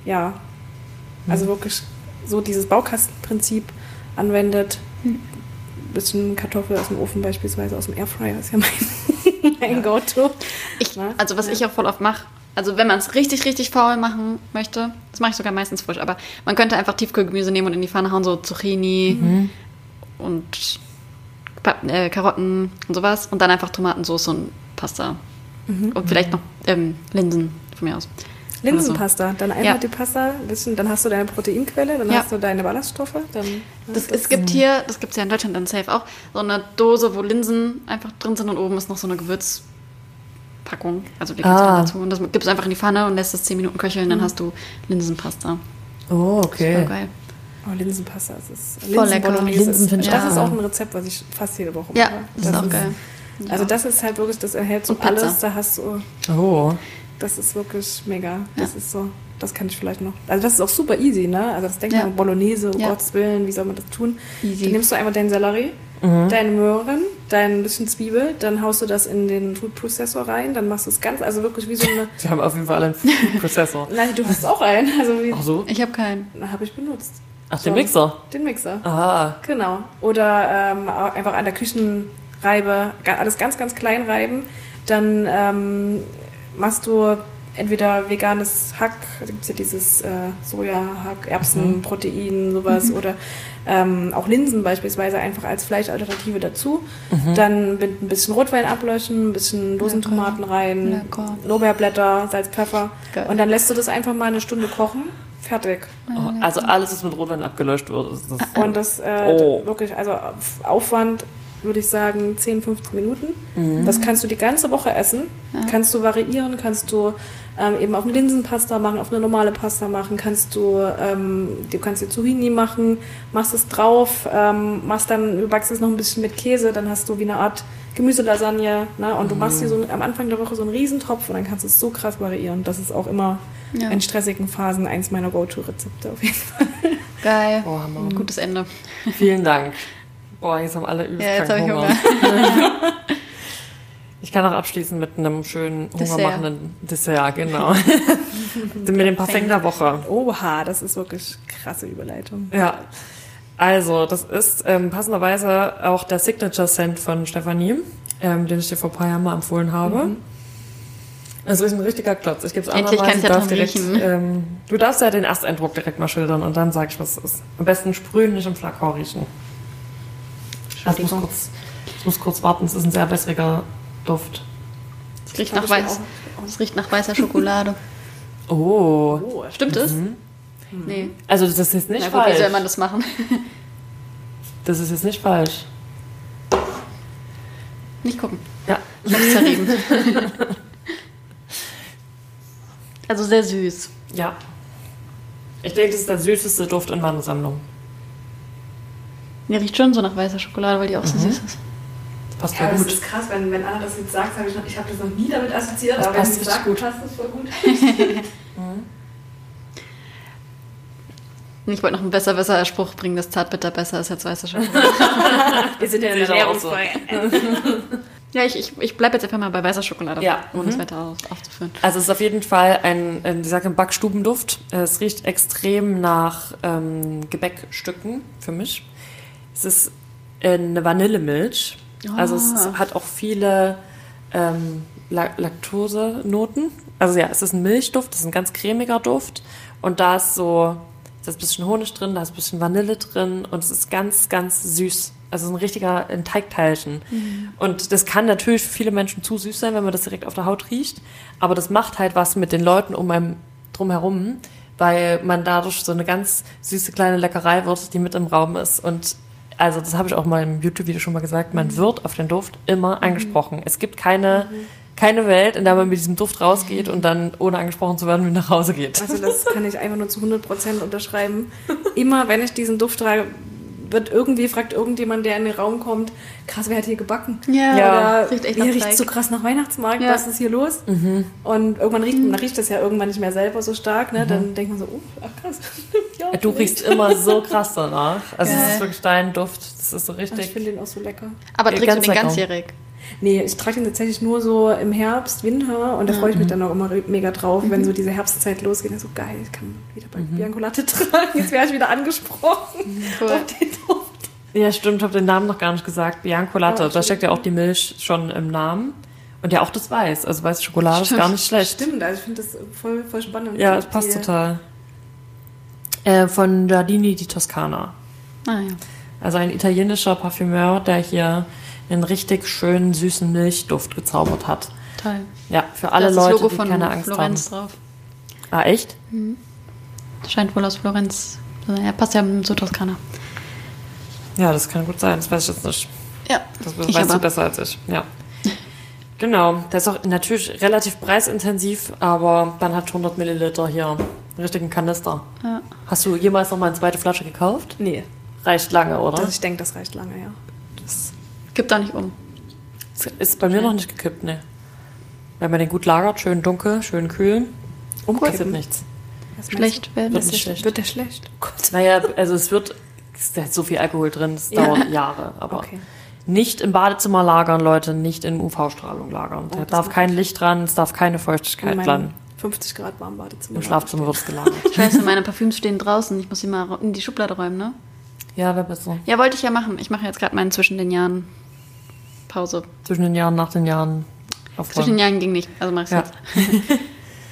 also wirklich so dieses Baukastenprinzip anwendet. Bisschen Kartoffel aus dem Ofen beispielsweise, aus dem Airfryer ist ja mein Go-To. Also was ich auch voll oft mache, also wenn man es richtig, richtig faul machen möchte, das mache ich sogar meistens frisch, aber man könnte einfach Tiefkühlgemüse nehmen und in die Pfanne hauen, so Zucchini und Karotten und sowas und dann einfach Tomatensauce und Pasta. Und vielleicht noch Linsen von mir aus. Linsenpasta, dann einfach die Pasta, dann hast du deine Proteinquelle, dann hast du deine Ballaststoffe. Das gibt's ja in Deutschland dann safe auch, so eine Dose, wo Linsen einfach drin sind und oben ist noch so eine Gewürzpackung, also die kannst du dazu. Und das gibst du einfach in die Pfanne und lässt es 10 Minuten köcheln, dann hast du Linsenpasta. Oh, okay. Das ist voll geil. Oh, Linsenpasta, das ist voll lecker. Linsen finde ich das ist auch ein Rezept, was ich fast jede Woche mache. Ja, das ist auch geil. Also das ist halt wirklich, das erhält so und Pizza. alles, da hast du... Oh. Das ist wirklich mega. Das ist so, das kann ich vielleicht noch. Also das ist auch super easy, ne? Also das denkt man, Bolognese, um Gottes Willen, wie soll man das tun? Easy. Dann nimmst du einmal deinen Sellerie, deine Möhren, dein bisschen Zwiebel, dann haust du das in den Food Processor rein, dann machst du es ganz, also wirklich wie so eine... Sie haben auf jeden Fall einen Food Processor. Nein, du hast auch einen. Ach so? Ich habe keinen. Habe ich benutzt. Ach, den Mixer? Den Mixer. Aha. Genau. Oder einfach an der Küchenreibe alles ganz, ganz klein reiben. Dann machst du entweder veganes Hack, da gibt es ja dieses Sojahack, Erbsenprotein, sowas, oder auch Linsen beispielsweise einfach als Fleischalternative dazu. Dann mit ein bisschen Rotwein ablöschen, ein bisschen Dosentomaten rein, Lorbeerblätter, Salz, Pfeffer. Geil. Und dann lässt du das einfach mal eine Stunde kochen. Fertig. Oh, also alles, was mit Rotwein abgelöscht wird. Ist das und das wirklich, also Aufwand würde ich sagen 10, 15 Minuten. Das kannst du die ganze Woche essen. Kannst du variieren, kannst du eben auf eine Linsenpasta machen, auf eine normale Pasta machen, du kannst die Zucchini machen, machst es drauf, du backst es noch ein bisschen mit Käse, dann hast du wie eine Art Gemüselasagne, ne? Und du machst hier am Anfang der Woche so einen Riesentopf und dann kannst du es so krass variieren. Das ist auch immer in stressigen Phasen eins meiner Go-To-Rezepte auf jeden Fall. Geil. Oh, gutes Ende. Vielen Dank. Boah, jetzt haben alle übelst jetzt habe ich Hunger. Ich kann auch abschließen mit einem schönen, hungermachenden Dessert, genau. Mit dem Parfum der Woche. Oha, das ist wirklich krasse Überleitung. Ja, also das ist passenderweise auch der Signature Scent von Stefanie, den ich dir vor ein paar Jahren mal empfohlen habe. Also ist ein richtiger Klotz. Ich gebe es endlich kann ich ja dran riechen. Du darfst ja den Ersteindruck direkt mal schildern und dann sag ich, was es ist. Am besten sprühen, nicht im Flakon riechen. Also ich muss kurz warten, es ist ein sehr wässriger Duft. Es riecht nach weißer Schokolade. Oh. Stimmt das? Nee. Also das ist jetzt nicht falsch. Wie soll man das machen? Das ist jetzt nicht falsch. Nicht gucken. Ja. Ich hab's zerrieben. Also sehr süß. Ja. Ich denke, das ist der süßeste Duft in meiner Sammlung. Mir riecht schon so nach weißer Schokolade, weil die auch so süß ist. Das passt voll gut. Das ist krass, wenn Anna das jetzt sagt, ich habe das noch nie damit assoziiert, das aber passt wenn sie sagt, gut. passt das voll gut. Ich wollte noch einen besser Spruch bringen, dass Zartbitter besser ist als weiße Schokolade. Wir sind ja in der Ernährungsfolge. Ja, ich bleibe jetzt einfach mal bei weißer Schokolade, ohne es weiter aufzuführen. Also es ist auf jeden Fall ein Backstubenduft. Es riecht extrem nach Gebäckstücken für mich. Es ist eine Vanillemilch. Also es hat auch viele Laktosenoten. Also ja, es ist ein Milchduft, es ist ein ganz cremiger Duft. Und da ist ein bisschen Honig drin, da ist ein bisschen Vanille drin und es ist ganz, ganz süß. Also ein Teigteilchen. Und das kann natürlich für viele Menschen zu süß sein, wenn man das direkt auf der Haut riecht. Aber das macht halt was mit den Leuten um einem drumherum, weil man dadurch so eine ganz süße kleine Leckerei wird, die mit im Raum ist. Und also das habe ich auch mal im YouTube-Video schon mal gesagt, man wird auf den Duft immer angesprochen. Es gibt keine Welt, in der man mit diesem Duft rausgeht und dann, ohne angesprochen zu werden, wieder nach Hause geht. Also das kann ich einfach nur zu 100% unterschreiben. Immer, wenn ich diesen Duft trage, fragt irgendjemand, der in den Raum kommt, krass, wer hat hier gebacken? Ja, oder riecht so krass nach Weihnachtsmarkt, was ist hier los? Und irgendwann riecht das ja irgendwann nicht mehr selber so stark, ne? Dann denkt man so, ach krass. Ja, du riechst immer so krass danach. Also es ist wirklich dein Duft. Das ist so richtig. Ich finde den auch so lecker. Aber trägst du den ganzjährig? Nee, ich trage den tatsächlich nur so im Herbst, Winter und da freue ich mich dann auch immer mega drauf, wenn so diese Herbstzeit losgeht. So geil, ich kann wieder bei Bianco Latte tragen. Jetzt wäre ich wieder angesprochen. Cool. Auf den Duft. Ja, stimmt, ich habe den Namen noch gar nicht gesagt. Bianco Latte, da steckt ja auch die Milch schon im Namen. Und ja auch das Weiß. Also weiße Schokolade ist gar nicht schlecht. Stimmt, also ich finde das voll spannend. Ja, es passt total. Von Giardini di Toscana. Ah ja. Also ein italienischer Parfümeur, der hier einen richtig schönen, süßen Milchduft gezaubert hat. Toll. Ja, für alle Leute, die keine Angst Florenz haben. Drauf. Ah, echt? Scheint wohl aus Florenz. Ja, passt ja zu Toskana. Ja, das kann gut sein, das weiß ich jetzt nicht. Ja, das weißt du besser als ich. Ja. Genau, der ist auch natürlich relativ preisintensiv, aber dann hat 100 Milliliter hier einen richtigen Kanister. Ja. Hast du jemals noch mal eine zweite Flasche gekauft? Nee. Reicht lange, oder? Ich denke, das reicht lange, ja. Kippt da nicht um. Das ist bei mir noch nicht gekippt, ne. Wenn man den gut lagert, schön dunkel, schön kühl, umkippt nichts. Schlecht werden. Wird der schlecht? Oh Gott. Naja, also es ist so viel Alkohol drin, es dauert Jahre. Aber nicht im Badezimmer lagern, Leute, nicht in UV-Strahlung lagern. Da darf kein Licht dran, es darf keine Feuchtigkeit dran. 50 Grad warm Badezimmer. Im Schlafzimmer wird es gelagert. Scheiße, meine Parfüms stehen draußen. Ich muss sie mal in die Schublade räumen, ne? Ja, wäre besser. Ja, wollte ich ja machen. Ich mache jetzt gerade meinen zwischen den Jahren Pause. Zwischen den Jahren, nach den Jahren. Zwischen den Jahren ging nicht, also mach ich jetzt.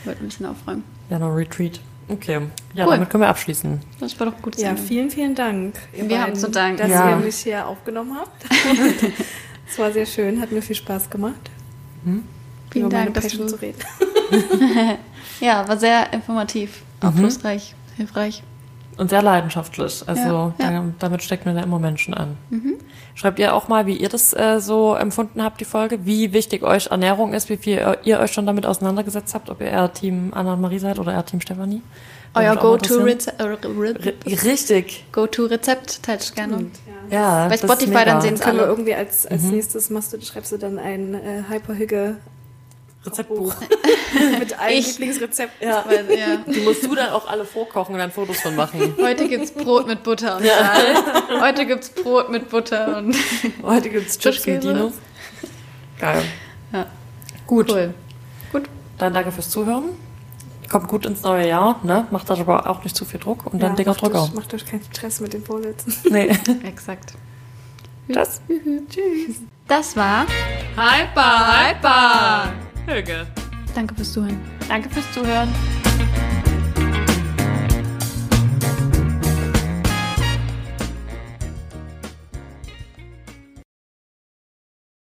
Ich wollte ein bisschen aufräumen. Ja, noch Retreat. Okay. Ja, damit können wir abschließen. Das war doch gut. Ja, vielen, vielen Dank. Wir haben zu danken. Dass ihr mich hier aufgenommen habt. Es war sehr schön, hat mir viel Spaß gemacht. Vielen Dank, dass du zu reden. Ja, war sehr informativ, aufschlussreich, hilfreich. Und sehr leidenschaftlich. Also damit steckt man da immer Menschen an. Schreibt ihr auch mal, wie ihr das so empfunden habt, die Folge? Wie wichtig euch Ernährung ist, wie viel ihr euch schon damit auseinandergesetzt habt? Ob ihr eher Team Anna-Marie seid oder eher Team Stefanie? Euer Go-To-Rezept. Richtig. Go-To-Rezept teilt gerne. Ja, bei Spotify dann sehen es alle. Irgendwie als nächstes schreibst du dann ein Hyperhigge Rezeptbuch. Mit allen Lieblingsrezepten. Ja. Die musst du dann auch alle vorkochen und dann Fotos von machen. Heute gibt's Brot mit Butter und Salz. Heute gibt's Brot mit Butter und heute gibt's Chips mit Dino. Geil. Ja. Gut. Cool. Gut. Dann danke fürs Zuhören. Kommt gut ins neue Jahr, ne? Macht euch aber auch nicht zu viel Druck und dann dicker Drücker. Macht euch keinen Stress mit den Vorsätzen. Nee. Exakt. Tschüss. Tschüss. Das war Hyper. Höge. Danke fürs Zuhören. Danke fürs Zuhören.